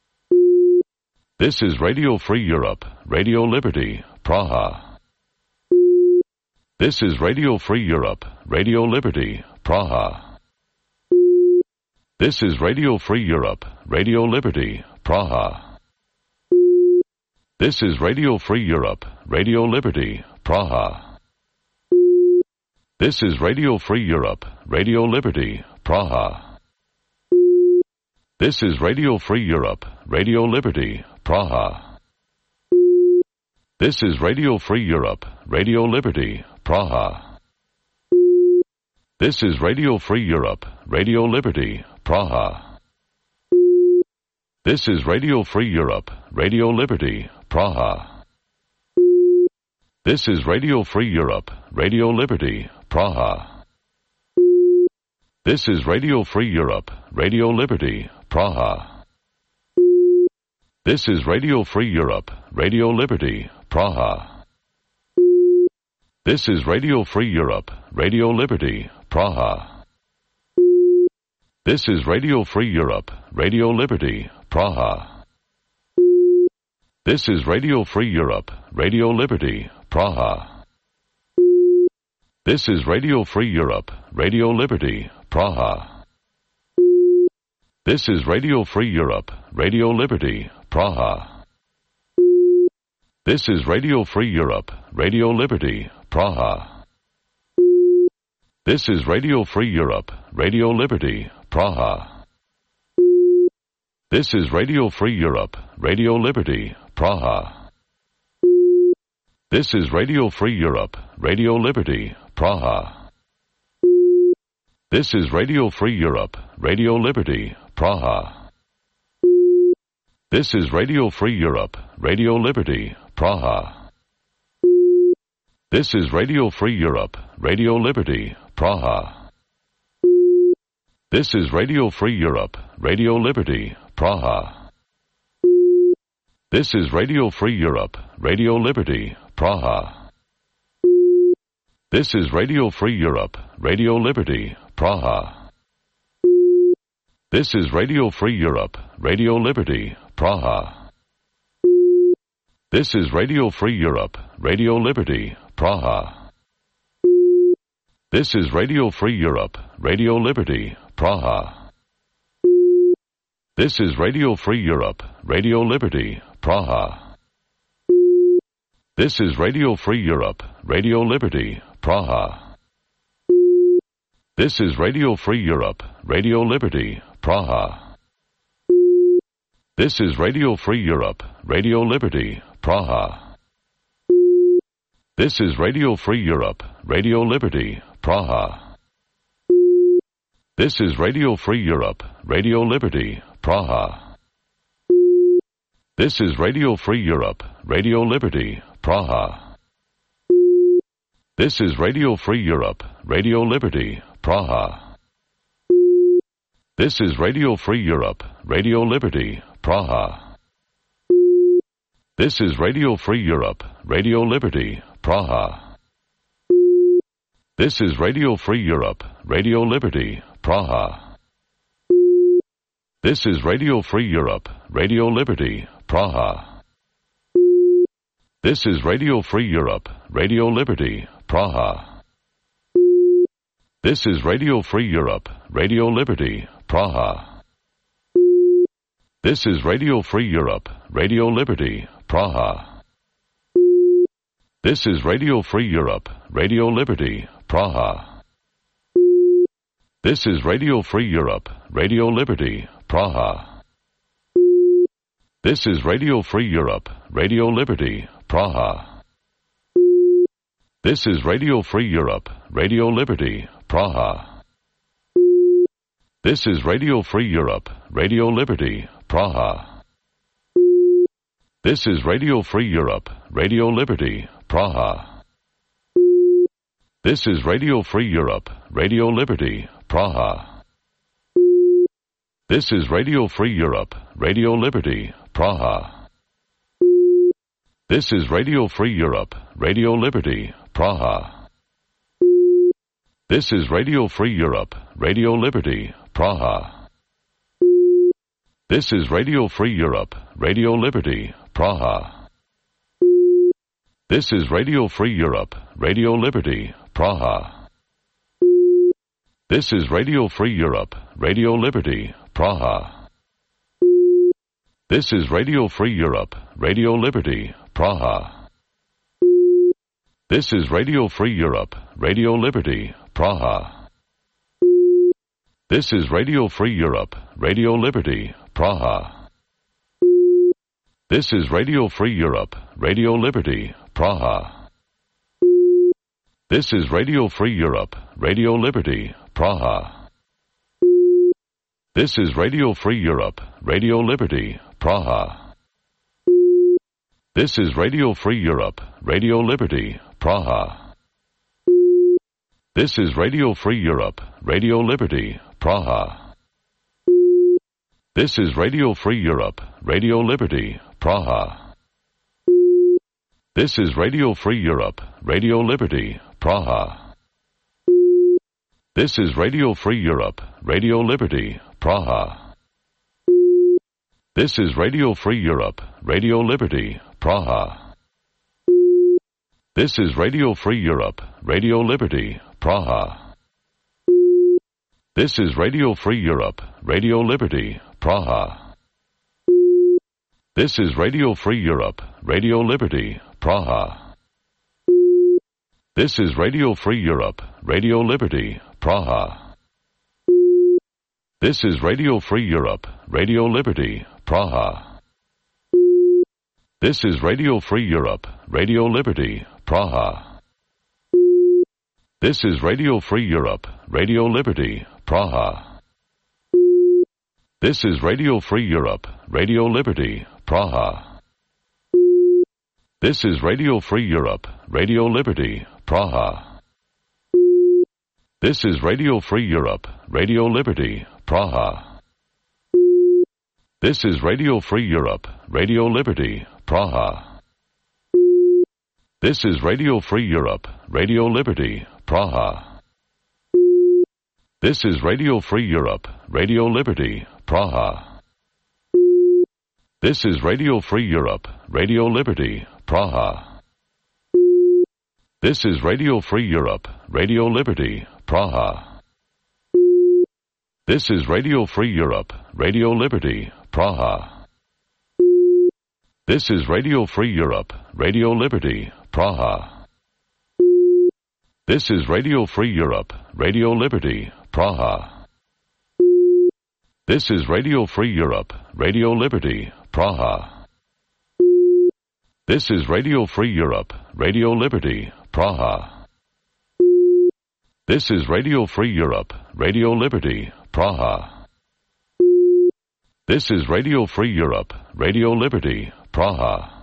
This is Radio Free Europe, Radio Liberty, Praha. This is Radio Free Europe, Radio Liberty, Praha. This is Radio Free Europe, Radio Liberty, Praha. This is Radio Free Europe, Radio Liberty, Praha. This is Radio Free Europe, Radio Liberty, Praha. This is Radio Free Europe, Radio Liberty, Praha. This is Radio Free Europe, Radio Liberty, Praha. This is Radio Free Europe, Radio Liberty, Praha. This is Radio Free Europe, Radio Liberty, Praha. This is Radio Free Europe, Radio Liberty, Praha. This is Radio Free Europe, Radio Liberty, Praha. This is Radio Free Europe, Radio Liberty, Praha. This is Radio Free Europe, Radio Liberty, Praha. This is Radio Free Europe, Radio Liberty, Praha. This is Radio Free Europe, Radio Liberty, Praha. This is Radio Free Europe, Radio Liberty, Praha. This is Radio Free Europe, Radio Liberty, Praha. This is Radio Free Europe, Radio Liberty, Praha. This is Radio Free Europe, Radio Liberty, Praha. This is Radio Free Europe, Radio Liberty, Praha. This is Radio Free Europe, Radio Liberty, Praha. This is Radio Free Europe, Radio Liberty, Praha. This is Radio Free Europe, Radio Liberty, Praha. This is Radio Free Europe, Radio Liberty, Praha. This is Radio Free Europe, Radio Liberty, Praha. This is Radio Free Europe, Radio Liberty, Praha. This is Radio Free Europe, Radio Liberty, Praha. This is Radio Free Europe, Radio Liberty, Praha. This is Radio Free Europe, Radio Liberty, Praha. This is Radio Free Europe, Radio Liberty, Praha. This is Radio Free Europe, Radio Liberty, Praha. This is Radio Free Europe, Radio Liberty, Praha. This is Radio Free Europe, Radio Liberty, Praha. This is Radio Free Europe, Radio Liberty, Praha. This is Radio Free Europe, Radio Liberty, Praha. This is Radio Free Europe, Radio Liberty, Praha. This is Radio Free Europe, Radio Liberty, Praha. This is Radio Free Europe, Radio Liberty, Praha. This is Radio Free Europe, Radio Liberty, Praha. This is Radio Free Europe, Radio Liberty, Praha. This is Radio Free Europe, Radio Liberty, Praha. This is Radio Free Europe, Radio Liberty, Praha. This is Radio Free Europe, Radio Liberty, Praha. This is Radio Free Europe, Radio Liberty, Praha. This is Radio Free Europe, Radio Liberty, Praha. This is Radio Free Europe, Radio Liberty, Praha. This is Radio Free Europe, Radio Liberty, Praha. This is Radio Free Europe, Radio Liberty, Praha. This is Radio Free Europe, Radio Liberty, Praha. This is Radio Free Europe, Radio Liberty, Praha. This is Radio Free Europe, Radio Liberty, Praha. This is Radio Free Europe, Radio Liberty, Praha. This is Radio Free Europe, Radio Liberty, Praha. This is Radio Free Europe, Radio Liberty, Praha. This is Radio Free Europe, Radio Liberty, Praha. This is Radio Free Europe, Radio Liberty, Praha. This is Radio Free Europe, Radio Liberty, Praha. This is Radio Free Europe, Radio Liberty, Praha. This is Radio Free Europe, Radio Liberty, Praha. This is Radio Free Europe, Radio Liberty, Praha. This is Radio Free Europe, Radio Liberty, Praha. This is Radio Free Europe, Radio Liberty, Praha. This is Radio Free Europe, Radio Liberty, Praha. This is Radio Free Europe, Radio Liberty, Praha. This is Radio Free Europe, Radio Liberty, Praha. This is Radio Free Europe, Radio Liberty, Praha. This is Radio Free Europe, Radio Liberty, Praha. This is Radio Free Europe, Radio Liberty, Praha. This is Radio Free Europe, Radio Liberty, Praha. This is Radio Free Europe, Radio Liberty, Praha. This is Radio Free Europe, Radio Liberty, Praha. This is Radio Free Europe, Radio Liberty, Praha. This is Radio Free Europe, Radio Liberty, Praha. This is Radio Free Europe, Radio Liberty, Praha. This is Radio Free Europe, Radio Liberty, Praha. This is Radio Free Europe, Radio Liberty, Praha. This is Radio Free Europe, Radio Liberty, Praha. This is Radio Free Europe, Radio Liberty, Praha. This is Radio Free Europe, Radio Liberty, Praha. This is Radio Free Europe, Radio Liberty, Praha. This is Radio Free Europe, Radio Liberty, Praha. This is Radio Free Europe, Radio Liberty, Praha. This is Radio Free Europe, Radio Liberty, Praha. This is Radio Free Europe, Radio Liberty, Praha. This is Radio Free Europe, Radio Liberty, Praha. This is Radio Free Europe, Radio Liberty, Praha. This is Radio Free Europe, Radio Liberty, Praha. This is Radio Free Europe, Radio Liberty, Praha. This is Radio Free Europe, Radio Liberty, Praha. This is Radio Free Europe, Radio Liberty, Praha. This is Radio Free Europe, Radio Liberty, Praha. This is Radio Free Europe, Radio Liberty, Praha.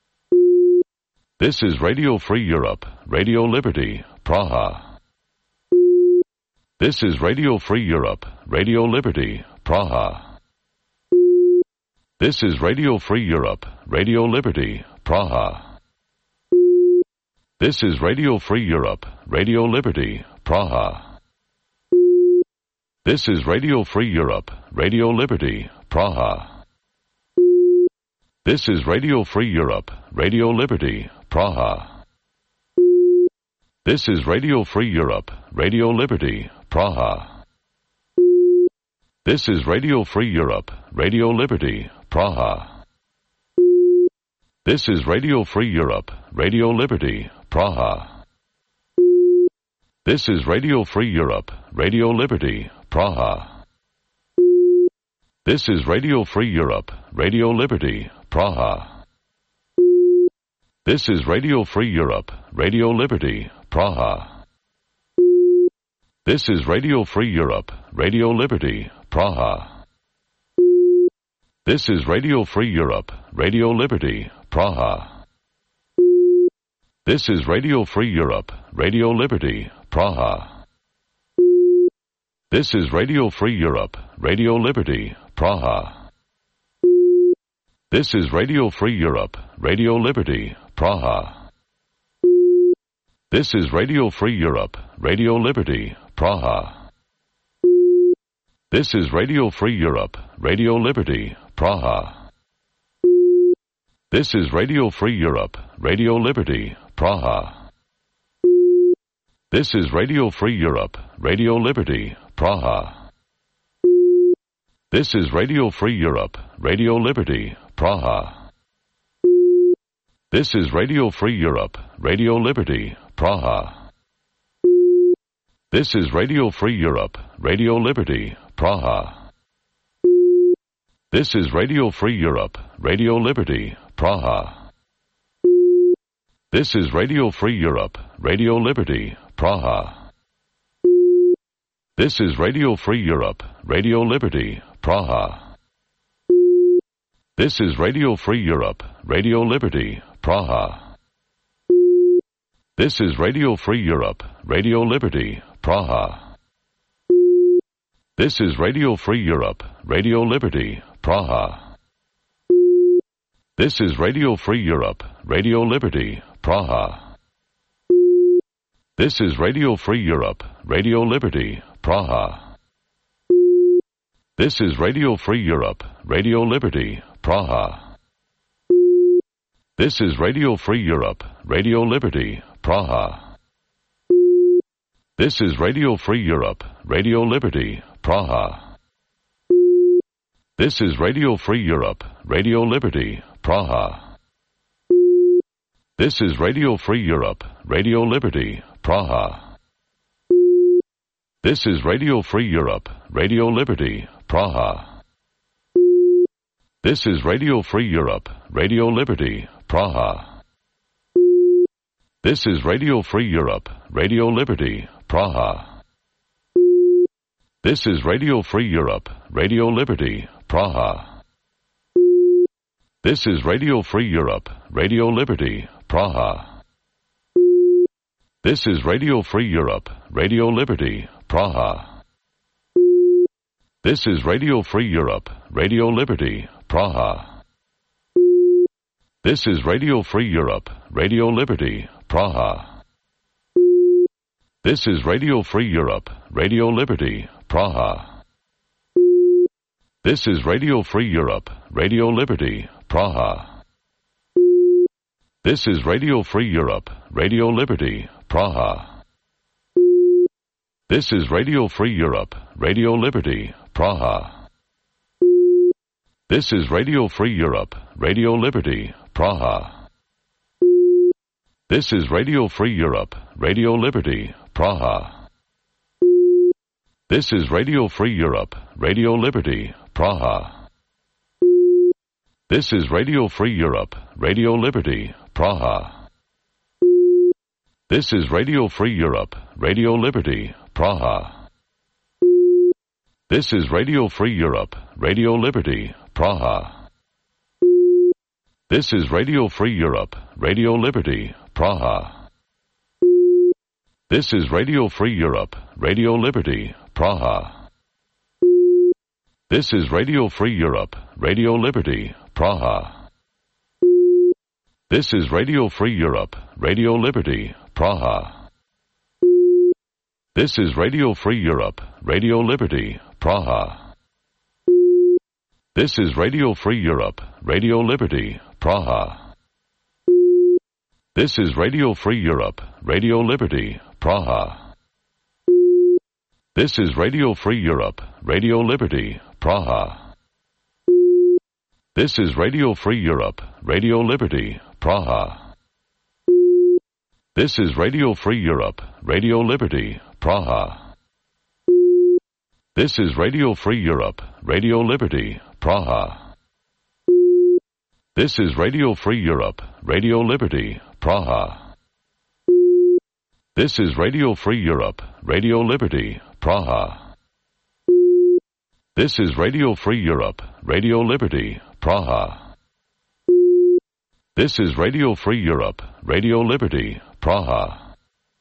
This is Radio Free Europe, Radio Liberty, Praha. This is Radio Free Europe, Radio Liberty, Praha. This is Radio Free Europe, Radio Liberty, Praha. This is Radio Free Europe, Radio Liberty, Praha. This is Radio Free Europe, Radio Liberty, Praha. This is Radio Free Europe, Radio Liberty, Praha. This is Radio Free Europe, Radio Liberty, Praha. This is Radio Free Europe, Radio Liberty, Praha. This is Radio Free Europe, Radio Liberty, Praha. This is Radio Free Europe, Radio Liberty, Praha. This is Radio Free Europe, Radio Liberty, Praha. This is Radio Free Europe, Radio Liberty, Praha. This is Radio Free Europe, Radio Liberty, Praha. This is Radio Free Europe, Radio Liberty, Praha. This is Radio Free Europe, Radio Liberty, Praha. This is Radio Free Europe, Radio Liberty, Praha. This is Radio Free Europe, Radio Liberty, Praha. This is Radio Free Europe, Radio Liberty, Praha. This is Radio Free Europe, Radio Liberty, Praha. This is Radio Free Europe, Radio Liberty, Praha. This is Radio Free Europe, Radio Liberty, Praha. This is Radio Free Europe, Radio Liberty, Praha. This is Radio Free Europe, Radio Liberty, Praha. This is Radio Free Europe, Radio Liberty, Praha. This is Radio Free Europe, Radio Liberty, Praha. This is Radio Free Europe, Radio Liberty, Praha. This is Radio Free Europe, Radio Liberty, Praha. This is Radio Free Europe, Radio Liberty, Praha. This is Radio Free Europe, Radio Liberty, Praha. This is Radio Free Europe, Radio Liberty, Praha. This is Radio Free Europe, Radio Liberty, Praha. This is Radio Free Europe, Radio Liberty, Praha. This is Radio Free Europe, Radio Liberty, Praha. This is Radio Free Europe, Radio Liberty, Praha. This is Radio Free Europe, Radio Liberty, Praha. This is Radio Free Europe, Radio Liberty, Praha. This is Radio Free Europe, Radio Liberty, Praha. This is Radio Free Europe, Radio Liberty, Praha. This is Radio Free Europe, Radio Liberty, Praha. This is Radio Free Europe, Radio Liberty, Praha. This is Radio Free Europe, Radio Liberty, Praha. This is Radio Free Europe, Radio Liberty, Praha. This is Radio Free Europe, Radio Liberty, Praha. This is Radio Free Europe, Radio Liberty, Praha. This is Radio Free Europe, Radio Liberty, Praha. This is Radio Free Europe, Radio Liberty, Praha. This is Radio Free Europe, Radio Liberty, Praha. This is Radio Free Europe, Radio Liberty, Praha. This is Radio Free Europe, Radio Liberty, Praha. This is Radio Free Europe, Radio Liberty, Praha. This is Radio Free Europe, Radio Liberty, Praha. This is Radio Free Europe, Radio Liberty, Praha. This is Radio Free Europe, Radio Liberty, Praha. This is Radio Free Europe, Radio Liberty, Praha. This is Radio Free Europe, Radio Liberty, Praha. This is Radio Free Europe, Radio Liberty, Praha. This is Radio Free Europe, Radio Liberty, Praha. This is Radio Free Europe, Radio Liberty, Praha. This is Radio Free Europe, Radio Liberty, Praha. This is Radio Free Europe, Radio Liberty, Praha. This is Radio Free Europe, Radio Liberty, Praha. This is Radio Free Europe, Radio Liberty, Praha. This is Radio Free Europe, Radio Liberty, Praha. This is Radio Free Europe, Radio Liberty, Praha. This is Radio Free Europe, Radio Liberty, Praha. This is Radio Free Europe, Radio Liberty, Praha. This is Radio Free Europe, Radio Liberty, Praha. This is Radio Free Europe, Radio Liberty, Praha. This is Radio Free Europe, Radio Liberty, Praha. This is Radio Free Europe, Radio Liberty, Praha.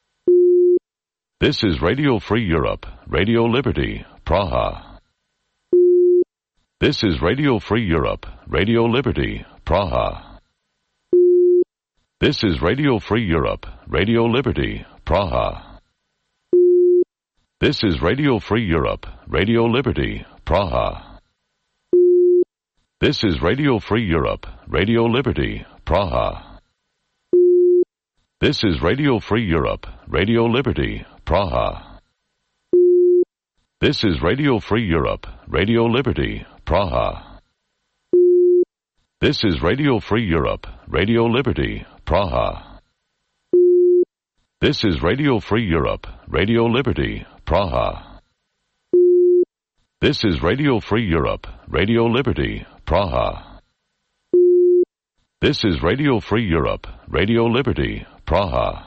This is Radio Free Europe, Radio Liberty, Praha. This is Radio Free Europe, Radio Liberty, Praha. This is Radio Free Europe, Radio Liberty, Praha. This is Radio Free Europe, Radio Liberty, Praha. This is Radio Free Europe, Radio Liberty, Praha. This is Radio Free Europe, Radio Liberty, Praha. This is Radio Free Europe, Radio Liberty, Praha. This is Radio Free Europe, Radio Liberty, Praha. This is Radio Free Europe, Radio Liberty, Praha. This is Radio Free Europe, Radio Liberty, Praha. This is Radio Free Europe, Radio Liberty, Praha.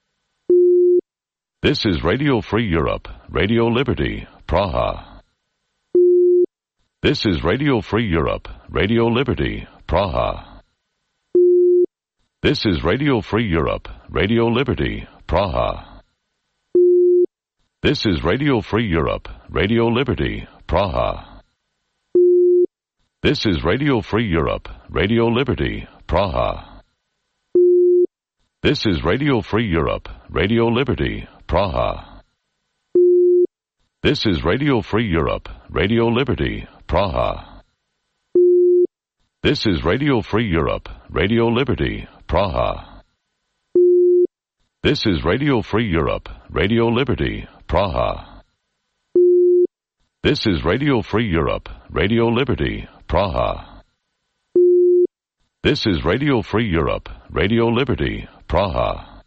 This is Radio Free Europe, Radio Liberty, Praha. This is Radio Free Europe, Radio Liberty, Praha. This is Radio Free Europe, Radio Liberty, Praha. This is Radio Free Europe, Radio Liberty, Praha. This is Radio Free Europe, Radio Liberty, Praha. This is Radio Free Europe, Radio Liberty, Praha. This is Radio Free Europe, Radio Liberty, Praha. This is Radio Free Europe, Radio Liberty, Praha. This is Radio Free Europe, Radio Liberty, Praha. This is Radio Free Europe, Radio Liberty, Praha. This is Radio Free Europe, Radio Liberty, Praha.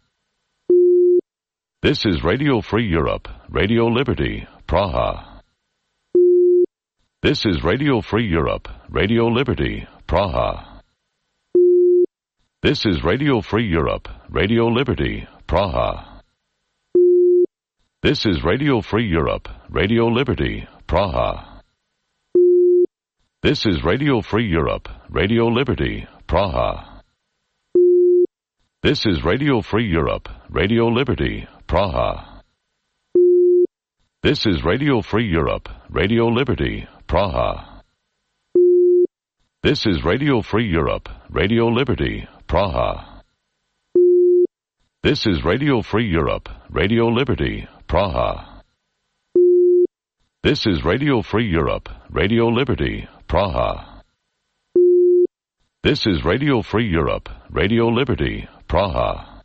This is Radio Free Europe, Radio Liberty, Praha. This is Radio Free Europe, Radio Liberty, Praha. This is Radio Free Europe, Radio Liberty, Praha. This is Radio Free Europe, Radio Liberty, Praha. This is Radio Free Europe, Radio Liberty, Praha. This is Radio Free Europe, Radio Liberty, Praha. This is Radio Free Europe, Radio Liberty, Praha. This is Radio Free Europe, Radio Liberty, Praha. This is Radio Free Europe, Radio Liberty, Praha. This is Radio Free Europe, Radio Liberty, Praha. This is Radio Free Europe, Radio Liberty, Praha.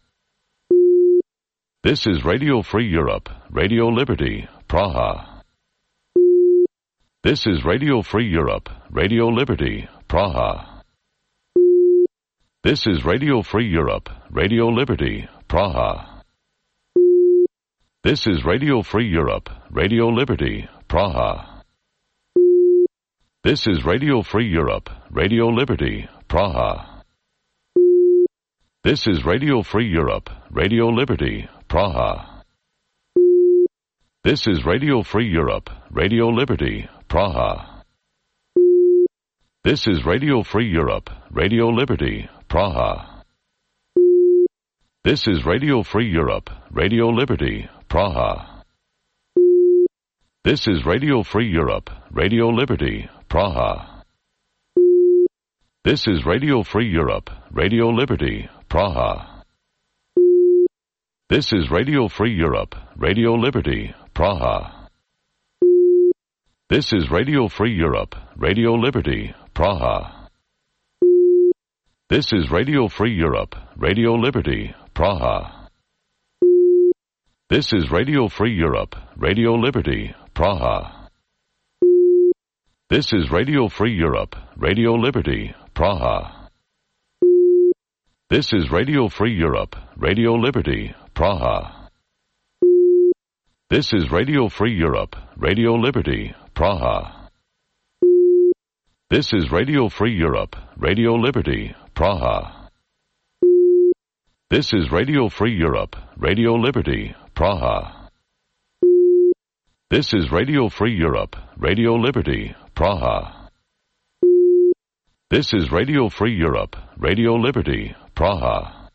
This is Radio Free Europe, Radio Liberty, Praha. This is Radio Free Europe, Radio Liberty, Praha. This is Radio Free Europe, Radio Liberty, Praha. This is Radio Free Europe, Radio Liberty, Praha. This is Radio Free Europe, Radio Liberty, Praha. This is Radio Free Europe, Radio Liberty, Praha. This is Radio Free Europe, Radio Liberty, Praha. This is Radio Free Europe, Radio Liberty, Praha. This is Radio Free Europe, Radio Liberty, Praha. This is Radio Free Europe, Radio Liberty, Praha. This is Radio Free Europe, Radio Liberty, Praha. This is Radio Free Europe, Radio Liberty, Praha. This is Radio Free Europe, Radio Liberty, Praha. This is Radio Free Europe, Radio Liberty, Praha. This is Radio Free Europe, Radio Liberty, Praha. This is Radio Free Europe, Radio Liberty, Praha. This is Radio Free Europe, Radio Liberty, Praha. This is Radio Free Europe, Radio Liberty, Praha. This is Radio Free Europe, Radio Liberty, Praha. This is Radio Free Europe, Radio Liberty, Praha. This is Radio Free Europe, Radio Liberty, Praha. This is Radio Free Europe, Radio Liberty, Praha.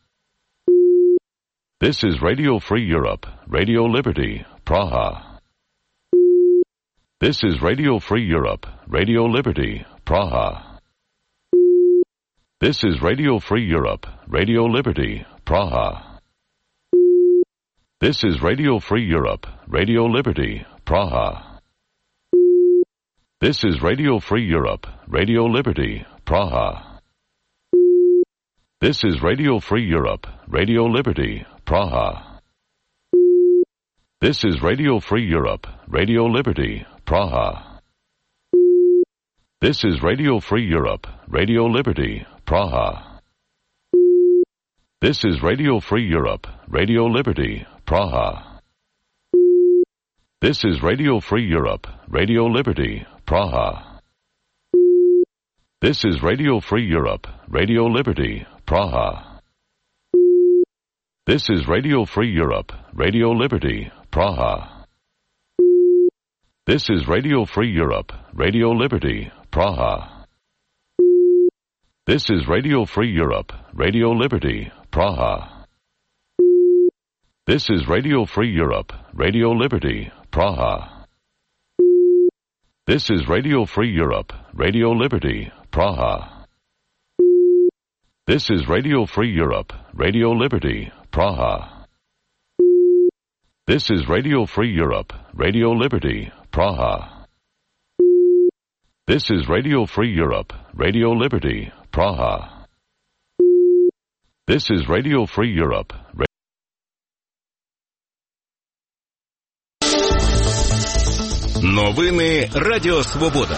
This is Radio Free Europe, Radio Liberty, Praha. This is Radio Free Europe, Radio Liberty, Praha. This is Radio Free Europe, Radio Liberty, Praha. This is Radio Free Europe, Radio Liberty, Praha. This is Radio Free Europe, Radio Liberty, Praha. This is Radio Free Europe, Radio Liberty, Praha. This is Radio Free Europe, Radio Liberty, Praha. This is Radio Free Europe, Radio Liberty, Praha. This is Radio Free Europe, Radio Liberty, Praha. This is Radio Free Europe, Radio Liberty, Praha. This is Radio Free Europe, Radio Liberty, Praha. This is Radio Free Europe, Radio Liberty, Praha. This is Radio Free Europe, Radio Liberty, Praha. This is Radio Free Europe, Radio Liberty, Praha. This is Radio Free Europe, Radio Liberty, Praha. This is Radio Free Europe, Radio Liberty, Praha. This is Radio Free Europe, Radio Liberty, Praha. This is Radio Free Europe, Radio Liberty, Praha. This is Radio Free Europe, Radio Liberty, Praha. This is Radio Free Europe. Новини Радіо Свобода.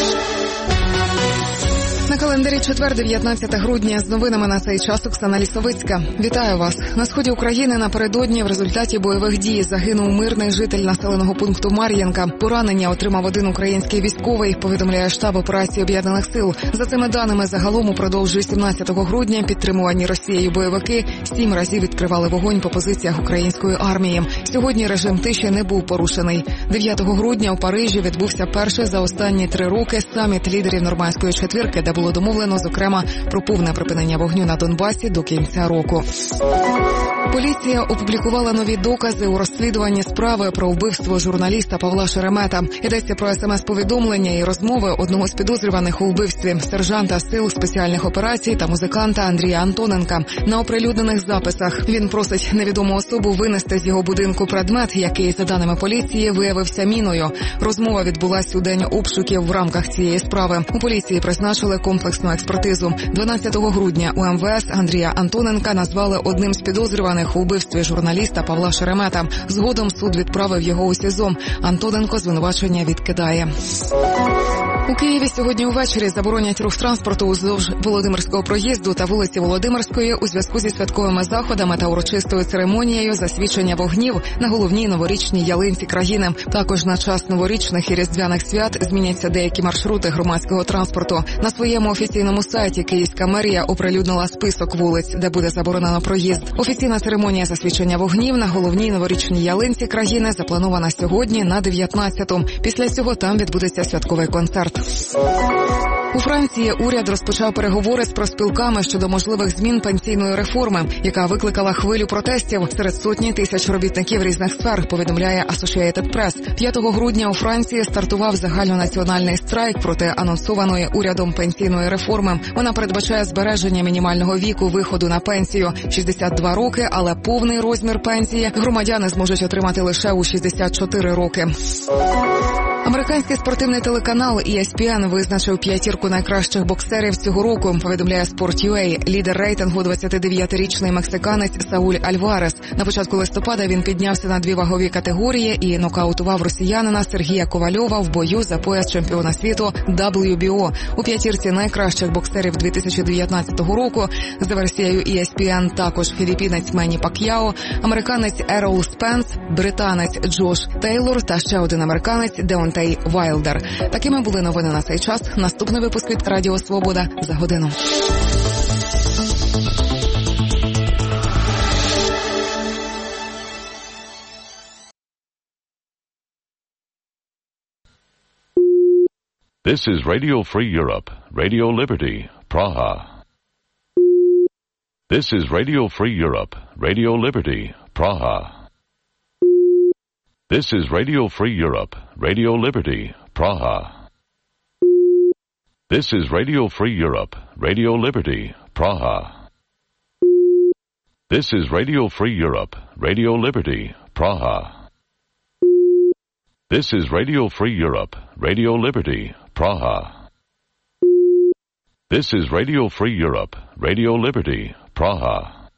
На календарі четвер, 19 грудня. З новинами на цей час Оксана Лісовицька. Вітаю вас. На сході України напередодні в результаті бойових дій загинув мирний житель населеного пункту Мар'їнка. Поранення отримав один український військовий, повідомляє штаб операції Об'єднаних сил. За цими даними, загалом упродовж 18 грудня підтримувані Росією бойовики 7 разів відкривали вогонь по позиціях української армії. Сьогодні режим тиші не був порушений. 9 грудня у Парижі відбувся перший за останні 3 роки саміт лідерів Нормандської четвірки, де було домовлено, зокрема, про повне припинення вогню на Донбасі до кінця року. Поліція опублікувала нові докази у розслідуванні справи про вбивство журналіста Павла Шеремета. Йдеться про смс-повідомлення і розмови одного з підозрюваних у вбивстві сержанта Сил спеціальних операцій та музиканта Андрія Антоненка. На оприлюднених записах він просить невідому особу винести з його будинку предмет, який, за даними поліції, виявився міною. Розмова відбулася у день обшуків в рамках цієї справи. У поліції призначили комплексну експертизу. 12 грудня у МВС Андрія Антоненка назвали одним з підозрюваних у вбивстві журналіста Павла Шеремета. Згодом суд відправив його у СІЗО. Антоненко звинувачення відкидає. У Києві сьогодні увечері заборонять рух транспорту уздовж Володимирського проїзду та вулиці Володимирської у зв'язку зі святковими заходами та урочистою церемонією засвічення вогнів на головній новорічній ялинці країни. Також на час новорічних і різдвяних свят зміняться деякі маршрути громадського транспорту. На своєму офіційному сайті Київська мерія оприлюднила список вулиць, де буде заборонено проїзд. Офіційна церемонія засвічення вогнів на головній новорічній ялинці країни запланована сьогодні на 19-ту. Після цього там відбудеться святковий концерт. У Франції уряд розпочав переговори з профспілками щодо можливих змін пенсійної реформи, яка викликала хвилю протестів серед сотні тисяч робітників різних сфер, повідомляє Associated Press. 5 грудня у Франції стартував загальнонаціональний страйк проти анонсованої урядом пенсійної реформи. Вона передбачає збереження мінімального віку виходу на пенсію – 62 роки, але повний розмір пенсії громадяни зможуть отримати лише у 64 роки. Американський спортивний телеканал ESPN визначив 5 найкращих боксерів цього року, повідомляє Sport.ua. Лідер рейтингу 29-річний мексиканець Сауль Альварес. На початку листопада він піднявся на 2 вагові категорії і нокаутував росіянина Сергія Ковальова в бою за пояс чемпіона світу WBO. У 5 найкращих боксерів 2019 року за версією ESPN також філіппінець Менні Пак'яо, американець Ерол Спенс, британець Джош Тейлор та ще один американець Деонтей Вайлдер. Такими були новини на цей час. Наступний випуск від Радіо Свобода за годину. This is Radio Free Europe, Radio Liberty, Praha. This is Radio Free Europe, Radio Liberty, Praha. This is Radio Free Europe, Radio Liberty, Praha. This is Radio Free Europe, Radio Liberty, Praha. This is Radio Free Europe, Radio Liberty, Praha. This is Radio Free Europe, Radio Liberty, Praha. This is Radio Free Europe, Radio Liberty, Praha.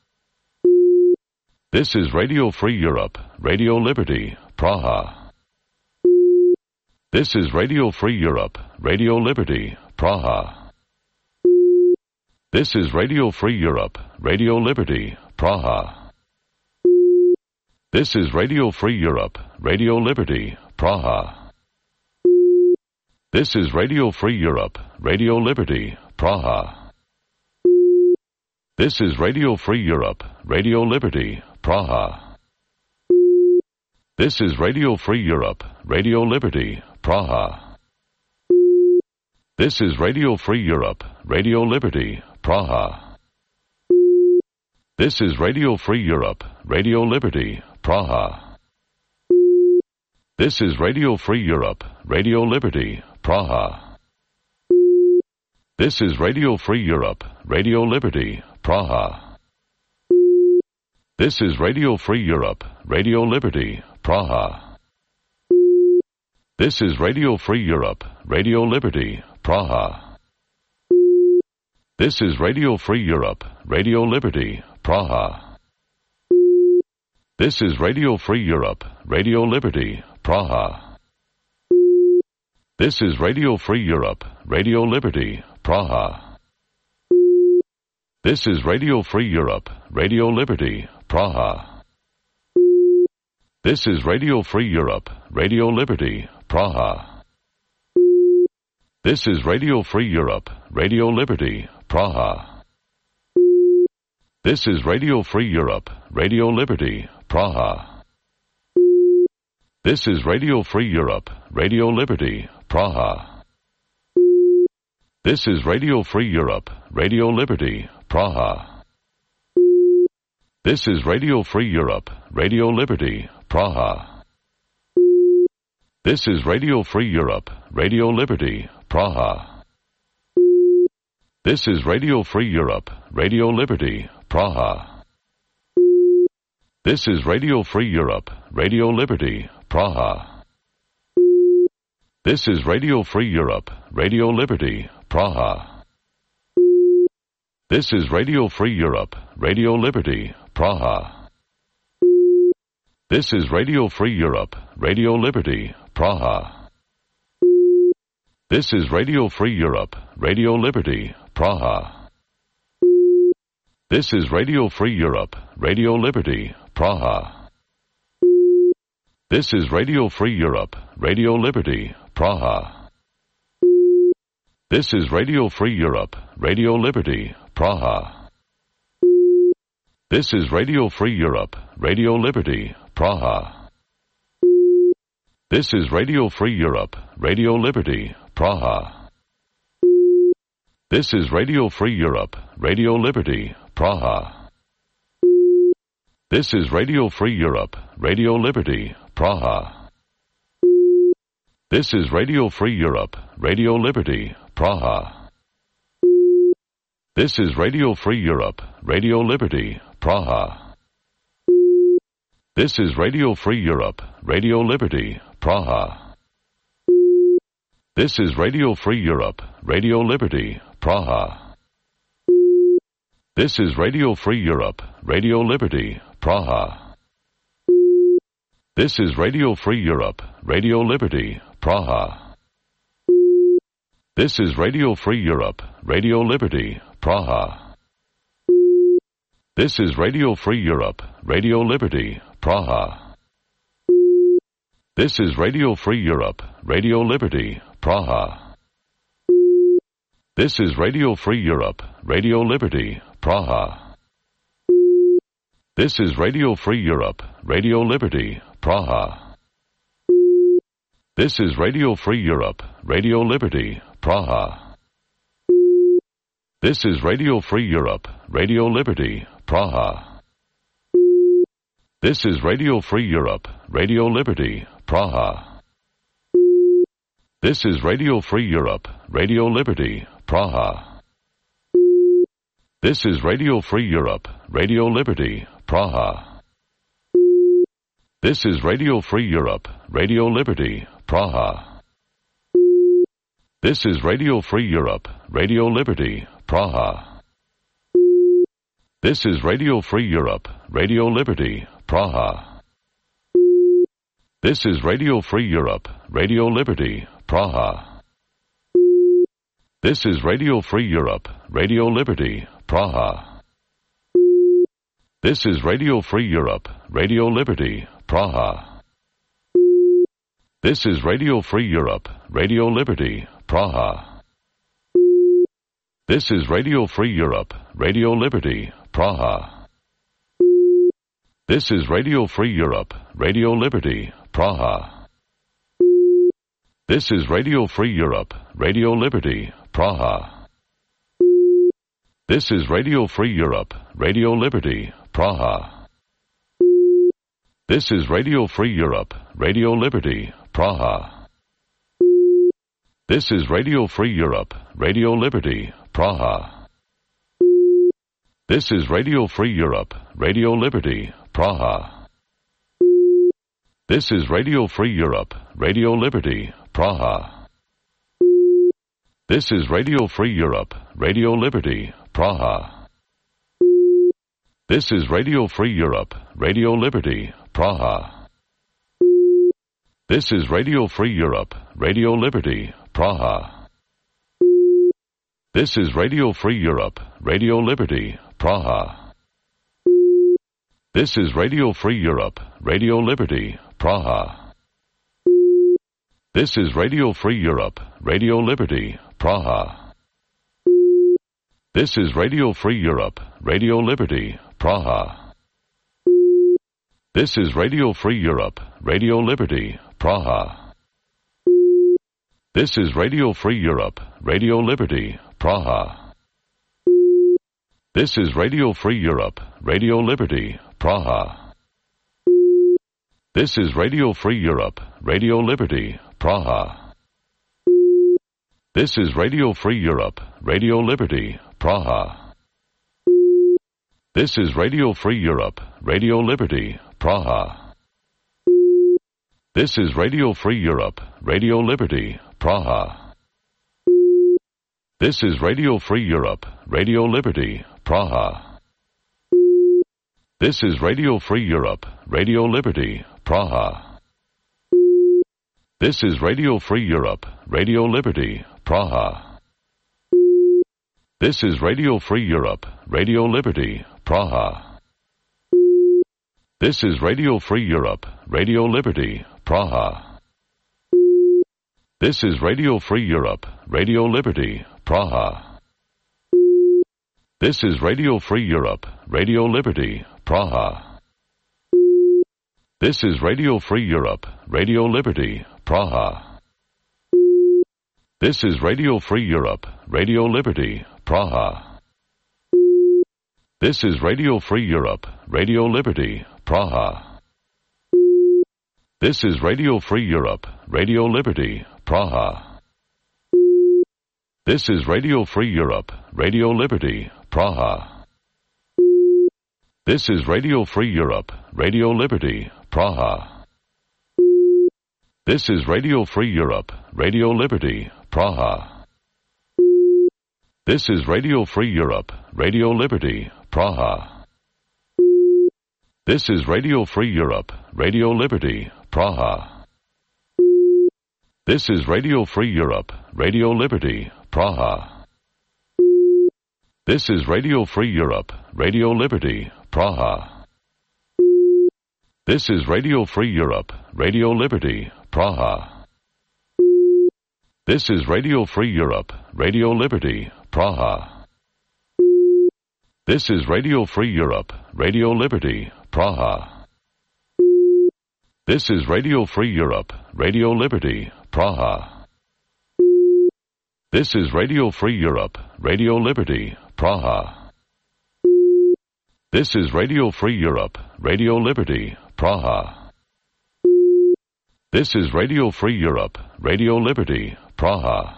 This is Radio Free Europe, Radio Liberty, Praha. This is Radio Free Europe, Radio Liberty, Praha. This is Radio Free Europe, Radio Liberty, Praha. This is Radio Free Europe, Radio Liberty, Praha. This is Radio Free Europe, Radio Liberty, Praha. This is Radio Free Europe, Radio Liberty, Praha. This is Radio Free Europe, Radio Liberty, Praha. This is Radio Free Europe, Radio Liberty, Praha. This is Radio Free Europe, Radio Liberty, Praha. This is Radio Free Europe, Radio Liberty, Praha. This is Radio Free Europe, Radio Liberty, Praha. This is Radio Free Europe, Radio Liberty, Praha. This is Radio Free Europe, Radio Liberty, Praha. This is Radio Free Europe, Radio Liberty, Praha. This is Radio Free Europe, Radio Liberty, Praha. This is Radio Free Europe, Radio Liberty, Praha. This is Radio Free Europe, Radio Liberty, Praha. This is Radio Free Europe, Radio Liberty, Praha. This is Radio Free Europe, Radio Liberty, Praha. This is Radio Free Europe, Radio Liberty, Praha. This is Radio Free Europe, Radio Liberty, Praha. This is Radio Free Europe, Radio Liberty, Praha. This is Radio Free Europe, Radio Liberty, Praha. This is Radio Free Europe, Radio Liberty, Praha. This is Radio Free Europe, Radio Liberty, Praha. This is Radio Free Europe, Radio Liberty, Praha. This is Radio Free Europe, Radio Liberty, Praha. This is Radio Free Europe, Radio Liberty, Praha. This is Radio Free Europe, Radio Liberty, Praha. This is Radio Free Europe, Radio Liberty, Praha. This is Radio Free Europe, Radio Liberty, Praha. This is Radio Free Europe, Radio Liberty, Praha. This is Radio Free Europe, Radio Liberty, Praha. This is Radio Free Europe, Radio Liberty, Praha. This is Radio Free Europe, Radio Liberty, Praha. This is Radio Free Europe, Radio Liberty, Praha. This is Radio Free Europe, Radio Liberty, Praha. This is Radio Free Europe, Radio Liberty, Praha. This is Radio Free Europe, Radio Liberty, Praha. This is Radio Free Europe, Radio Liberty, Praha. This is Radio Free Europe, Radio Liberty, Praha. This is Radio Free Europe, Radio Liberty, Praha. This is Radio Free Europe, Radio Liberty, Praha. This is Radio Free Europe, Radio Liberty, Praha. This is Radio Free Europe, Radio Liberty, Praha. This is Radio Free Europe, Radio Liberty, Praha. This is Radio Free Europe, Radio Liberty, Praha. This is Radio Free Europe, Radio Liberty, Praha. This is Radio Free Europe, Radio Liberty, Praha. This is Radio Free Europe, Radio Liberty, Praha. This is Radio Free Europe, Radio Liberty, Praha. This is Radio Free Europe, Radio Liberty, Praha. This is Radio Free Europe, Radio Liberty, Praha. This is Radio Free Europe, Radio Liberty, Praha. This is Radio Free Europe, Radio Liberty, Praha. This is Radio Free Europe, Radio Liberty, Praha. This is Radio Free Europe, Radio Liberty, Praha. This is Radio Free Europe, Radio Liberty, Praha. This is Radio Free Europe, Radio Liberty, Praha. This is Radio Free Europe, Radio Liberty, Praha. This is Radio Free Europe, Radio Liberty, Praha. This is Radio Free Europe, Radio Liberty, Praha. This is Radio Free Europe, Radio Liberty, Praha. This is Radio Free Europe, Radio Liberty, Praha. This is Radio Free Europe, Radio Liberty, Praha. This is Radio Free Europe, Radio Liberty, Praha. This is Radio Free Europe, Radio Liberty, Praha. This is Radio Free Europe, Radio Liberty, Praha. This is Radio Free Europe, Radio Liberty, Praha. This is Radio Free Europe, Radio Liberty, Praha. This is Radio Free Europe, Radio Liberty, Praha. This is Radio Free Europe, Radio Liberty, Praha. This is Radio Free Europe, Radio Liberty, Praha. This is Radio Free Europe, Radio Liberty, Praha. This is Radio Free Europe, Radio Liberty, Praha. This is Radio Free Europe, Radio Liberty, Praha. This is Radio Free Europe, Radio Liberty, Praha. This is Radio Free Europe, Radio Liberty, Praha. This is Radio Free Europe, Radio Liberty, Praha. This is Radio Free Europe, Radio Liberty, Praha. This is Radio Free Europe, Radio Liberty, Praha. This is Radio Free Europe, Radio Liberty, Praha. This is Radio Free Europe, Radio Liberty, Praha. This is Radio Free Europe, Radio Liberty, Praha. This is Radio Free Europe, Radio Liberty, Praha. This is Radio Free Europe, Radio Liberty, Praha. This is Radio Free Europe, Radio Liberty, Praha. This is Radio Free Europe, Radio Liberty, Praha. This is Radio Free Europe, Radio Liberty, Praha. This is Radio Free Europe, Radio Liberty, Praha. This is Radio Free Europe, Radio Liberty, Praha. This is Radio Free Europe, Radio Liberty, Praha. This is Radio Free Europe, Radio Liberty, Praha. This is Radio Free Europe, Radio Liberty, Praha. This is Radio Free Europe, Radio Liberty, Praha. This is Radio Free Europe, Radio Liberty, Praha. This is Radio Free Europe, Radio Liberty, Praha. This is Radio Free Europe, Radio Liberty, Praha. This is Radio Free Europe, Radio Liberty, Praha. This is Radio Free Europe, Radio Liberty, Praha. This is Radio Free Europe, Radio Liberty, Praha. This is Radio Free Europe, Radio Liberty, Praha. This is Radio Free Europe, Radio Liberty, Praha. This is Radio Free Europe, Radio Liberty, Praha. This is Radio Free Europe, Radio Liberty, Praha. This is Radio Free Europe, Radio Liberty, Praha. This is Radio Free Europe, Radio Liberty, Praha.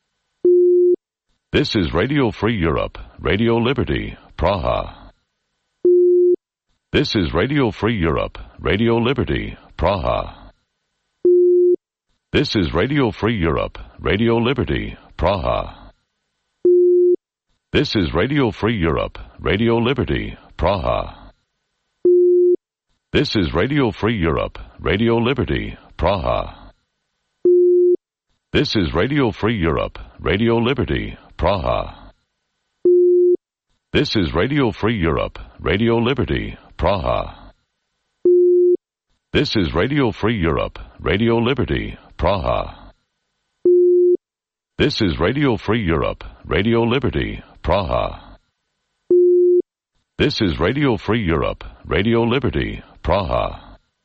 This is Radio Free Europe, Radio Liberty, Praha. This is Radio Free Europe, Radio Liberty, Praha. This is Radio Free Europe, Radio Liberty, Praha. This is Radio Free Europe, Radio Liberty, Praha. This is Radio Free Europe, Radio Liberty, Praha. This is Radio Free Europe, Radio Liberty, Praha. This is Radio Free Europe, Radio Liberty, Praha. This is Radio Free Europe, Radio Liberty, Praha. This is Radio Free Europe, Radio Liberty, Praha. This is Radio Free Europe, Radio Liberty, Praha.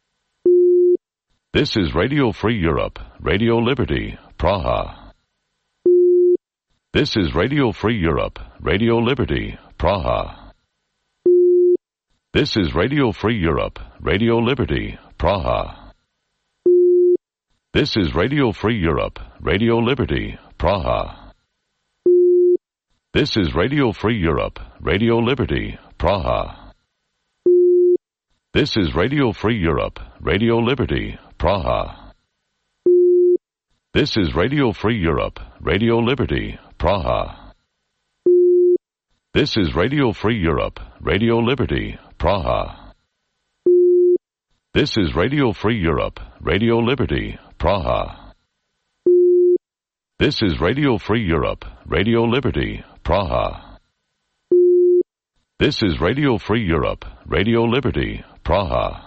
This is Radio Free Europe, Radio Liberty, Praha. This is Radio Free Europe, Radio Liberty, Praha. This is Radio Free Europe, Radio Liberty, Praha. This is Radio Free Europe, Radio Liberty, Praha. This is Radio Free Europe, Radio Liberty, Praha. This is Radio Free Europe, Radio Liberty, Praha. This is Radio Free Europe, Radio Liberty, Praha. This is Radio Free Europe, Radio Liberty, Praha. This is Radio Free Europe, Radio Liberty, Praha. This is Radio Free Europe, Radio Liberty, Praha. This is Radio Free Europe, Radio Liberty, Praha.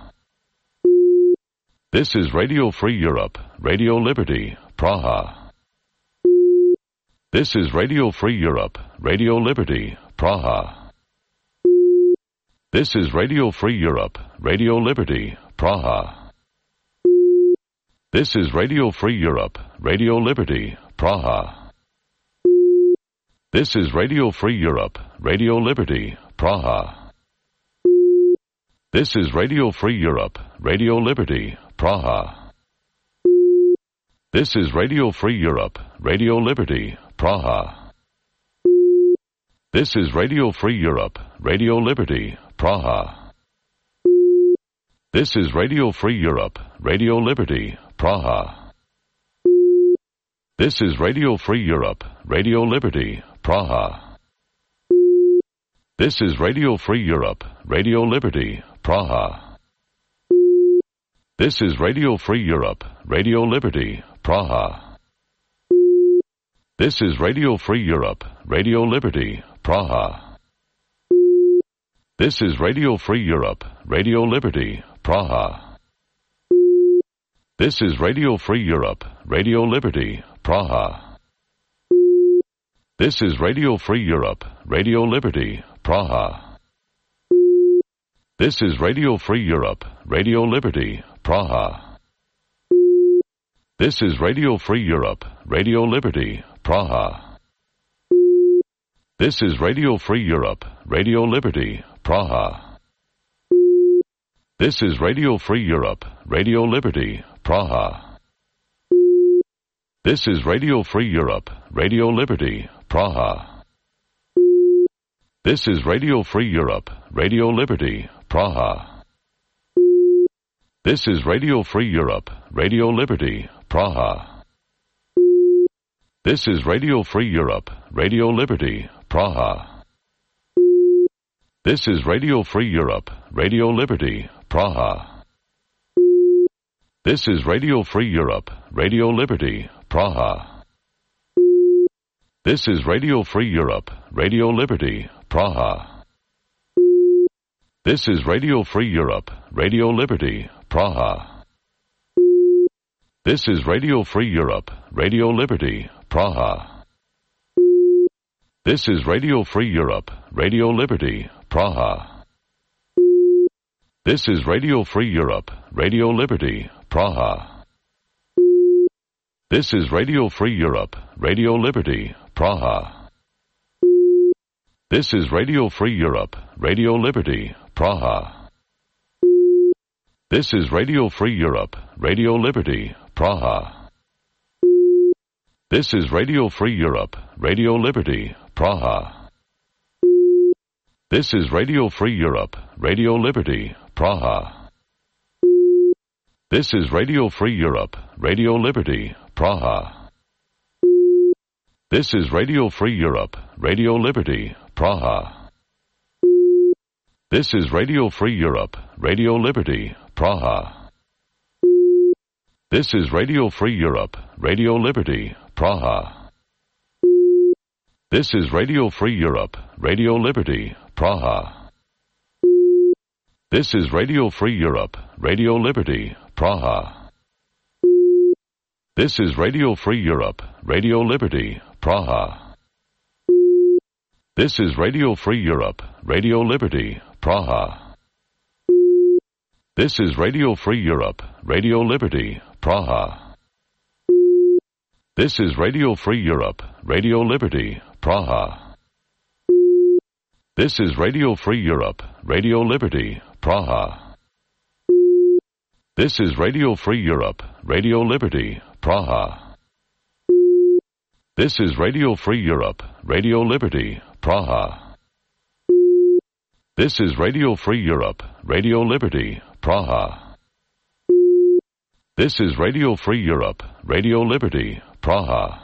This is Radio Free Europe, Radio Liberty, Praha. This is Radio Free Europe, Radio Liberty, Praha. This is Radio Free Europe, Radio Liberty, Praha. This is Radio Free Europe, Radio Liberty, Praha. This is Radio Free Europe, Radio Liberty, Praha. This is Radio Free Europe, Radio Liberty, Praha. This is Radio Free Europe, Radio Liberty, Praha. This is Radio Free Europe, Radio Liberty, Praha. This is Radio Free Europe, Radio Liberty, Praha. This is Radio Free Europe, Radio Liberty, Praha. This is Radio Free Europe, Radio Liberty, Praha. This is Radio Free Europe, Radio Liberty, Praha. This is Radio Free Europe, Radio Liberty, Praha. This is Radio Free Europe, Radio Liberty, Praha. This is Radio Free Europe, Radio Liberty, Praha. This is Radio Free Europe, Radio Liberty, Praha. This is Radio Free Europe, Radio Liberty, Praha. This is Radio Free Europe, Radio Liberty, Praha. This is Radio Free Europe, Radio Liberty, Praha. This is Radio Free Europe, Radio Liberty, Praha. This is Radio Free Europe, Radio Liberty, Praha. This is Radio Free Europe, Radio Liberty, Praha. This is Radio Free Europe, Radio Liberty, Praha. This is Radio Free Europe, Radio Liberty, Praha. This is Radio Free Europe, Radio Liberty, Praha. This is Radio Free Europe, Radio Liberty, Praha. This is Radio Free Europe, Radio Liberty, Praha. This is Radio Free Europe, Radio Liberty, Praha. This is Radio Free Europe, Radio Liberty, Praha. This is Radio Free Europe, Radio Liberty, Praha. This is Radio Free Europe, Radio Liberty, Praha. This is Radio Free Europe, Radio Liberty, Praha. This is Radio Free Europe, Radio Liberty, Praha. This is Radio Free Europe, Radio Liberty, Praha. This is Radio Free Europe, Radio Liberty, Praha. This is Radio Free Europe, Radio Liberty, Praha. This is Radio Free Europe, Radio Liberty, Praha. This is Radio Free Europe, Radio Liberty, Praha. This is Radio Free Europe, Radio Liberty, Praha. This is Radio Free Europe, Radio Liberty, Praha. This is Radio Free Europe, Radio Liberty, Praha. This is Radio Free Europe, Radio Liberty, Praha. This is Radio Free Europe, Radio Liberty, Praha. This is Radio Free Europe, Radio Liberty, Praha. This is Radio Free Europe, Radio Liberty, Praha. This is Radio Free Europe, Radio Liberty, Praha. This is Radio Free Europe, Radio Liberty, Praha. This is Radio Free Europe, Radio Liberty, Praha. This is Radio Free Europe, Radio Liberty, Praha. This is Radio Free Europe, Radio Liberty, Praha. This is Radio Free Europe, Radio Liberty, Praha.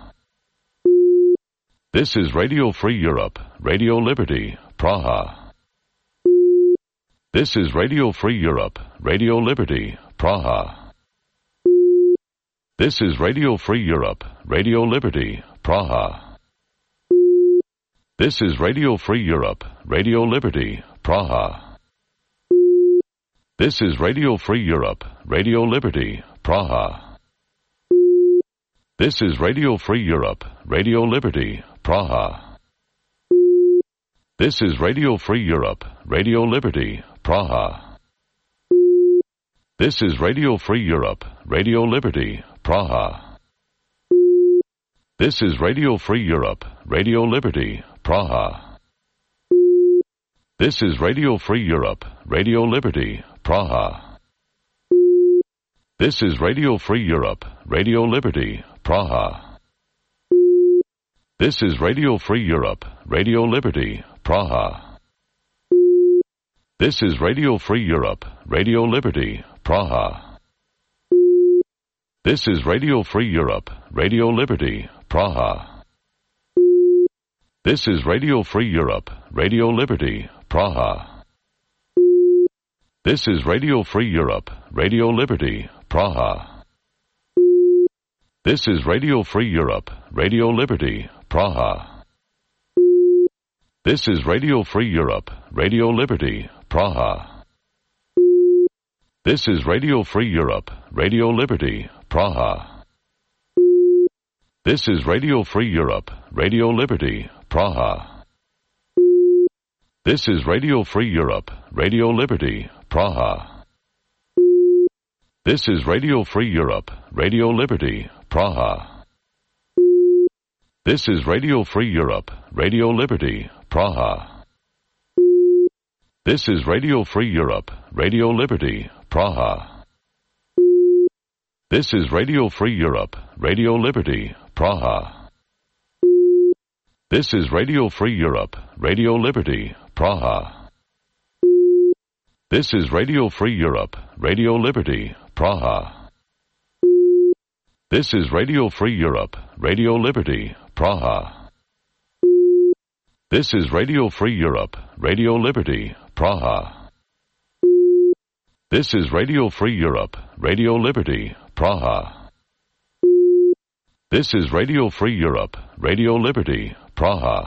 This is Radio Free Europe, Radio Liberty, Praha. This is Radio Free Europe, Radio Liberty, Praha. This is Radio Free Europe, Radio Liberty, Praha. This is Radio Free Europe, Radio Liberty, Praha. This is Radio Free Europe, Radio Liberty, Praha. This is Radio Free Europe, Radio Liberty, Praha. This is Radio Free Europe, Radio Liberty, Praha. This is Radio Free Europe, Radio Liberty, Praha. This is Radio Free Europe, Radio Liberty, Praha. This is Radio Free Europe, Radio Liberty, Praha. This is Radio Free Europe, Radio Liberty, Praha. This is Radio Free Europe, Radio Liberty, Praha. This is Radio Free Europe, Radio Liberty, Praha. This is Radio Free Europe, Radio Liberty, Praha. This is Radio Free Europe, Radio Liberty, Praha. This is Radio Free Europe, Radio Liberty, Praha. This is Radio Free Europe, Radio Liberty, Praha. This is Radio Free Europe, Radio Liberty, Praha. This is Radio Free Europe, Radio Liberty, Praha. This is Radio Free Europe, Radio Liberty, Praha. This is Radio Free Europe, Radio Liberty, Praha. This is Radio Free Europe, Radio Liberty, Praha. This is Radio Free Europe, Radio Liberty, Praha. This is Radio Free Europe, Radio Liberty, Praha. This is Radio Free Europe, Radio Liberty, Praha. This is Radio Free Europe, Radio Liberty, Praha. This is Radio Free Europe, Radio Liberty, Praha. This is Radio Free Europe, Radio Liberty, Praha. This is Radio Free Europe, Radio Liberty, Praha. This is Radio Free Europe, Radio Liberty, Praha. This is Radio Free Europe, Radio Liberty, Praha.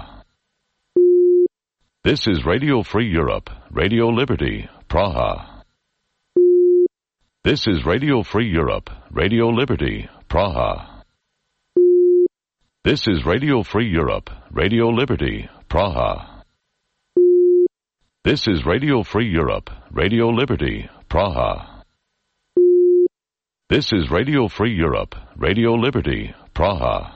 This is Radio Free Europe, Radio Liberty, Praha. This is Radio Free Europe, Radio Liberty, Praha. This is Radio Free Europe, Radio Liberty, Praha. This is Radio Free Europe, Radio Liberty, Praha. This is Radio Free Europe, Radio Liberty, Praha.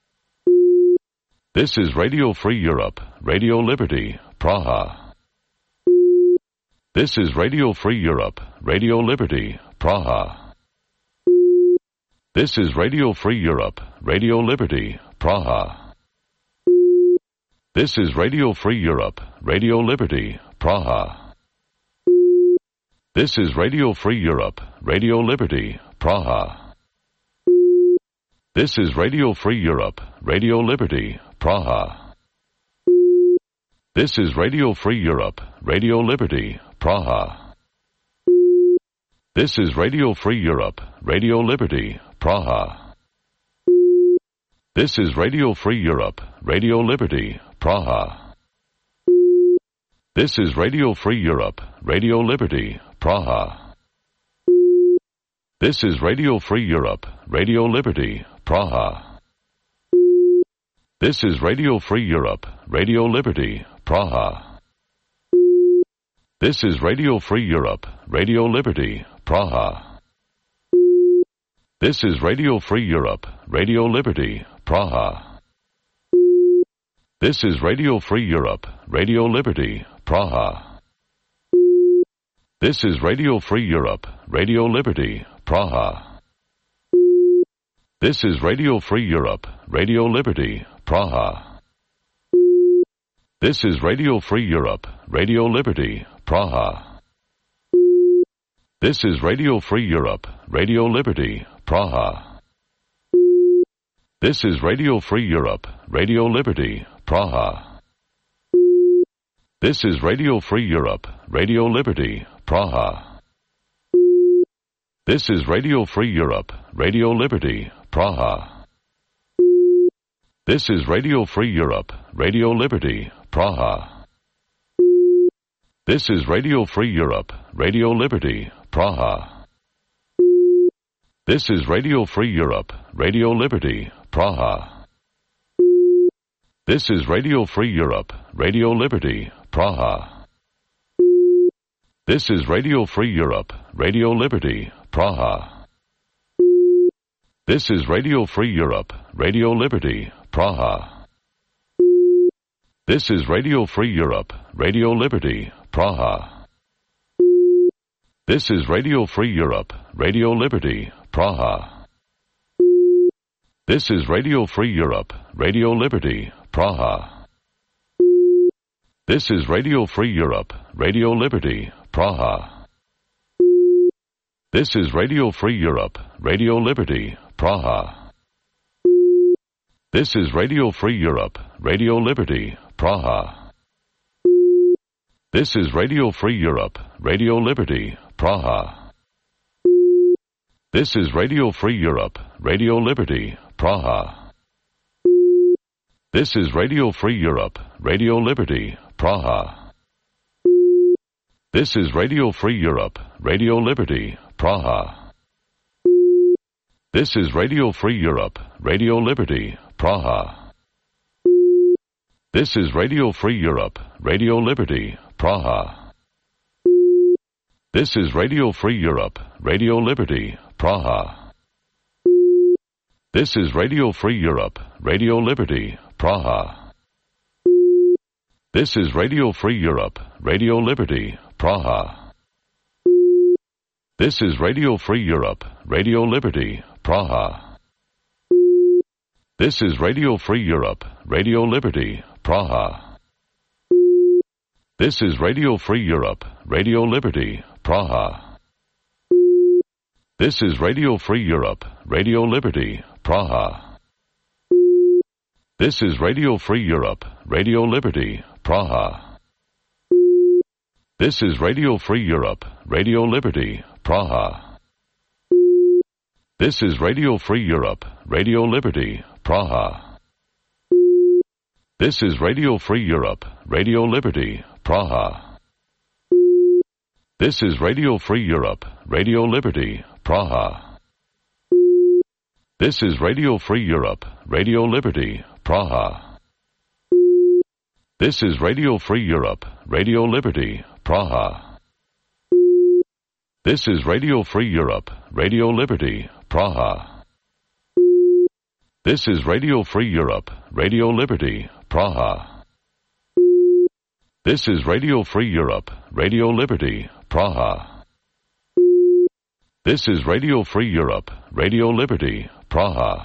This is Radio Free Europe, Radio Liberty, Praha. This is Radio Free Europe, Radio Liberty, Praha. This is Radio Free Europe, Radio Liberty, Praha. This is Radio Free Europe, Radio Liberty, Praha. This is Radio Free Europe, Radio Liberty, Praha. This is Radio Free Europe, Radio Liberty, Praha. This is Radio Free Europe, Radio Liberty, Praha. This is Radio Free Europe, Radio Liberty, Praha. This is Radio Free Europe, Radio Liberty, Praha. This is Radio Free Europe, Radio Liberty, Praha. This is Radio Free Europe, Radio Liberty, Praha. This is Radio Free Europe, Radio Liberty, Praha. This is Radio Free Europe, Radio Liberty, Praha. This is Radio Free Europe, Radio Liberty, Praha. This is Radio Free Europe, Radio Liberty, Praha. This is Radio Free Europe, Radio Liberty, Praha. This is Radio Free Europe, Radio Liberty, Praha. This is Radio Free Europe, Radio Liberty, Praha. This is Radio Free Europe, Radio Liberty, Praha. This is Radio Free Europe, Radio Liberty, Praha. This is Radio Free Europe, Radio Liberty, Praha. This is Radio Free Europe, Radio Liberty, Praha. This is Radio Free Europe, Radio Liberty, Praha. This is Radio Free Europe, Radio Liberty, Praha. This is Radio Free Europe, Radio Liberty, Praha. This is Radio Free Europe, Radio Liberty, Praha. This is Radio Free Europe, Radio Liberty, Praha. This is Radio Free Europe, Radio Liberty, Praha. This is Radio Free Europe, Radio Liberty, Praha. This is Radio Free Europe, Radio Liberty, Praha. This is Radio Free Europe, Radio Liberty, Praha. This is Radio Free Europe, Radio Liberty, Praha. This is Radio Free Europe, Radio Liberty, Praha. This is Radio Free Europe, Radio Liberty, Praha. This is Radio Free Europe, Radio Liberty, Praha. This is Radio Free Europe, Radio Liberty, Praha. This is Radio Free Europe, Radio Liberty, Praha. This is Radio Free Europe, Radio Liberty, Praha. This is Radio Free Europe, Radio Liberty, Praha. This is Radio Free Europe, Radio Liberty, Praha. This is Radio Free Europe, Radio Liberty, Praha. This is Radio Free Europe, Radio Liberty, Praha. This is Radio Free Europe, Radio Liberty, Praha. This is Radio Free Europe, Radio Liberty, Praha. This is Radio Free Europe, Radio Liberty, Praha. This is Radio Free Europe, Radio Liberty, Praha. This is Radio Free Europe, Radio Liberty, Praha. This is Radio Free Europe, Radio Liberty, Praha. This is Radio Free Europe, Radio Liberty, Praha. This is Radio Free Europe, Radio Liberty, Praha. This is Radio Free Europe, Radio Liberty, Praha. This is Radio Free Europe, Radio Liberty, Praha. This is Radio Free Europe, Radio Liberty, Praha. This is Radio Free Europe, Radio Liberty, Praha. This is Radio Free Europe, Radio Liberty, Praha. This is Radio Free Europe, Radio Liberty, Praha. This is Radio Free Europe, Radio Liberty, Praha. This is Radio Free Europe, Radio Liberty, Praha.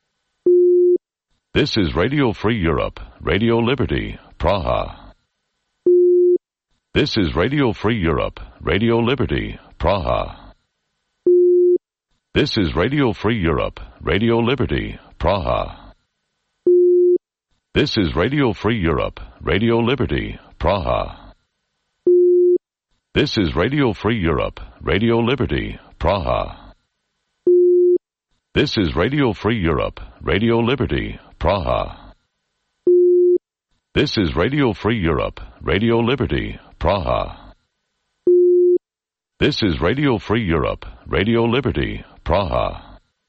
This is Radio Free Europe, Radio Liberty, Praha. This is Radio Free Europe, Radio Liberty, Praha. This is Radio Free Europe, Radio Liberty, Praha. This is Radio Free Europe, Radio Liberty, Praha. This is Radio Free Europe, Radio Liberty, Praha. This is Radio Free Europe, Radio Liberty, Praha. This is Radio Free Europe, Radio Liberty, Praha. This is Radio Free Europe, Radio Liberty, Praha.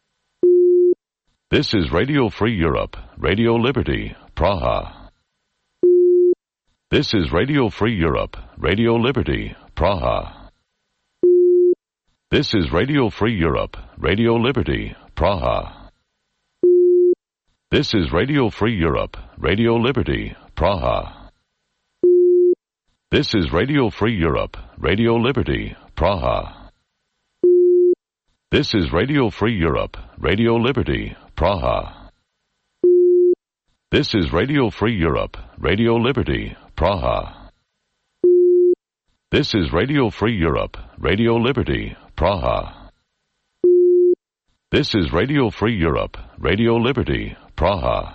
This is Radio Free Europe, Radio Liberty, Praha. This is Radio Free Europe, Radio Liberty, Praha. This is Radio Free Europe, Radio Liberty, Praha. This is Radio Free Europe, Radio Liberty, Praha. This is Radio Free Europe, Radio Liberty, Praha. This is Radio Free Europe, Radio Liberty, Praha. This is Radio Free Europe, Radio Liberty, Praha. This is Radio Free Europe, Radio Liberty, Praha. This is Radio Free Europe, Radio Liberty, Praha.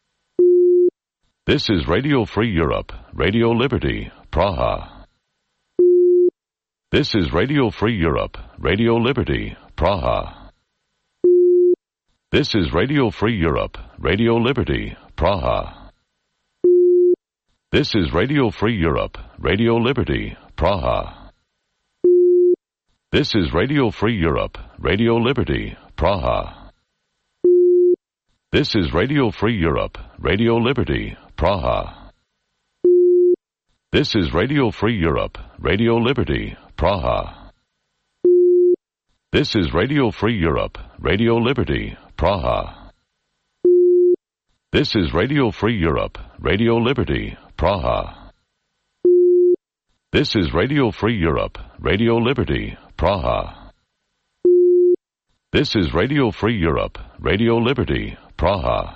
This is Radio Free Europe, Radio Liberty, Praha. This is Radio Free Europe, Radio Liberty, Praha. This is Radio Free Europe, Radio Liberty, Praha. This is Radio Free Europe, Radio Liberty, Praha. This is Radio Free Europe, Radio Liberty, Praha. This is Radio Free Europe, Radio Liberty, Praha. This is Radio Free Europe, Radio Liberty, Praha. This is Radio Free Europe, Radio Liberty, Praha. This is Radio Free Europe, Radio Liberty, Praha. This is Radio Free Europe, Radio Liberty, Praha. This is Radio Free Europe, Radio Liberty, Praha.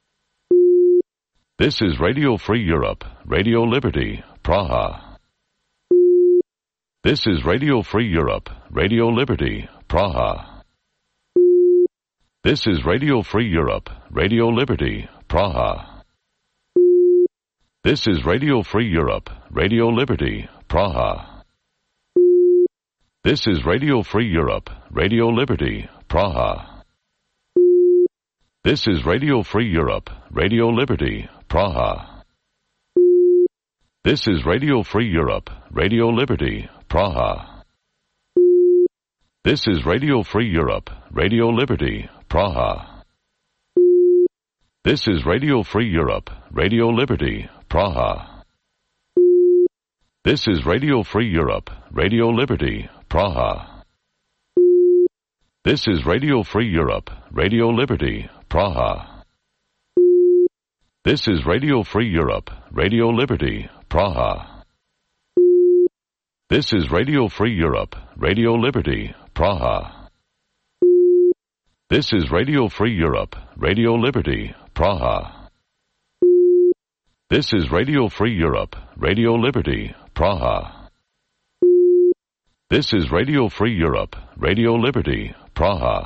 This is Radio Free Europe, Radio Liberty, Praha. This is Radio Free Europe, Radio Liberty, Praha. This is Radio Free Europe, Radio Liberty, Praha. This is Radio Free Europe, Radio Liberty, Praha. This is Radio Free Europe, Radio Liberty, Praha. This is Radio Free Europe, Radio Liberty, Praha. This is Radio Free Europe, Radio Liberty, Praha. This is Radio Free Europe, Radio Liberty, Praha. This is Radio Free Europe, Radio Liberty, Praha. This is Radio Free Europe, Radio Liberty, Praha. This is Radio Free Europe, Radio Liberty, Praha. This is Radio Free Europe, Radio Liberty, Praha. This is Radio Free Europe, Radio Liberty, Praha. This is Radio Free Europe, Radio Liberty, Praha. This is Radio Free Europe, Radio Liberty, Praha. This is Radio Free Europe, Radio Liberty, Praha.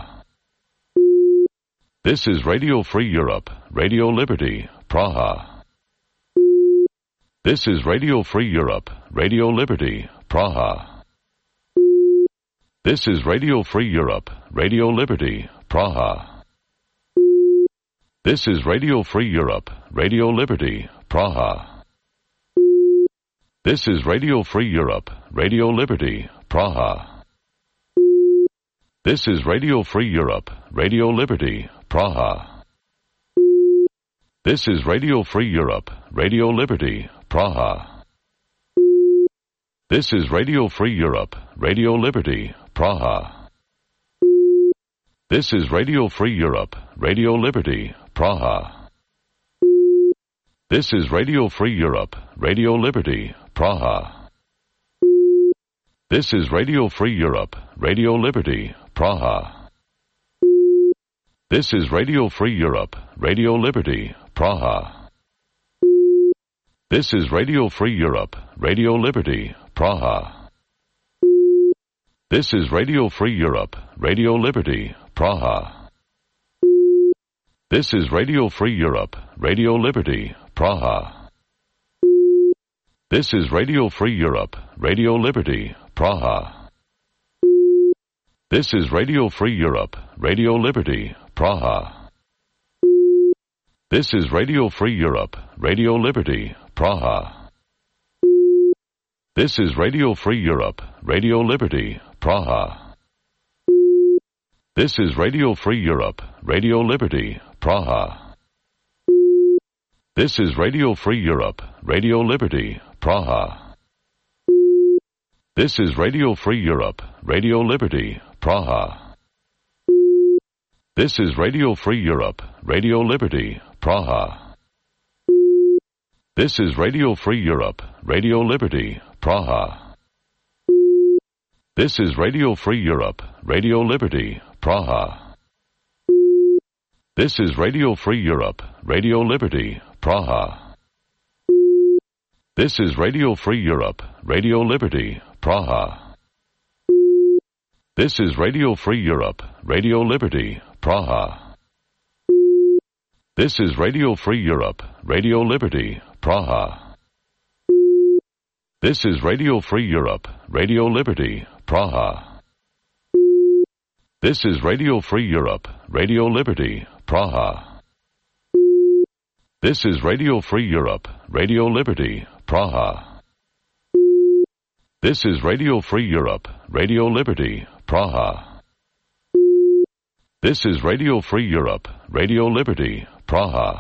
This is Radio Free Europe, Radio Liberty, Praha. This is Radio Free Europe, Radio Liberty, Praha. This is Radio Free Europe, Radio Liberty, Praha. This is Radio Free Europe, Radio Liberty, Praha. This is Radio Free Europe, Radio Liberty, Praha. This is Radio Free Europe, Radio Liberty, Praha. This is Radio Free Europe, Radio Liberty, Praha. This is Radio Free Europe, Radio Liberty, Praha. This is Radio Free Europe, Radio Liberty, Praha. This is Radio Free Europe, Radio Liberty, Praha. This is Radio Free Europe, Radio Liberty, Praha. This is Radio Free Europe, Radio Liberty, Praha. This is Radio Free Europe, Radio Liberty, Praha. This is Radio Free Europe, Radio Liberty, Praha. This is Radio Free Europe, Radio Liberty, Praha. This is Radio Free Europe, Radio Liberty, Praha. This is Radio Free Europe, Radio Liberty, Praha. This is Radio Free Europe, Radio Liberty, Praha. This is Radio Free Europe, Radio Liberty, Praha. This is Radio Free Europe, Radio Liberty, Praha. This is Radio Free Europe, Radio Liberty, Praha. This is Radio Free Europe, Radio Liberty, Praha. This is Radio Free Europe, Radio Liberty, Praha. This is Radio Free Europe, Radio Liberty, Praha. This is Radio Free Europe, Radio Liberty, Praha. This is Radio Free Europe, Radio Liberty, Praha. This is Radio Free Europe, Radio Liberty, Praha. This is Radio Free Europe, Radio Liberty, Praha. This is Radio Free Europe, Radio Liberty, Praha. This is Radio Free Europe, Radio Liberty, Praha. This is Radio Free Europe, Radio Liberty, Praha. This is Radio Free Europe, Radio Liberty, Praha. This is Radio Free Europe, Radio Liberty, Praha. This is Radio Free Europe, Radio Liberty, Praha.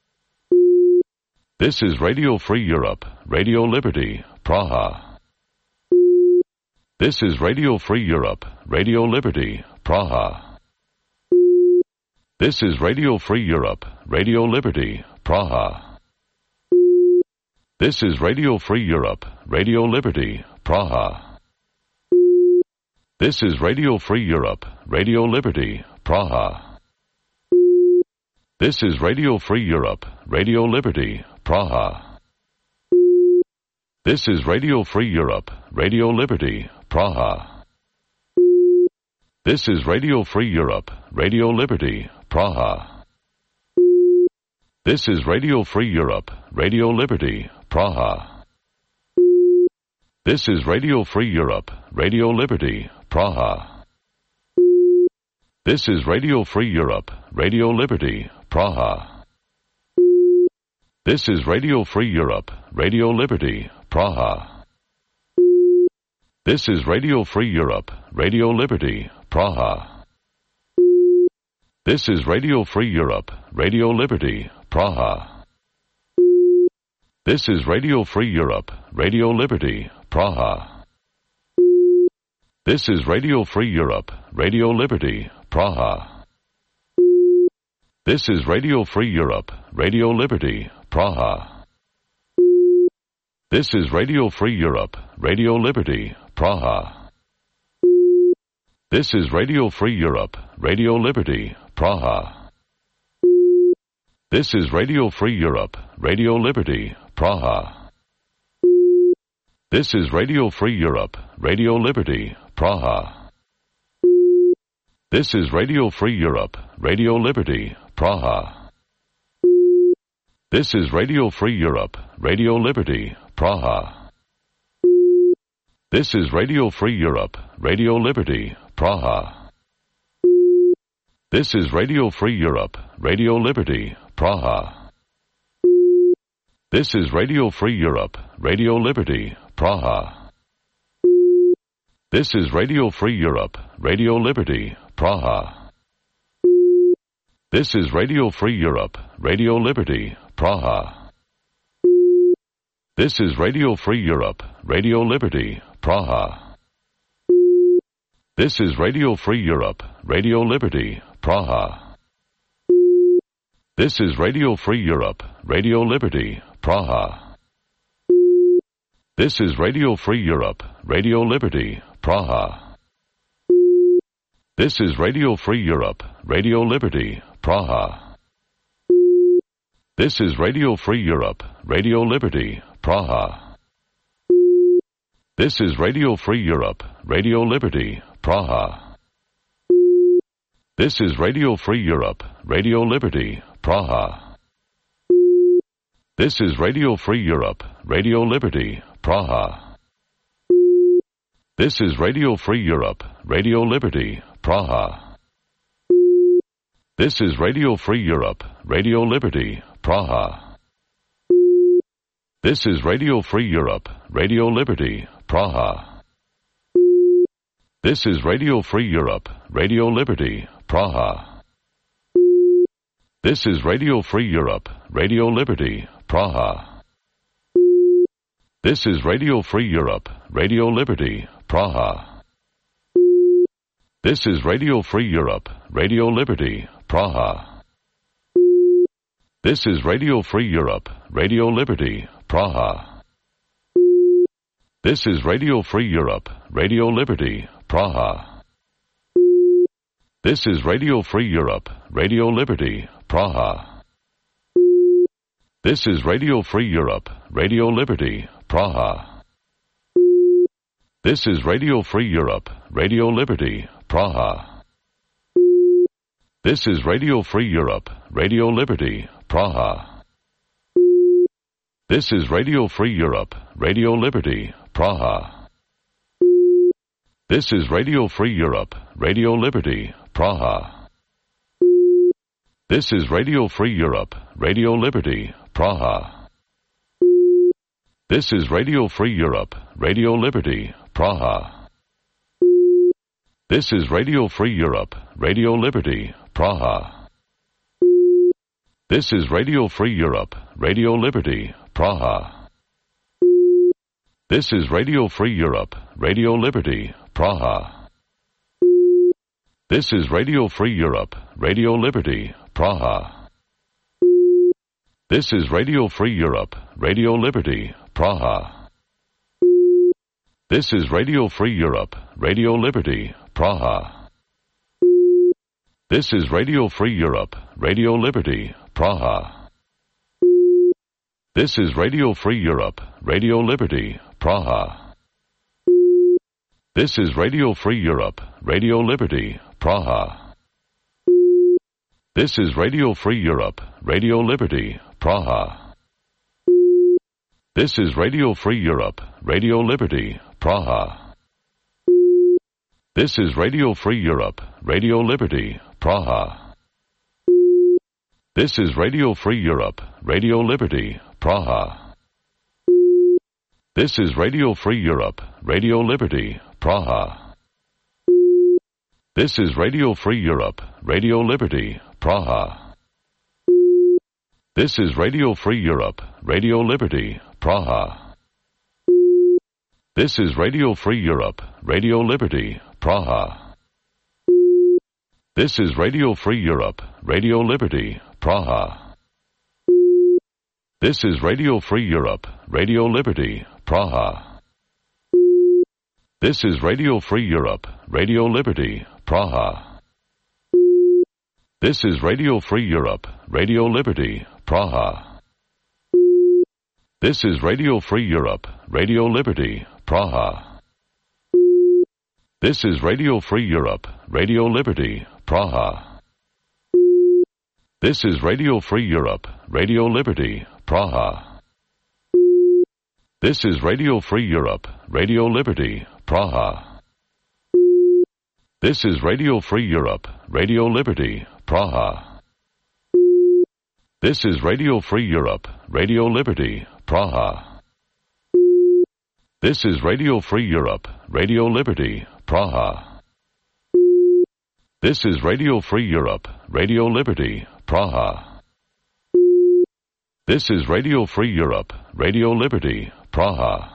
This is Radio Free Europe, Radio Liberty, Praha. This is Radio Free Europe, Radio Liberty, Praha. This is Radio Free Europe, Radio Liberty, Praha. This is Radio Free Europe, Radio Liberty, Praha. This is Radio Free Europe, Radio Liberty, Praha. This is Radio Free Europe, Radio Liberty, Praha. This is Radio Free Europe, Radio Liberty, Praha. This is Radio Free Europe, Radio Liberty, Praha. This is Radio Free Europe, Radio Liberty, Praha. This is Radio Free Europe, Radio Liberty, Praha. This is Radio Free Europe, Radio Liberty, Praha. This is Radio Free Europe, Radio Liberty, Praha. This is Radio Free Europe, Radio Liberty, Praha. This is Radio Free Europe, Radio Liberty, Praha. This is Radio Free Europe, Radio Liberty, Praha. This is Radio Free Europe, Radio Liberty, Praha. This is Radio Free Europe, Radio Liberty, Praha. This is Radio Free Europe, Radio Liberty, Praha. This is Radio Free Europe, Radio Liberty, Praha. This is Radio Free Europe, Radio Liberty, Praha. This is Radio Free Europe, Radio Liberty, Praha. This is Radio Free Europe, Radio Liberty, Praha. This is Radio Free Europe, Radio Liberty, Praha. This is Radio Free Europe, Radio Liberty, Praha. This is Radio Free Europe, Radio Liberty, Praha. This is Radio Free Europe, Radio Liberty, Praha. This is Radio Free Europe, Radio Liberty, Praha. This is Radio Free Europe, Radio Liberty, Praha. This is Radio Free Europe, Radio Liberty, Praha. This is Radio Free Europe, Radio Liberty, Praha. This is Radio Free Europe, Radio Liberty, Praha. This is Radio Free Europe, Radio Liberty, Praha. This is Radio Free Europe, Radio Liberty, Praha. This is Radio Free Europe, Radio Liberty, Praha. This is Radio Free Europe, Radio Liberty, Praha. This is Radio Free Europe, Radio Liberty, Praha. This is Radio Free Europe, Radio Liberty, Praha. This is Radio Free Europe, Radio Liberty, Praha. This is Radio Free Europe, Radio Liberty, Praha. This is Radio Free Europe, Radio Liberty, Praha. This is Radio Free Europe, Radio Liberty, Praha. This is Radio Free Europe, Radio Liberty, Praha. This is Radio Free Europe, Radio Liberty, Praha. This is Radio Free Europe, Radio Liberty, Praha. This is Radio Free Europe, Radio Liberty, Praha. This is Radio Free Europe, Radio Liberty, Praha. This is Radio Free Europe, Radio Liberty, Praha. This is Radio Free Europe, Radio Liberty, Praha. This is Radio Free Europe, Radio Liberty, Praha. This is Radio Free Europe, Radio Liberty, Praha. This is Radio Free Europe, Radio Liberty, Praha. This is Radio Free Europe, Radio Liberty, Praha. This is Radio Free Europe, Radio Liberty, Praha. This is Radio Free Europe, Radio Liberty, Praha. This is Radio Free Europe, Radio Liberty, Praha. This is Radio Free Europe, Radio Liberty, Praha. This is Radio Free Europe, Radio Liberty, Praha. This is Radio Free Europe, Radio Liberty, Praha. This is Radio Free Europe, Radio Liberty, Praha. This is Radio Free Europe, Radio Liberty, Praha. This is Radio Free Europe, Radio Liberty, Praha. This is Radio Free Europe, Radio Liberty, Praha. This is Radio Free Europe, Radio Liberty, Praha. This is Radio Free Europe, Radio Liberty, Praha. This is Radio Free Europe, Radio Liberty, Praha. This is Radio Free Europe, Radio Liberty, Praha. This is Radio Free Europe, Radio Liberty, Praha. This is Radio Free Europe, Radio Liberty, Praha. This is Radio Free Europe, Radio Liberty, Praha. This is Radio Free Europe, Radio Liberty, Praha. This is Radio Free Europe, Radio Liberty, Praha. This is Radio Free Europe, Radio Liberty, Praha. This is Radio Free Europe, Radio Liberty, Praha. This is Radio Free Europe, Radio Liberty, Praha. This is Radio Free Europe, Radio Liberty, Praha. This is Radio Free Europe, Radio Liberty, Praha. This is Radio Free Europe, Radio Liberty, Praha. This is Radio Free Europe, Radio Liberty, Praha. This is Radio Free Europe, Radio Liberty, Praha. This is Radio Free Europe, Radio Liberty, Praha. This is Radio Free Europe, Radio Liberty, Praha. This is Radio Free Europe, Radio Liberty, Praha. This is Radio Free Europe, Radio Liberty, Praha. This is Radio Free Europe, Radio Liberty, Praha.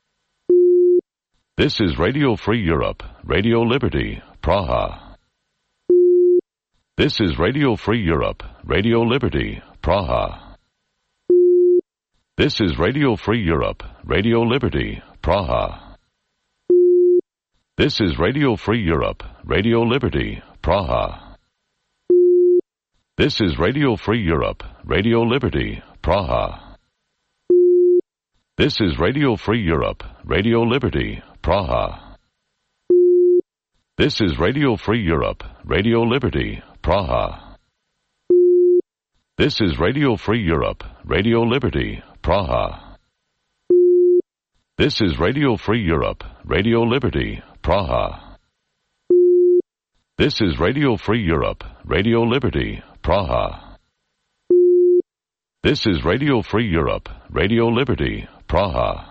This is Radio Free Europe, Radio Liberty, Praha. This is Radio Free Europe, Radio Liberty, Praha. This is Radio Free Europe, Radio Liberty, Praha. This is Radio Free Europe, Radio Liberty, Praha. This is Radio Free Europe, Radio Liberty, Praha. This is Radio Free Europe, Radio Liberty, Praha. This is Radio Free Europe, Radio Liberty, Praha. This is Radio Free Europe, Radio Liberty, Praha. This is Radio Free Europe, Radio Liberty, Praha. This is Radio Free Europe, Radio Liberty, Praha. This is Radio Free Europe, Radio Liberty, Praha.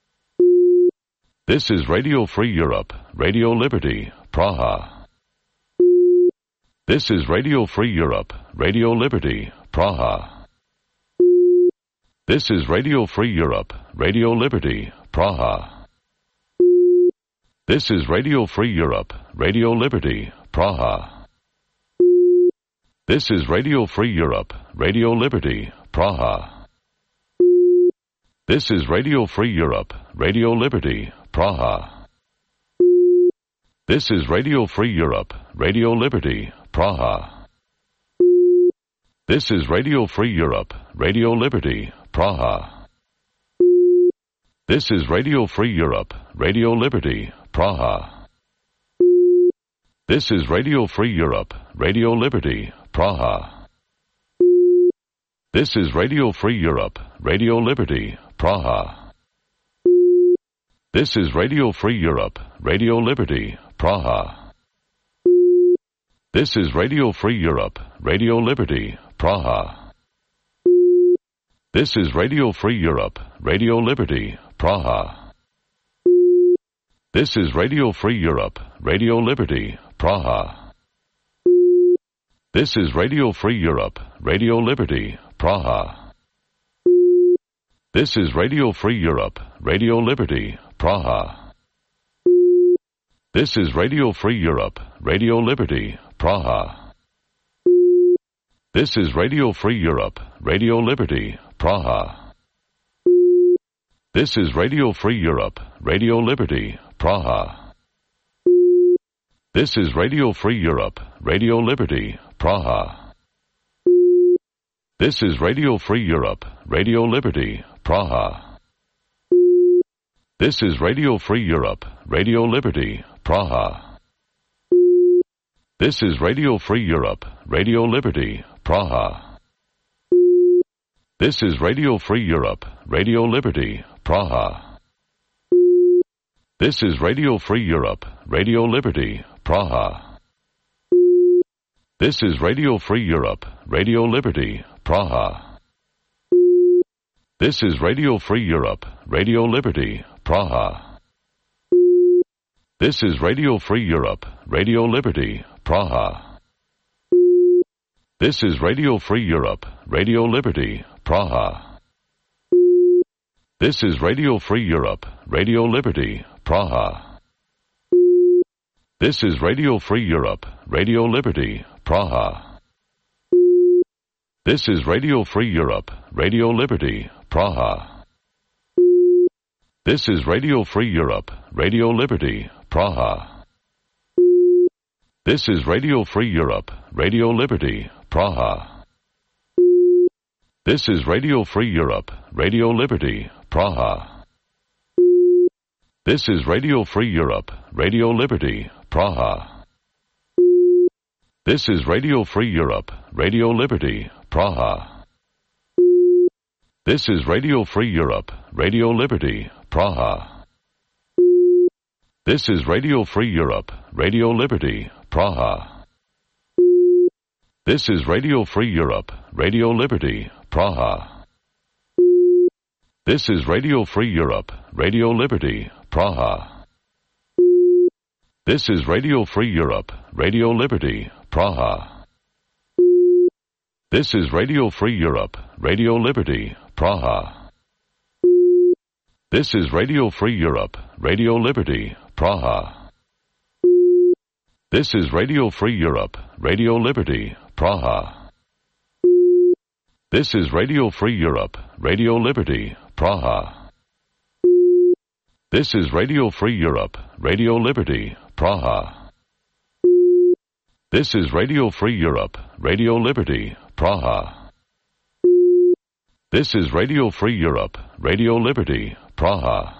This is Radio Free Europe, Radio Liberty, Praha. This is Radio Free Europe, Radio Liberty, Praha. This is Radio Free Europe, Radio Liberty, Praha. This is Radio Free Europe, Radio Liberty, Praha. This is Radio Free Europe, Radio Liberty, Praha. This is Radio Free Europe, Radio Liberty, Praha. This is Radio Free Europe, Radio Liberty, Praha. This is Radio Free Europe, Radio Liberty, Praha. This is Radio Free Europe, Radio Liberty, Praha. This is Radio Free Europe, Radio Liberty, Praha. This is Radio Free Europe, Radio Liberty, Praha. This is Radio Free Europe, Radio Liberty, Praha. This is Radio Free Europe, Radio Liberty, Praha. This is Radio Free Europe, Radio Liberty, Praha. This is Radio Free Europe, Radio Liberty, Praha. This is Radio Free Europe, Radio Liberty, Praha. This is Radio Free Europe, Radio Liberty, Praha. This is Radio Free Europe, Radio Liberty, Praha. This is Radio Free Europe, Radio Liberty, Praha. This is Radio Free Europe, Radio Liberty, Praha. This is Radio Free Europe, Radio Liberty, Praha. This is Radio Free Europe, Radio Liberty, Praha. This is Radio Free Europe, Radio Liberty, Praha. This is Radio Free Europe, Radio Liberty, Praha. This is Radio Free Europe, Radio Liberty, Praha. This is Radio Free Europe, Radio Liberty, Praha. This is Radio Free Europe, Radio Liberty, Praha. This is Radio Free Europe, Radio Liberty, Praha. This is Radio Free Europe, Radio Liberty, Praha. This is Radio Free Europe, Radio Liberty, Praha. This is Radio Free Europe, Radio Liberty, Praha. This is Radio Free Europe, Radio Liberty, Praha. This is Radio Free Europe, Radio Liberty, Praha. This is Radio Free Europe, Radio Liberty, Praha. This is Radio Free Europe, Radio Liberty, Praha. This is Radio Free Europe, Radio Liberty, Praha. This is Radio Free Europe, Radio Liberty, Praha. This is Radio Free Europe, Radio Liberty, Praha. This is Radio Free Europe, Radio Liberty, Praha. This is Radio Free Europe, Radio Liberty, Praha. This is Radio Free Europe, Radio Liberty, Praha. This is Radio Free Europe, Radio Liberty, Praha. This is Radio Free Europe, Radio Liberty, Praha. This is Radio Free Europe, Radio Liberty, Praha. This is Radio Free Europe, Radio Liberty, Praha. This is Radio Free Europe, Radio Liberty, Praha. This is Radio Free Europe, Radio Liberty, Praha. This is Radio Free Europe, Radio Liberty, Praha. This is Radio Free Europe, Radio Liberty, Praha. This is Radio Free Europe, Radio Liberty, Praha.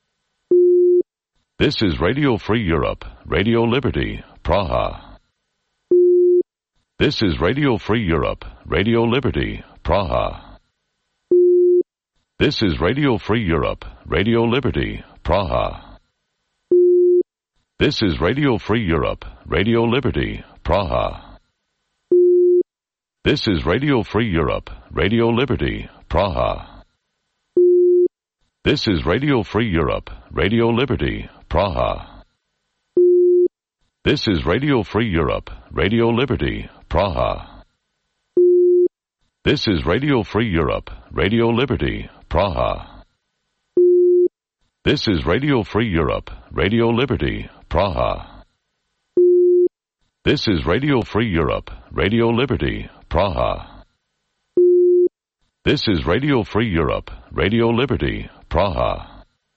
This is Radio Free Europe, Radio Liberty, Praha. This is Radio Free Europe, Radio Liberty, Praha. This is Radio Free Europe, Radio Liberty, Praha. This is Radio Free Europe, Radio Liberty, Praha. This is Radio Free Europe, Radio Liberty, Praha. This is Radio Free Europe, Radio Liberty, Praha. This is Radio Free Europe, Radio Liberty, Praha. This is Radio Free Europe, Radio Liberty, Praha. This is Radio Free Europe, Radio Liberty, Praha. This is Radio Free Europe, Radio Liberty, Praha. This is Radio Free Europe, Radio Liberty, Praha.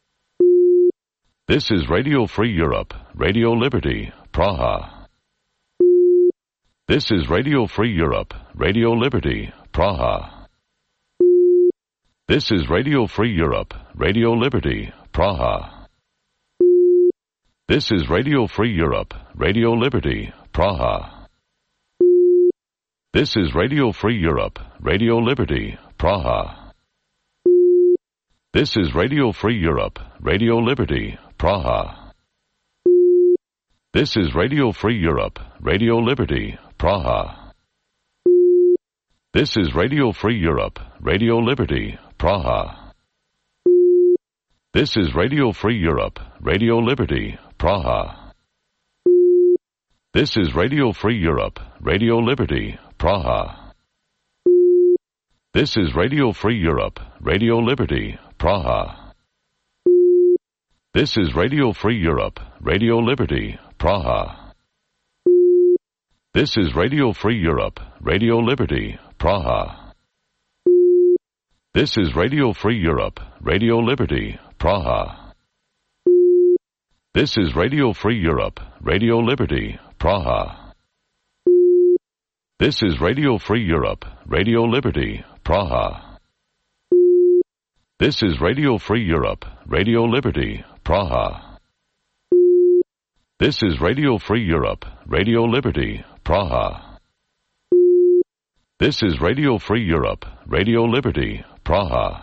This is Radio Free Europe, Radio Liberty, Praha. This is Radio Free Europe, Radio Liberty, Praha. This is Radio Free Europe, Radio Liberty, Praha. This is Radio Free Europe, Radio Liberty, Praha. This is Radio Free Europe, Radio Liberty, Praha. This is Radio Free Europe, Radio Liberty, Praha. This is Radio Free Europe, Radio Liberty, Praha. This is Radio Free Europe, Radio Liberty, Praha. This is Radio Free Europe, Radio Liberty, Praha. This is Radio Free Europe, Radio Liberty, Praha. This is Radio Free Europe, Radio Liberty, Praha. This is Radio Free Europe, Radio Liberty, Praha. This is Radio Free Europe, Radio Liberty, Praha. This is Radio Free Europe, Radio Liberty, Praha. This is Radio Free Europe, Radio Liberty, Praha. This is Radio Free Europe, Radio Liberty, Praha. This is Radio Free Europe, Radio Liberty, Praha. This is Radio Free Europe, Radio Liberty, Praha. This is Radio Free Europe, Radio Liberty, Praha.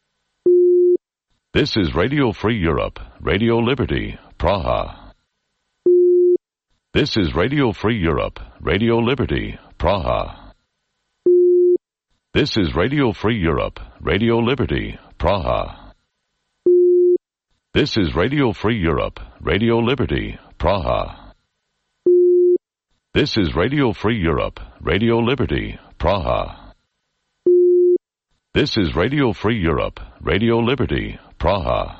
This is Radio Free Europe, Radio Liberty, Praha. This is Radio Free Europe, Radio Liberty, Praha. This is Radio Free Europe, Radio Liberty, Praha. This is Radio Free Europe, Radio Liberty, Praha. This is Radio Free Europe, Radio Liberty, Praha. This is Radio Free Europe, Radio Liberty, Praha.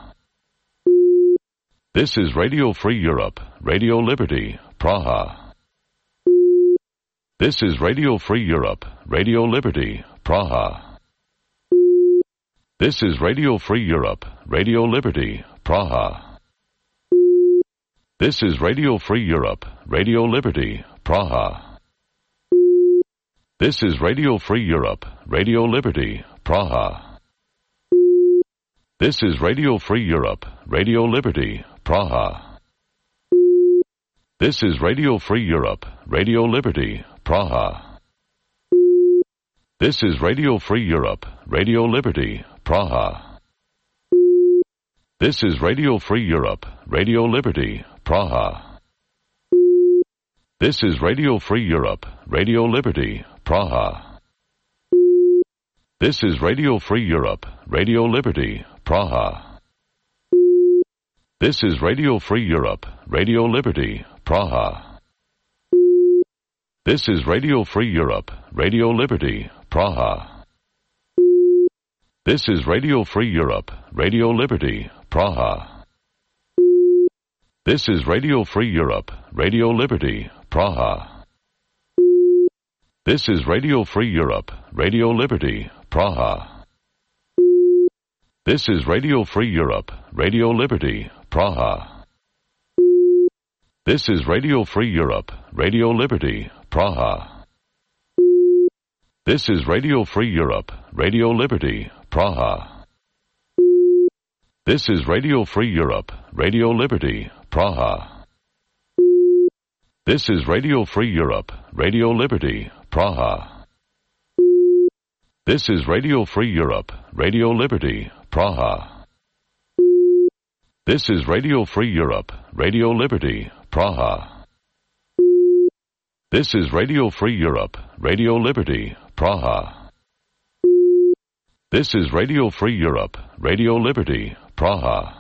This is Radio Free Europe, Radio Liberty, Praha. This is Radio Free Europe, Radio Liberty, Praha. This is Radio Free Europe, Radio Liberty, Praha. This is Radio Free Europe, Radio Liberty, Praha. This is Radio Free Europe, Radio Liberty, Praha. This is Radio Free Europe, Radio Liberty, Praha. This is Radio Free Europe, Radio Liberty, Praha. This is Radio Free Europe, Radio Liberty, Praha. This is Radio Free Europe, Radio Liberty, Praha. This is Radio Free Europe, Radio Liberty, Praha. This is Radio Free Europe, Radio Liberty, Praha. This is Radio Free Europe, Radio Liberty, Praha. This is Radio Free Europe, Radio Liberty, Praha. This is Radio Free Europe, Radio Liberty, Praha. This is Radio Free Europe, Radio Liberty, Praha. This is Radio Free Europe, Radio Liberty, Praha. This is Radio Free Europe, Radio Liberty, Praha. This is Radio Free Europe, Radio Liberty, Praha. This is Radio Free Europe, Radio Liberty, Praha. This is Radio Free Europe, Radio Liberty, Praha. This is Radio Free Europe, Radio Liberty, Praha. This is Radio Free Europe, Radio Liberty, Praha. This is Radio Free Europe, Radio Liberty, Praha. This is Radio Free Europe, Radio Liberty, Praha. This is Radio Free Europe, Radio Liberty, Praha.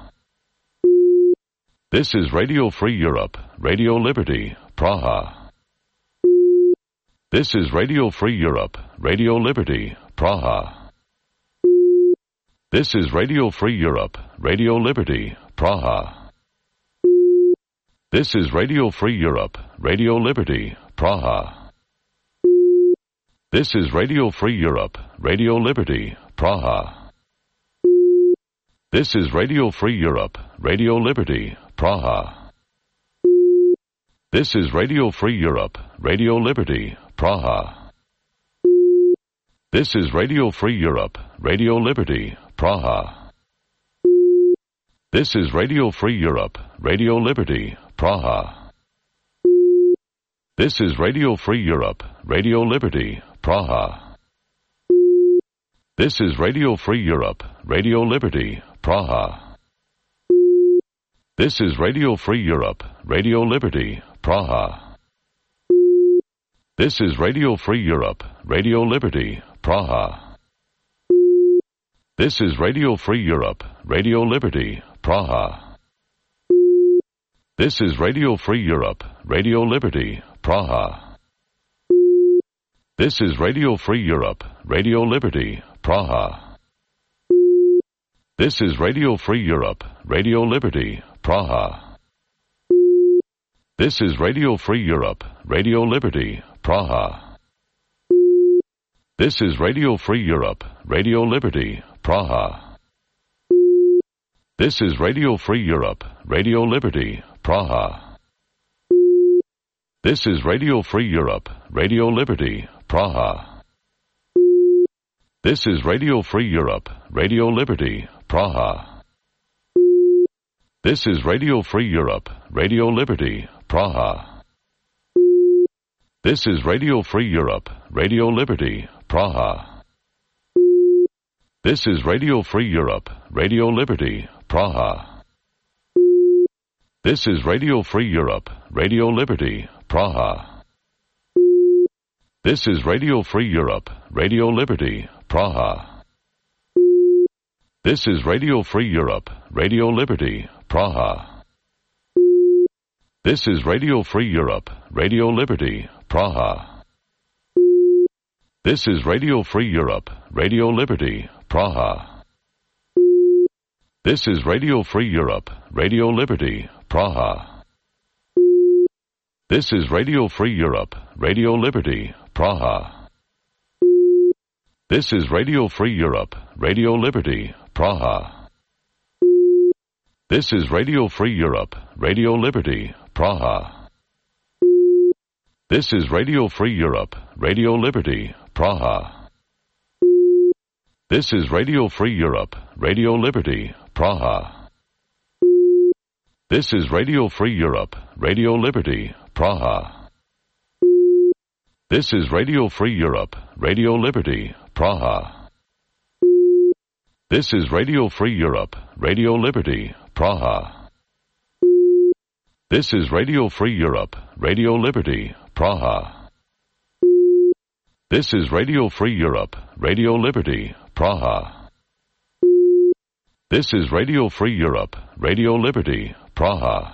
This is Radio Free Europe, Radio Liberty, Praha. This is Radio Free Europe, Radio Liberty, Praha. This is Radio Free Europe, Radio Liberty, Praha. This is Radio Free Europe, Radio Liberty, Praha. This is Radio Free Europe, Radio Liberty, Praha. This is Radio Free Europe, Radio Liberty, Praha. This is Radio Free Europe, Radio Liberty, Praha. This is Radio Free Europe, Radio Liberty, Praha. This is Radio Free Europe, Radio Liberty, Praha. This is Radio Free Europe, Radio Liberty, Praha. This is Radio Free Europe, Radio Liberty, Praha. This is Radio Free Europe, Radio Liberty, Praha. This is Radio Free Europe, Radio Liberty, Praha. This is Radio Free Europe, Radio Liberty, Praha. This is Radio Free Europe, Radio Liberty, Praha. This is Radio Free Europe, Radio Liberty, Praha. This is Radio Free Europe, Radio Liberty, Praha. This is Radio Free Europe, Radio Liberty, Praha. This is Radio Free Europe, Radio Liberty, Praha. This is Radio Free Europe, Radio Liberty, Praha. This is Radio Free Europe, Radio Liberty, Praha. This is Radio Free Europe, Radio Liberty, Praha. This is Radio Free Europe, Radio Liberty, Praha. This is Radio Free Europe, Radio Liberty, Praha. This is Radio Free Europe, Radio Liberty, Praha. This is Radio Free Europe, Radio Liberty, Praha. This is Radio Free Europe, Radio Liberty, Praha. This is Radio Free Europe, Radio Liberty, Praha. This is Radio Free Europe, Radio Liberty, Praha. This is Radio Free Europe, Radio Liberty, Praha. This is Radio Free Europe, Radio Liberty, Praha. This is Radio Free Europe, Radio Liberty, Praha. This is Radio Free Europe, Radio Liberty, Praha. This is Radio Free Europe, Radio Liberty, Praha. This is Radio Free Europe, Radio Liberty, Praha. This is Radio Free Europe, Radio Liberty, Praha. This is Radio Free Europe, Radio Liberty, Praha. This is Radio Free Europe, Radio Liberty, Praha. This is Radio Free Europe, Radio Liberty, Praha. This is Radio Free Europe, Radio Liberty, Praha. This is Radio Free Europe, Radio Liberty, Praha. This is Radio Free Europe, Radio Liberty, Praha.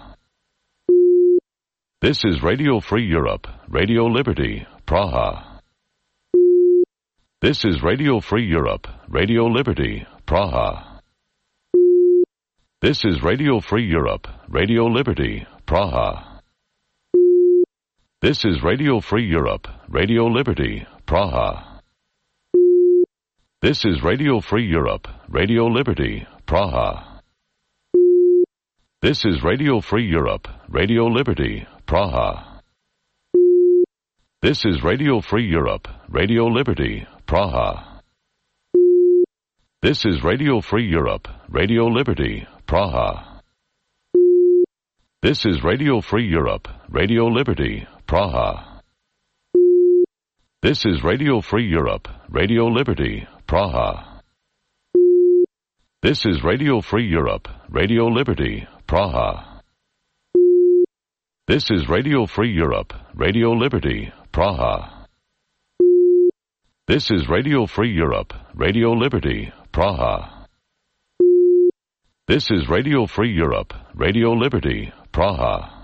This is Radio Free Europe, Radio Liberty, Praha. This is Radio Free Europe, Radio Liberty, Praha. This is Radio Free Europe, Radio Liberty, Praha. This is Radio Free Europe, Radio Liberty, Praha. This is Radio Free Europe, Radio Liberty, Praha. This is Radio Free Europe, Radio Liberty, Praha. This is Radio Free Europe, Radio Liberty, Praha. This is Radio Free Europe, Radio Liberty, Praha. This is Radio Free Europe, Radio Liberty, Praha. This is Radio Free Europe, Radio Liberty, Praha. This is Radio Free Europe, Radio Liberty, Praha. This is Radio Free Europe, Radio Liberty, Praha. This is Radio Free Europe, Radio Liberty, Praha. This is Radio Free Europe, Radio Liberty, Praha.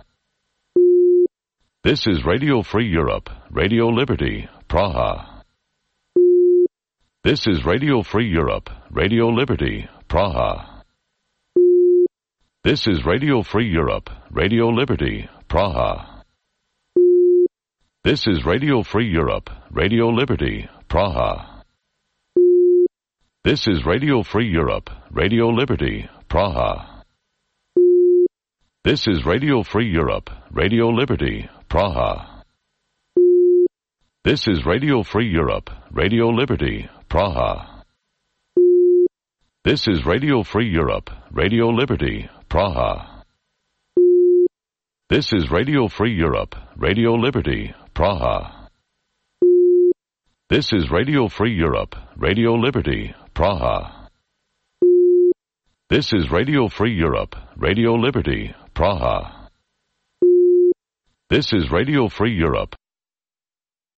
This is Radio Free Europe, Radio Liberty, Praha. This is Radio Free Europe, Radio Liberty, Praha. This is Radio Free Europe, Radio Liberty, Praha. This is Radio Free Europe, Radio Liberty, Praha. This is Radio Free Europe, Radio Liberty, Praha. This is Radio Free Europe, Radio Liberty, Praha. This is Radio Free Europe, Radio Liberty, Praha. This is Radio Free Europe, Radio Liberty, Praha. This is Radio Free Europe, Radio Liberty, Praha. This is Radio Free Europe, Radio Liberty, Praha. This is Radio Free Europe, Radio Liberty, Praha. This is Radio Free Europe,